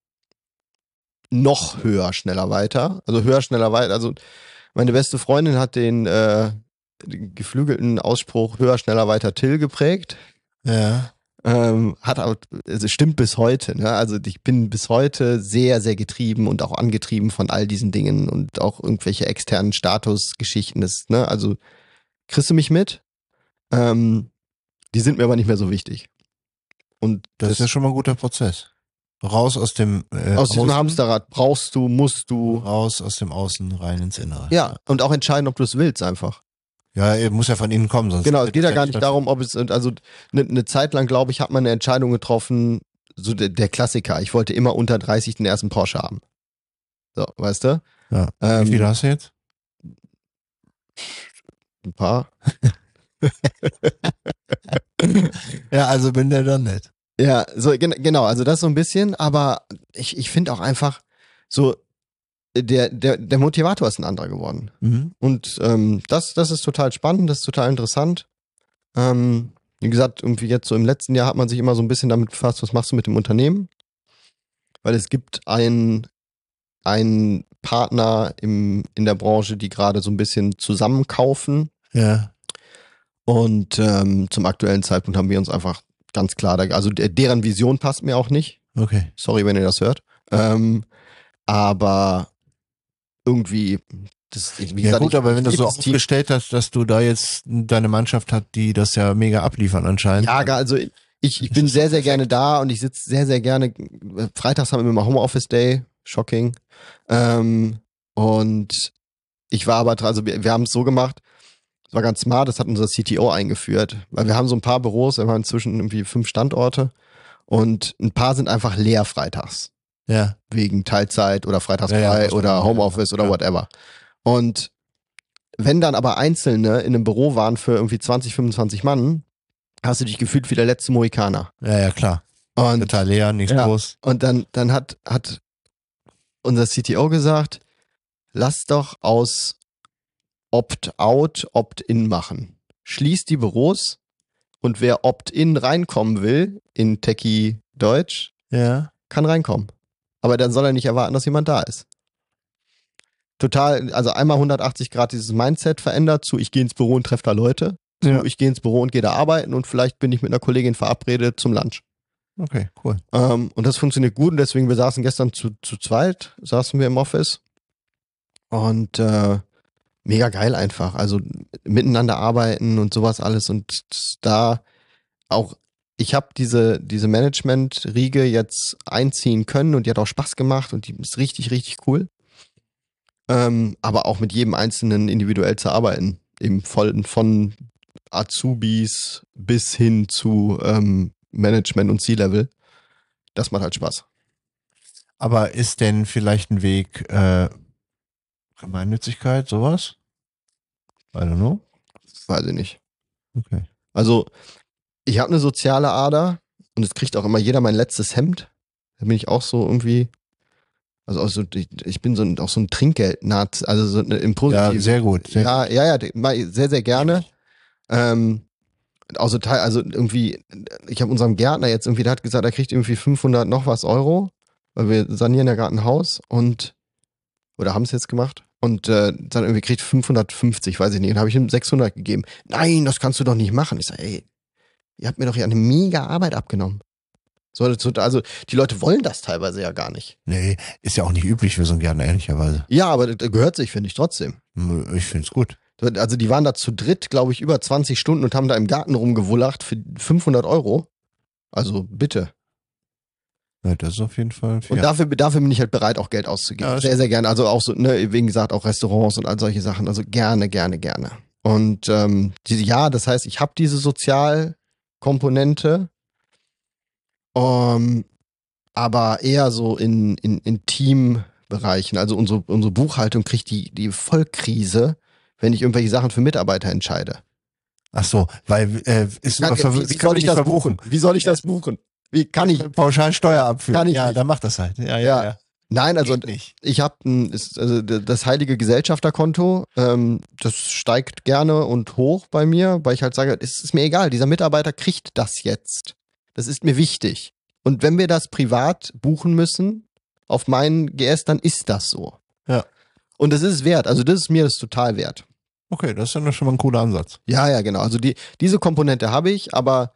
noch höher, schneller, weiter, also höher, schneller, weiter, also meine beste Freundin hat den geflügelten Ausspruch höher, schneller, weiter, Till geprägt. Ja. Hat auch, also stimmt bis heute, ne? Also ich bin bis heute sehr, sehr getrieben und auch angetrieben von all diesen Dingen und auch irgendwelche externen Statusgeschichten. Ne? Also kriegst du mich mit? Die sind mir aber nicht mehr so wichtig. Und Das ist ja schon mal ein guter Prozess. Raus aus dem aus diesem Hamsterrad musst du. Raus aus dem Außen, rein ins Innere. Ja, und auch entscheiden, ob du es willst einfach. Ja, muss ja von innen kommen. Sonst Genau, es geht ja gar nicht darum, ob es, also eine Zeit lang, glaube ich, hat man eine Entscheidung getroffen, so der Klassiker, ich wollte immer unter 30 den ersten Porsche haben. So, weißt du? Ja. Wie viel hast du jetzt? Ein paar. Ja, also bin der dann nicht. Ja, so genau, also das so ein bisschen, aber ich finde auch einfach so, der Motivator ist ein anderer geworden. Mhm. Und das ist total spannend, das ist total interessant. Wie gesagt, irgendwie jetzt so im letzten Jahr hat man sich immer so ein bisschen damit befasst, was machst du mit dem Unternehmen? Weil es gibt einen Partner in der Branche, die gerade so ein bisschen zusammenkaufen. Ja. Und zum aktuellen Zeitpunkt haben wir uns einfach ganz klar, also deren Vision passt mir auch nicht. Okay. Sorry, wenn ihr das hört. Aber irgendwie, wie Ja gesagt, gut, aber wenn du so das Team, aufgestellt hast, dass du da jetzt deine Mannschaft hat, die das ja mega abliefern anscheinend. ja, also ich bin sehr, sehr gerne da und ich sitze sehr, sehr gerne, freitags haben wir immer Homeoffice Day, shocking. Und ich war aber, also wir haben es so gemacht, das war ganz smart, das hat unser CTO eingeführt, weil wir haben so ein paar Büros, wir haben inzwischen irgendwie 5 Standorte und ein paar sind einfach leer freitags. Ja. Wegen Teilzeit oder freitagsfrei oder Homeoffice oder whatever. Und wenn dann aber Einzelne in einem Büro waren für irgendwie 20, 25 Mann, hast du dich gefühlt wie der letzte Mohikaner. Ja, klar. Und total leer, nichts groß. Und dann hat unser CTO gesagt, lass doch aus Opt-out, Opt-in machen. Schließ die Büros und wer Opt-in reinkommen will, in Techie Deutsch, kann reinkommen. Aber dann soll er nicht erwarten, dass jemand da ist. Total, also einmal 180 Grad dieses Mindset verändert zu, ich gehe ins Büro und treffe da Leute. Ja. Ich gehe ins Büro und gehe da arbeiten und vielleicht bin ich mit einer Kollegin verabredet zum Lunch. Okay, cool. Und das funktioniert gut und deswegen, wir saßen gestern zu zweit, saßen wir im Office und mega geil einfach. Also miteinander arbeiten und sowas alles und da auch, ich habe diese Management-Riege jetzt einziehen können und die hat auch Spaß gemacht und die ist richtig, richtig cool. Aber auch mit jedem Einzelnen individuell zu arbeiten. Eben von Azubis bis hin zu Management und C-Level. Das macht halt Spaß. Aber ist denn vielleicht ein Weg Gemeinnützigkeit, sowas? I don't know. Weiß ich nicht. Okay. Also, ich habe eine soziale Ader und es kriegt auch immer jeder mein letztes Hemd. Da bin ich auch so irgendwie, also ich bin auch so ein Trinkgeld-Nazi, also so im Positiven. Ja, sehr gut. Ja, sehr, sehr gerne. Also irgendwie, ich habe unserem Gärtner jetzt irgendwie, der hat gesagt, er kriegt irgendwie 500 noch was Euro, weil wir sanieren ja gerade ein Haus oder haben es jetzt gemacht und dann irgendwie kriegt 550, weiß ich nicht, und habe ich ihm 600 gegeben. Nein, das kannst du doch nicht machen. Ich sage, ey, ihr habt mir doch hier eine mega Arbeit abgenommen. So, also die Leute wollen das teilweise ja gar nicht. Nee, ist ja auch nicht üblich für so einen Gärtner, ehrlicherweise. Ja, aber das gehört sich, finde ich, trotzdem. Ich finde es gut. Also die waren da zu dritt, glaube ich, über 20 Stunden und haben da im Garten rumgewullacht für 500 Euro. Also bitte. Ja, das ist auf jeden Fall fair. Und dafür bin ich halt bereit, auch Geld auszugeben. Ja, sehr, sehr gerne. Also auch so, ne, wie gesagt, auch Restaurants und all solche Sachen. Also gerne. Und das heißt, ich habe diese Sozialkomponente, aber eher so in Teambereichen. Also unsere Buchhaltung kriegt die Vollkrise, wenn ich irgendwelche Sachen für Mitarbeiter entscheide. Ach so, weil Wie soll ich das buchen? Wie soll ich das buchen? Wie kann ich Pauschalsteuer abführen? Kann ich ja, nicht. dann mach das halt. Ja. Nein, also Geht nicht. ich habe das heilige Gesellschafterkonto, das steigt gerne und hoch bei mir, weil ich halt sage, es ist mir egal, dieser Mitarbeiter kriegt das jetzt. Das ist mir wichtig. Und wenn wir das privat buchen müssen, auf meinen GS, dann ist das so. Ja. Und das ist es wert, also das ist mir das total wert. Okay, das ist dann schon mal ein cooler Ansatz. Ja, genau. Also diese Komponente habe ich, aber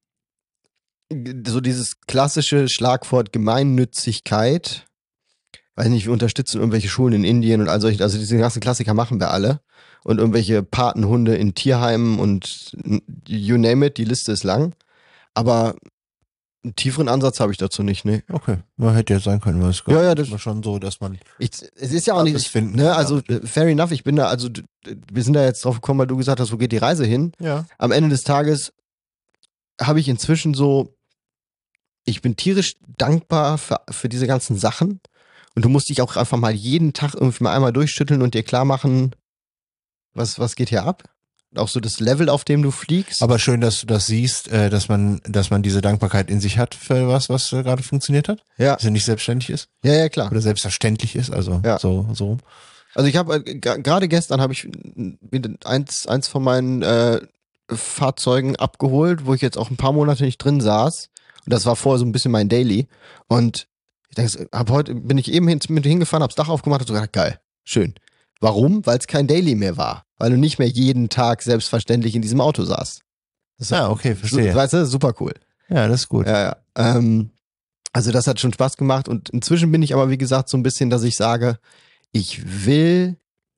so dieses klassische Schlagwort Gemeinnützigkeit, weiß nicht, wir unterstützen irgendwelche Schulen in Indien und all solche, also diese ganzen Klassiker machen wir alle. Und irgendwelche Patenhunde in Tierheimen und you name it, die Liste ist lang. Aber einen tieferen Ansatz habe ich dazu nicht, ne. Okay, man hätte jetzt sein können, was Ja, das war schon so, dass man es ist ja auch nicht, finden. ne, also fair enough, ich bin da, also wir sind da jetzt drauf gekommen, weil du gesagt hast, wo geht die Reise hin? Ja. Am Ende des Tages habe ich inzwischen so, ich bin tierisch dankbar für diese ganzen Sachen und du musst dich auch einfach mal jeden Tag irgendwie mal einmal durchschütteln und dir klar machen, was geht hier ab? Auch so das Level, auf dem du fliegst. Aber schön, dass du das siehst, dass man diese Dankbarkeit in sich hat für was gerade funktioniert hat. Ja. Dass er nicht selbstständig ist. Ja, klar. Oder selbstverständlich ist, also Ja. so. Also ich habe gerade gestern habe ich eins von meinen Fahrzeugen abgeholt, wo ich jetzt auch ein paar Monate nicht drin saß. Und das war vorher so ein bisschen mein Daily. Und ich denke, bin ich eben mit hingefahren, hab's Dach aufgemacht und so gedacht, geil, schön. Warum? Weil es kein Daily mehr war. Weil du nicht mehr jeden Tag selbstverständlich in diesem Auto saßt. Okay, verstehe. Weißt du, super cool. Ja, das ist gut. Ja. Also das hat schon Spaß gemacht und inzwischen bin ich aber, wie gesagt, so ein bisschen, dass ich sage, ich will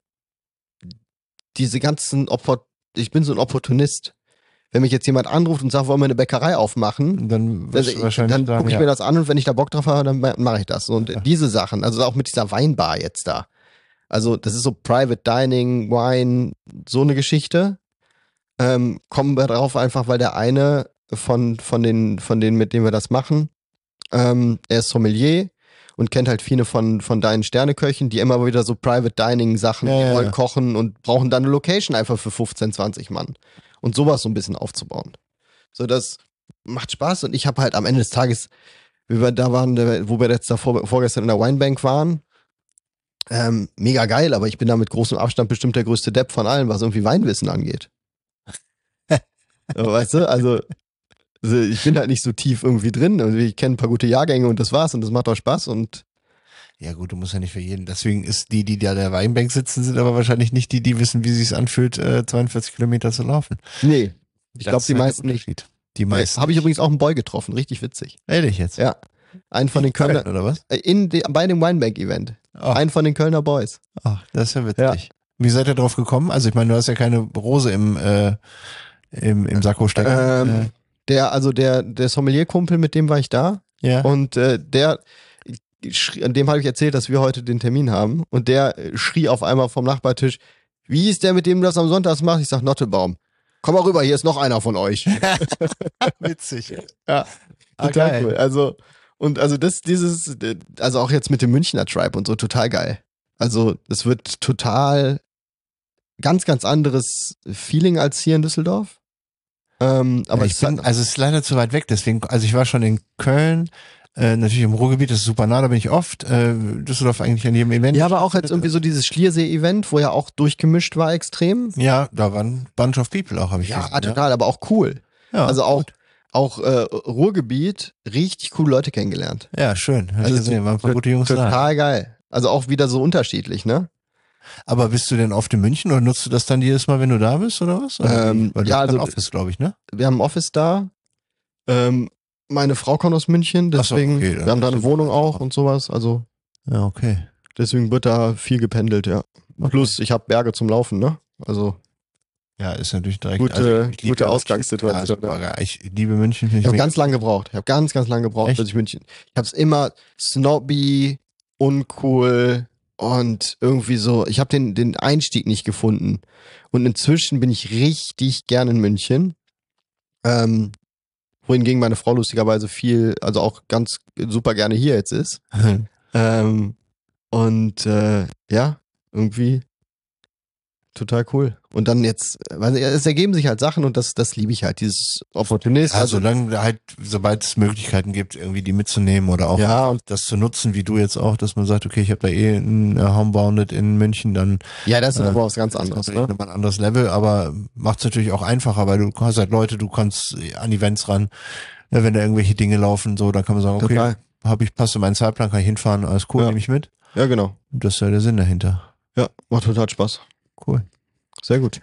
diese ganzen ich bin so ein Opportunist. Wenn mich jetzt jemand anruft und sagt, wollen wir eine Bäckerei aufmachen, Dann wirst du wahrscheinlich dann sagen, gucke ich mir das an und wenn ich da Bock drauf habe, dann mache ich das. Und diese Sachen, also auch mit dieser Weinbar jetzt da. Also das ist so Private Dining, Wine, so eine Geschichte. Kommen wir drauf einfach, weil der eine von denen, mit denen wir das machen, er ist Sommelier und kennt halt viele von deinen Sterneköchen, die immer wieder so Private Dining Sachen, die wollen kochen und brauchen dann eine Location einfach für 15, 20 Mann. Und sowas so ein bisschen aufzubauen. So, das macht Spaß und ich habe halt am Ende des Tages, wie wir da waren, wo wir jetzt vorgestern in der Winebank waren, mega geil, aber ich bin da mit großem Abstand bestimmt der größte Depp von allen, was irgendwie Weinwissen angeht. Weißt du, also ich bin halt nicht so tief irgendwie drin. Also ich kenne ein paar gute Jahrgänge und das war's und das macht auch Spaß und ja gut, du musst ja nicht für jeden. Deswegen ist die da der Weinbank sitzen, sind aber wahrscheinlich nicht die wissen, wie es sich anfühlt, 42 Kilometer zu laufen. Nee, ich glaube die meisten nicht. Die meisten. Habe ich übrigens auch einen Boy getroffen, richtig witzig. Ehrlich jetzt? Ja. Einen von den Kölner, oder was? Bei dem Winebank-Event. Oh. Einen von den Kölner Boys. Ach, das ist ja witzig. Ja. Wie seid ihr drauf gekommen? Also ich meine, du hast ja keine Rose im Sakko stecken. Der Sommelier-Kumpel, mit dem war ich da. Ja. Und dem habe ich erzählt, dass wir heute den Termin haben. Und der schrie auf einmal vom Nachbartisch, wie ist der, mit dem du das am Sonntag machst? Ich sag, Nottebaum. Komm mal rüber, hier ist noch einer von euch. Witzig. Ja. Total cool. Also auch jetzt mit dem Münchner Tribe und so, total geil. Also, es wird total ganz, ganz anderes Feeling als hier in Düsseldorf. Aber es ist leider zu weit weg, deswegen, also ich war schon in Köln, natürlich im Ruhrgebiet, das ist super nah, da bin ich oft, Düsseldorf eigentlich an jedem Event. Ja, aber auch jetzt irgendwie so dieses Schliersee-Event, wo ja auch durchgemischt war extrem. Ja, da waren Bunch of People auch, habe ich gesehen. Ja, total, aber auch cool. Ja, also auch Ruhrgebiet, richtig coole Leute kennengelernt. Ja, schön. Hab ich gesehen, waren ein paar gute Jungs da. Total geil. Also auch wieder so unterschiedlich, ne? Aber bist du denn oft in München oder nutzt du das dann jedes Mal, wenn du da bist oder was? Oder weil du hast ein Office, glaube ich, ne? Wir haben ein Office da. Meine Frau kommt aus München, deswegen, okay, wir haben da eine Wohnung auch und sowas, also. Ja, okay. Deswegen wird da viel gependelt, ja. Okay. Plus, ich habe Berge zum Laufen, ne? Also. Ja, ist natürlich direkt. Gute, ich liebe gute ja Ausgangssituation. Ja, super geil. Ich liebe München. Ich habe ganz lange gebraucht. Ich habe ganz lange gebraucht, Echt? bis ich München. Ich habe es immer snobby, uncool und irgendwie so. Ich habe den Einstieg nicht gefunden. Und inzwischen bin ich richtig gern in München. Wohingegen meine Frau lustigerweise viel, also auch ganz super gerne hier jetzt ist. Ja, irgendwie total cool. Und dann jetzt, weil es ergeben sich halt Sachen und das liebe ich halt, dieses Opportunist. Ja, solange halt, sobald es Möglichkeiten gibt, irgendwie die mitzunehmen oder auch Ja, und das zu nutzen, wie du jetzt auch, dass man sagt, okay, ich habe da ein Homebounded in München, dann ja, das ist aber was ganz ist anderes. natürlich Ne? nochmal ein anderes Level, aber macht es natürlich auch einfacher, weil du hast halt Leute, du kannst an Events ran, wenn da irgendwelche Dinge laufen, so, dann kann man sagen, okay, Total. passt in meinen Zeitplan, kann ich hinfahren, alles cool, Ja. nehme ich mit. Ja, genau. Das ist ja der Sinn dahinter. Ja, macht total Spaß. Cool. Sehr gut.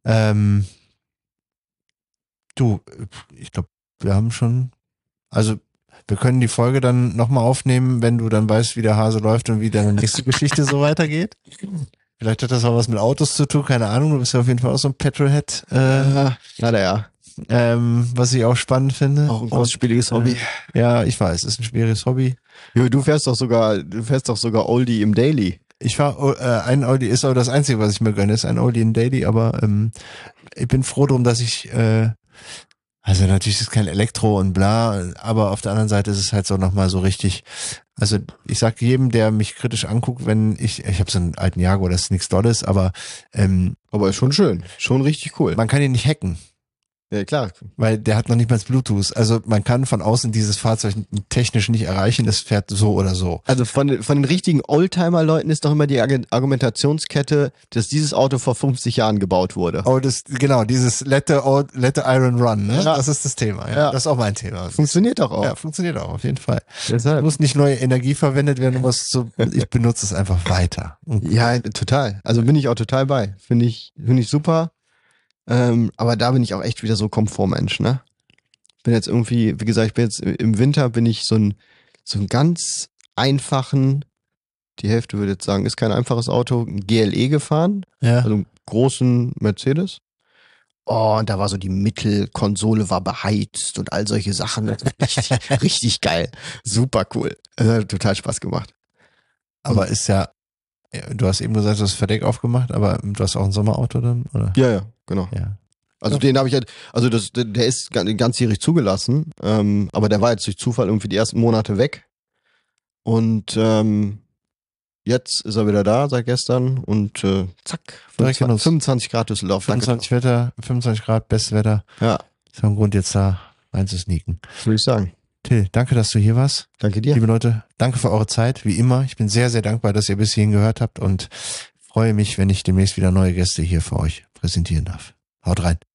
Du, ich glaube, wir haben schon, also wir können die Folge dann nochmal aufnehmen, wenn du dann weißt, wie der Hase läuft und wie deine nächste Geschichte so weitergeht. Vielleicht hat das auch was mit Autos zu tun, keine Ahnung, du bist ja auf jeden Fall auch so ein Petrolhead, Ja. was ich auch spannend finde. Auch ein kostspieliges Hobby. Ja, ich weiß, ist ein schwieriges Hobby. Jo, du fährst doch sogar Oldie im Daily. Ich fahre, ein Audi ist aber das Einzige, was ich mir gönne, ist ein Audi in Daily, aber ich bin froh drum, dass ich, also natürlich ist es kein Elektro und bla, aber auf der anderen Seite ist es halt so nochmal so richtig, also ich sag jedem, der mich kritisch anguckt, wenn ich habe so einen alten Jaguar, das ist nichts Dolles, aber Aber ist schon schön. Schon richtig cool. man kann ihn nicht hacken. Ja, klar. Weil der hat noch nicht mal Bluetooth. Also man kann von außen dieses Fahrzeug technisch nicht erreichen, es fährt so oder so. Also von den richtigen Oldtimer-Leuten ist doch immer die Argumentationskette, dass dieses Auto vor 50 Jahren gebaut wurde. Oh, dieses Let the Iron Run, ne? Ja. Das ist das Thema, ja. Ja. Das ist auch mein Thema. Funktioniert doch auch. Ja, funktioniert auch, auf jeden Fall. Es Deshalb. muss nicht neue Energie verwendet werden, ich benutze es einfach weiter. Ja, total. Also bin ich auch total bei. Finde ich super. Aber da bin ich auch echt wieder so Komfortmensch, ne? Bin jetzt irgendwie, wie gesagt, im Winter bin ich so einen ganz einfachen, die Hälfte würde jetzt sagen, ist kein einfaches Auto, ein GLE gefahren, Ja. also einen großen Mercedes. Oh, und da war so die Mittelkonsole war beheizt und all solche Sachen. Richtig, richtig geil. Super cool. Das hat total Spaß gemacht. Aber ist ja, du hast eben gesagt, du hast das Verdeck aufgemacht, aber du hast auch ein Sommerauto dann, oder? Ja, genau. Ja. Also den habe ich halt, also der ist ganzjährig zugelassen, aber der war jetzt durch Zufall irgendwie die ersten Monate weg. Und jetzt ist er wieder da seit gestern und zack, Direkt genutzt. 25 Grad Düsseldorf. 25 Grad, bestes Wetter. Ja, Ist ja ein Grund jetzt da rein zu sneaken. würde ich sagen. Till, danke, dass du hier warst. Danke dir. Liebe Leute, danke für eure Zeit, wie immer. Ich bin sehr, sehr dankbar, dass ihr bis hierhin gehört habt und freue mich, wenn ich demnächst wieder neue Gäste hier für euch präsentieren darf. Haut rein.